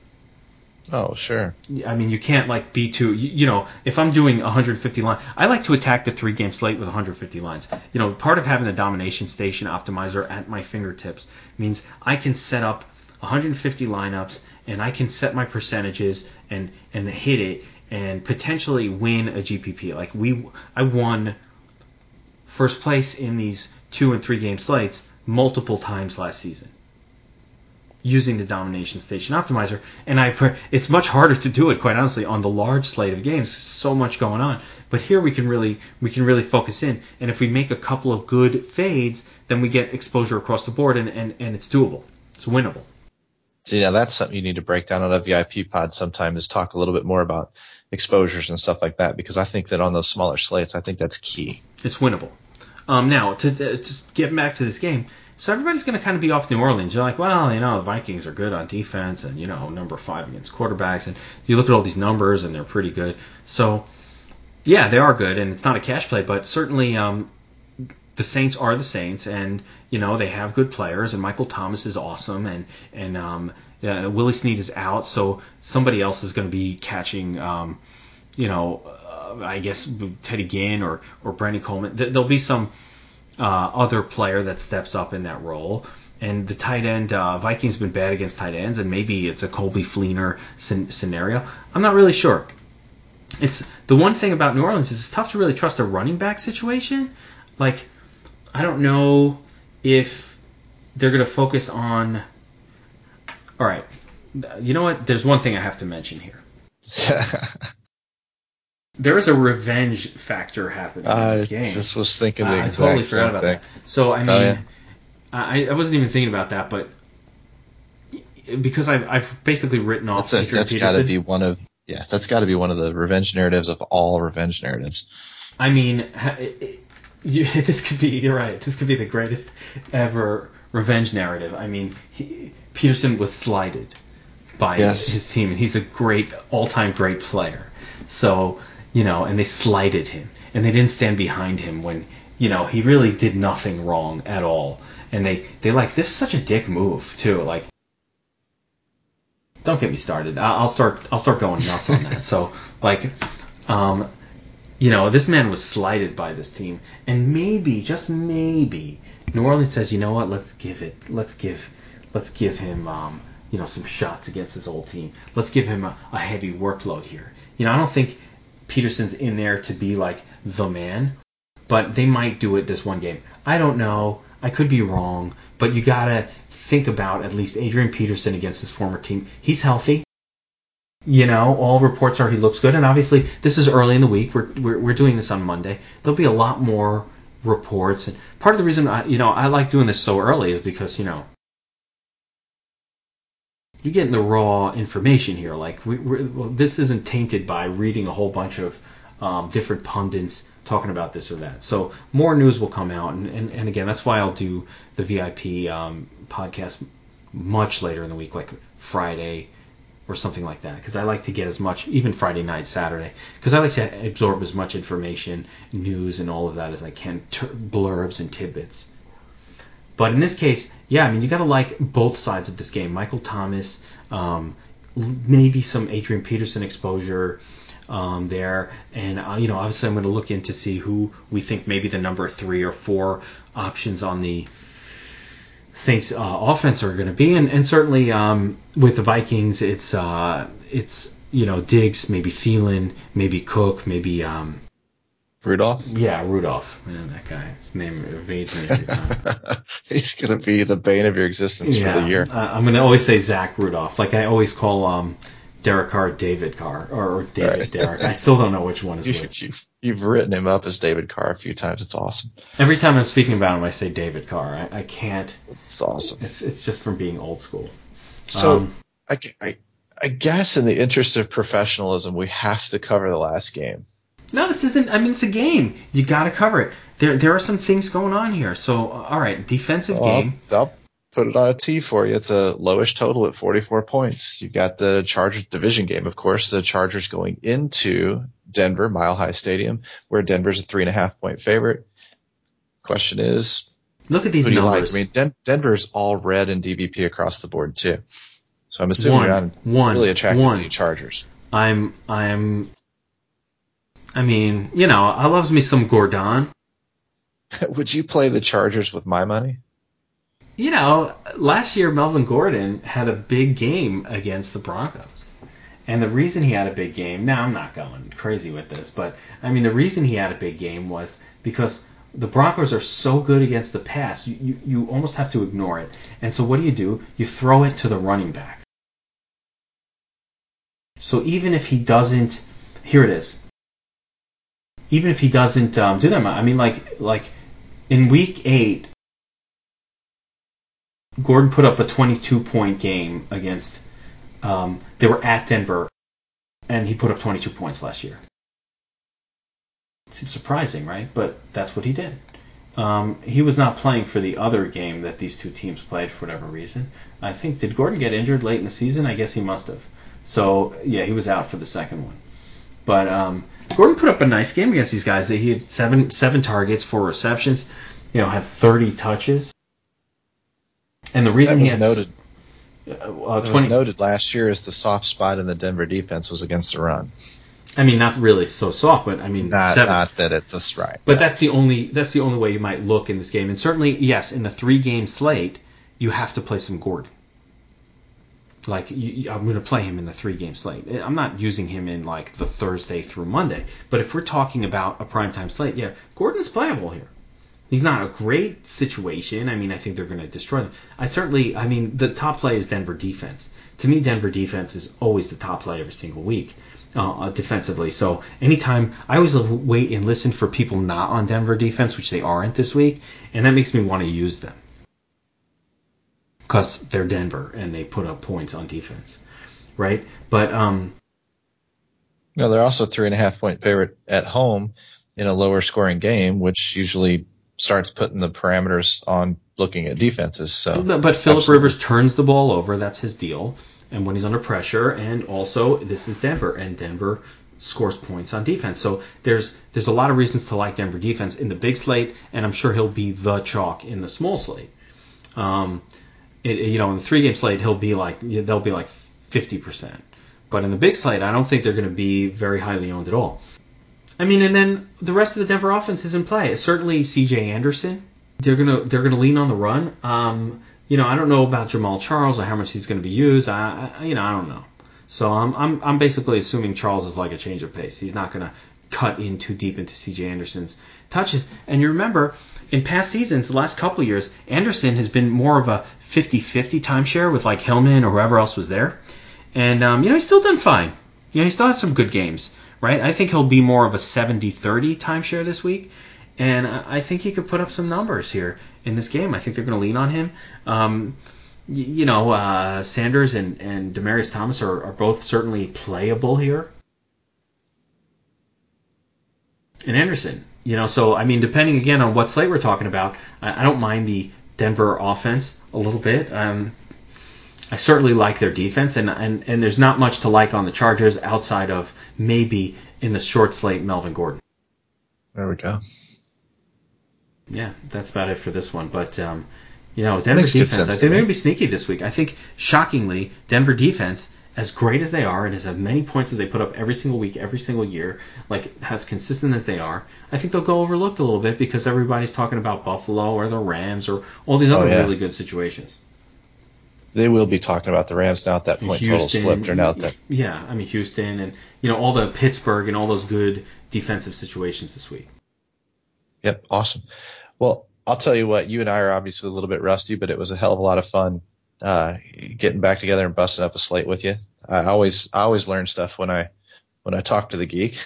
Oh, sure. I mean, you can't, like, be too... You, you know, if I'm doing one hundred fifty lines... I like to attack the three-game slate with one hundred fifty lines. You know, part of having the Domination Station optimizer at my fingertips means I can set up one hundred fifty lineups, and I can set my percentages and, and hit it and potentially win a G P P. Like, we, I won first place in these two- and three-game slates multiple times last season using the Domination Station optimizer, and I it's much harder to do it, quite honestly, on the large slate of games. So much going on, but here we can really we can really focus in, and if we make a couple of good fades, then we get exposure across the board, and, and, and it's doable, it's winnable. So yeah, that's something you need to break down on a V I P pod sometime, is talk a little bit more about exposures and stuff like that, because I think that on those smaller slates, I think that's key. It's winnable. Um, now, to uh, just get back to this game, so everybody's going to kind of be off New Orleans. You're like, well, you know, the Vikings are good on defense and, you know, number five against quarterbacks. And you look at all these numbers and they're pretty good. So, yeah, they are good, and it's not a cash play, but certainly um, the Saints are the Saints, and you know they have good players, and Michael Thomas is awesome, and and um, uh, Willie Snead is out, so somebody else is going to be catching, um, you know, uh, I guess Teddy Ginn or or Brandon Coleman. There'll be some uh, other player that steps up in that role. And the tight end, uh, Vikings have been bad against tight ends, and maybe it's a Colby Fleener scen- scenario. I'm not really sure. It's the one thing about New Orleans is it's tough to really trust a running back situation. Like, I don't know if they're going to focus on. All right, you know what? There's one thing I have to mention here. There is a revenge factor happening in this game. I just was thinking the I, exact I totally forgot same about thing. that. So I mean, oh, yeah. I, I wasn't even thinking about that, but because I've I've basically written off That's, Adrian that's Peterson. got to be one of yeah, that's got to be one of the revenge narratives of all revenge narratives. I mean, it, it, you, this could be you're right. This could be the greatest ever revenge narrative. I mean, he, Peterson was slighted by yes. his team, and he's a great all-time great player. So you know, and they slighted him, and they didn't stand behind him when you know he really did nothing wrong at all. And they they like this is such a dick move too. Like, don't get me started. I'll start I'll start going nuts on that. So like, um, you know, this man was slighted by this team, and maybe just maybe New Orleans says, you know what, let's give it, let's give, let's give him, um, you know, some shots against his old team. Let's give him a, a heavy workload here. You know, I don't think Peterson's in there to be like the man, but they might do it this one game. I don't know. I could be wrong, but you gotta think about at least Adrian Peterson against his former team. He's healthy. You know, all reports are he looks good, and obviously this is early in the week. We're we're, we're doing this on Monday. There'll be a lot more reports, and part of the reason I, you know I like doing this so early is because you know you're getting the raw information here. Like we, we're, well, this isn't tainted by reading a whole bunch of um, different pundits talking about this or that. So more news will come out, and, and, and again, that's why I'll do the V I P um, podcast much later in the week, like Friday or something like that, because I like to get as much, even Friday night, Saturday, because I like to absorb as much information, news, and all of that as I can, ter- blurbs and tidbits. But in this case, yeah, I mean, you got to like both sides of this game. Michael Thomas, um, maybe some Adrian Peterson exposure um, there, and uh, you know, obviously, I'm going to look in to see who we think maybe the number three or four options on the Saints uh, offense are going to be, and, and certainly um, with the Vikings, it's uh, it's you know Diggs, maybe Thielen, maybe Cook, maybe um, Rudolph. Yeah, Rudolph. Man, that guy. His name evades me every time. He's going to be the bane of your existence yeah, for the year. Uh, I'm going to always say Zach Rudolph. Like I always call um, Derek Carr David Carr or David right. Derek. I still don't know which one is you, which. You've, you've written him up as David Carr a few times. It's awesome. Every time I'm speaking about him, I say David Carr. I, I can't. It's awesome. It's it's just from being old school. So um, I, I, I guess in the interest of professionalism, we have to cover the last game. No, this isn't. I mean, it's a game. You got to cover it. There, there are some things going on here. So, all right, defensive well, game. I'll, I'll put it on a tee for you. It's a lowish total at forty-four points. You've got the Chargers division game, of course. The Chargers going into Denver, Mile High Stadium, where Denver's a three and a half point favorite. Question is, look at these who do you numbers. like? I mean, Den- Denver's all red in D V P across the board too. So I'm assuming one, you're not one, really attracted one. to the Chargers. I'm, I'm. I mean, you know, I loves me some Gordon. Would you play the Chargers with my money? You know, last year Melvin Gordon had a big game against the Broncos. And the reason he had a big game, now I'm not going crazy with this, but I mean, the reason he had a big game was because the Broncos are so good against the pass, you, you, you almost have to ignore it. And so what do you do? You throw it to the running back. So even if he doesn't, here it is. Even if he doesn't um, do that, I mean, like like in week eight, Gordon put up a twenty-two point game against. Um, they were at Denver, and he put up twenty-two points last year. Seems surprising, right? But that's what he did. Um, he was not playing for the other game that these two teams played for whatever reason. I think, did Gordon get injured late in the season? I guess he must have. So, yeah, he was out for the second one. But um, Gordon put up a nice game against these guys. He had seven seven targets, four receptions, you know, had thirty touches. And the reason that was he had noted. Uh, It twenty was noted last year as the soft spot in the Denver defense was against the run. I mean, not really so soft, but I mean, not seven. Not that it's a strike. But yeah. that's the only that's the only way you might look in this game. And certainly, yes, in the three game slate, you have to play some Gordon. Like you, I'm going to play him in the three game slate. I'm not using him in like the Thursday through Monday. But if we're talking about a primetime slate, yeah, Gordon's playable here. He's not a great situation. I mean, I think they're going to destroy them. I certainly, I mean, the top play is Denver defense. To me, Denver defense is always the top play every single week uh, defensively. So anytime, I always wait and listen for people not on Denver defense, which they aren't this week, and that makes me want to use them because they're Denver and they put up points on defense, right? But um, no, they're also three and a half point favorite at home in a lower scoring game, which usually starts putting the parameters on looking at defenses. So, but, but Phillip Rivers turns the ball over. That's his deal. And when he's under pressure, and also this is Denver, and Denver scores points on defense. So there's there's a lot of reasons to like Denver defense in the big slate, and I'm sure he'll be the chalk in the small slate. Um, it, you know, in the three game slate, he'll be like they'll be like fifty percent. But in the big slate, I don't think they're going to be very highly owned at all. I mean, and then the rest of the Denver offense is in play. Certainly C J Anderson. They're gonna they're gonna lean on the run. Um, you know, I don't know about Jamal Charles or how much he's going to be used. I, I you know I don't know. So I'm I'm I'm basically assuming Charles is like a change of pace. He's not going to cut in too deep into C J Anderson's touches. And you remember in past seasons, the last couple of years, Anderson has been more of a fifty-fifty timeshare with like Hillman or whoever else was there. And um, you know he's still done fine. You know he still had some good games. Right? I think he'll be more of a seventy thirty timeshare this week, and I think he could put up some numbers here in this game. I think they're going to lean on him. Um, you, you know, uh, Sanders and, and Demaryius Thomas are, are both certainly playable here. And Anderson, you know, so, I mean, depending again on what slate we're talking about, I, I don't mind the Denver offense a little bit. Um, I certainly like their defense, and, and, and there's not much to like on the Chargers outside of maybe in the short slate Melvin Gordon. There we go. Yeah, that's about it for this one. But, um, you know, Denver Makes defense, I think they're going to be sneaky this week. I think, shockingly, Denver defense, as great as they are and as many points as they put up every single week, every single year, like as consistent as they are, I think they'll go overlooked a little bit because everybody's talking about Buffalo or the Rams or all these other oh, yeah. really good situations. They will be talking about the Rams now at that point. Houston, totals flipped or now that. Yeah, I mean Houston and you know all the Pittsburgh and all those good defensive situations this week. Yep, awesome. Well, I'll tell you what, you and I are obviously a little bit rusty, but it was a hell of a lot of fun uh, getting back together and busting up a slate with you. I always I always learn stuff when I when I talk to the geek,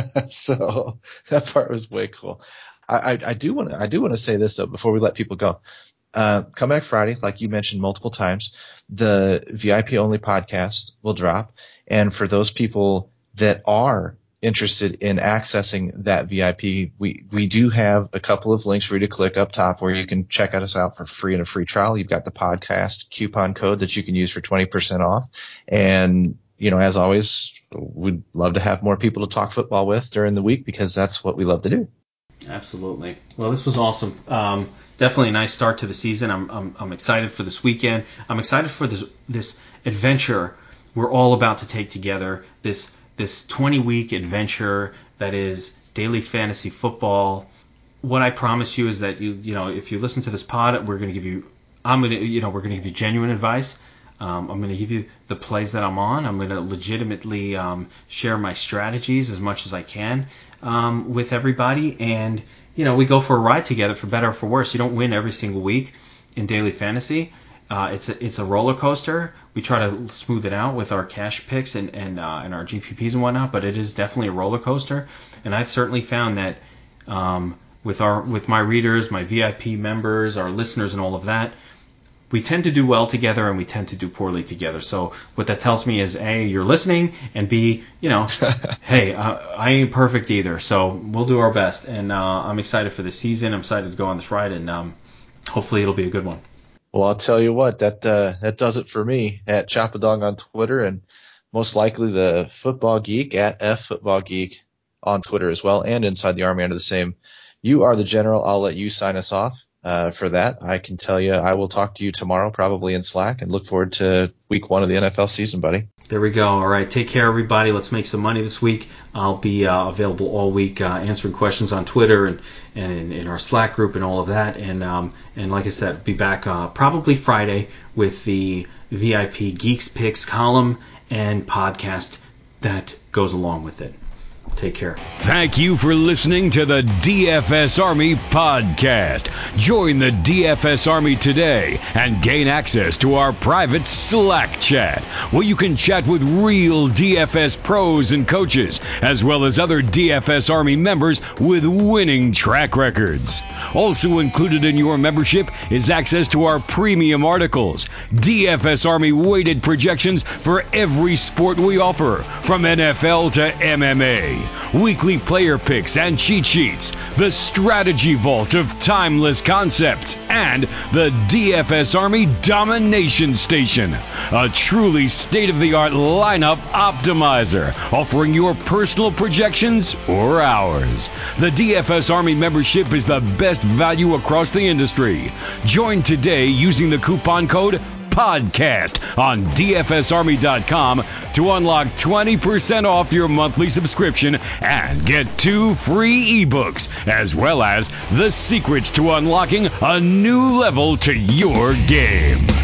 so that part was way cool. I, I, I do want to I do want to say this though before we let people go. Uh, come back Friday, like you mentioned multiple times, the V I P only podcast will drop. And for those people that are interested in accessing that V I P, we, we do have a couple of links for you to click up top where you can check us out for free in a free trial. You've got the podcast coupon code that you can use for twenty percent off. And, you know, as always, we'd love to have more people to talk football with during the week because that's what we love to do. Absolutely. Well, this was awesome. Um, definitely a nice start to the season. I'm, I'm I'm excited for this weekend. I'm excited for this this adventure we're all about to take together. This this twenty week adventure that is daily fantasy football. What I promise you is that you you know if you listen to this pod, we're going to give you I'm going to you know we're going to give you genuine advice. Um, I'm going to give you the plays that I'm on. I'm going to legitimately um, share my strategies as much as I can um, with everybody. And, you know, we go for a ride together for better or for worse. You don't win every single week in daily fantasy. Uh, it's a, it's a roller coaster. We try to smooth it out with our cash picks and, and, uh, and our G P Ps and whatnot, but it is definitely a roller coaster. And I've certainly found that um, with our with my readers, my V I P members, our listeners and all of that, we tend to do well together and we tend to do poorly together. So what that tells me is A, you're listening, and B, you know, hey, uh, I ain't perfect either. So we'll do our best. And uh, I'm excited for the season. I'm excited to go on this ride, and um, hopefully it'll be a good one. Well, I'll tell you what, that uh, that does it for me at Chop-A-Dog on Twitter. And most likely the Football Geek at F Football Geek on Twitter as well, and Inside the Army under the same. You are the general. I'll let you sign us off. Uh, for that, I can tell you I will talk to you tomorrow, probably in Slack, and look forward to week one of the N F L season, buddy. There we go. All right. Take care, everybody. Let's make some money this week. I'll be uh, available all week uh, answering questions on Twitter and, and in, in our Slack group and all of that. And um, and like I said, be back uh, probably Friday with the V I P Geeks Picks column and podcast that goes along with it. Take care. Thank you for listening to the D F S Army podcast. Join the D F S Army today and gain access to our private Slack chat, where you can chat with real D F S pros and coaches, as well as other D F S Army members with winning track records. Also included in your membership is access to our premium articles, D F S Army weighted projections for every sport we offer, from N F L to M M A. Weekly player picks and cheat sheets, the strategy vault of timeless concepts, and the D F S Army Domination Station, a truly state-of-the-art lineup optimizer, offering your personal projections or ours. The D F S Army membership is the best value across the industry. Join today using the coupon code podcast on D F S Army dot com to unlock twenty percent off your monthly subscription and get two free ebooks, as well as the secrets to unlocking a new level to your game.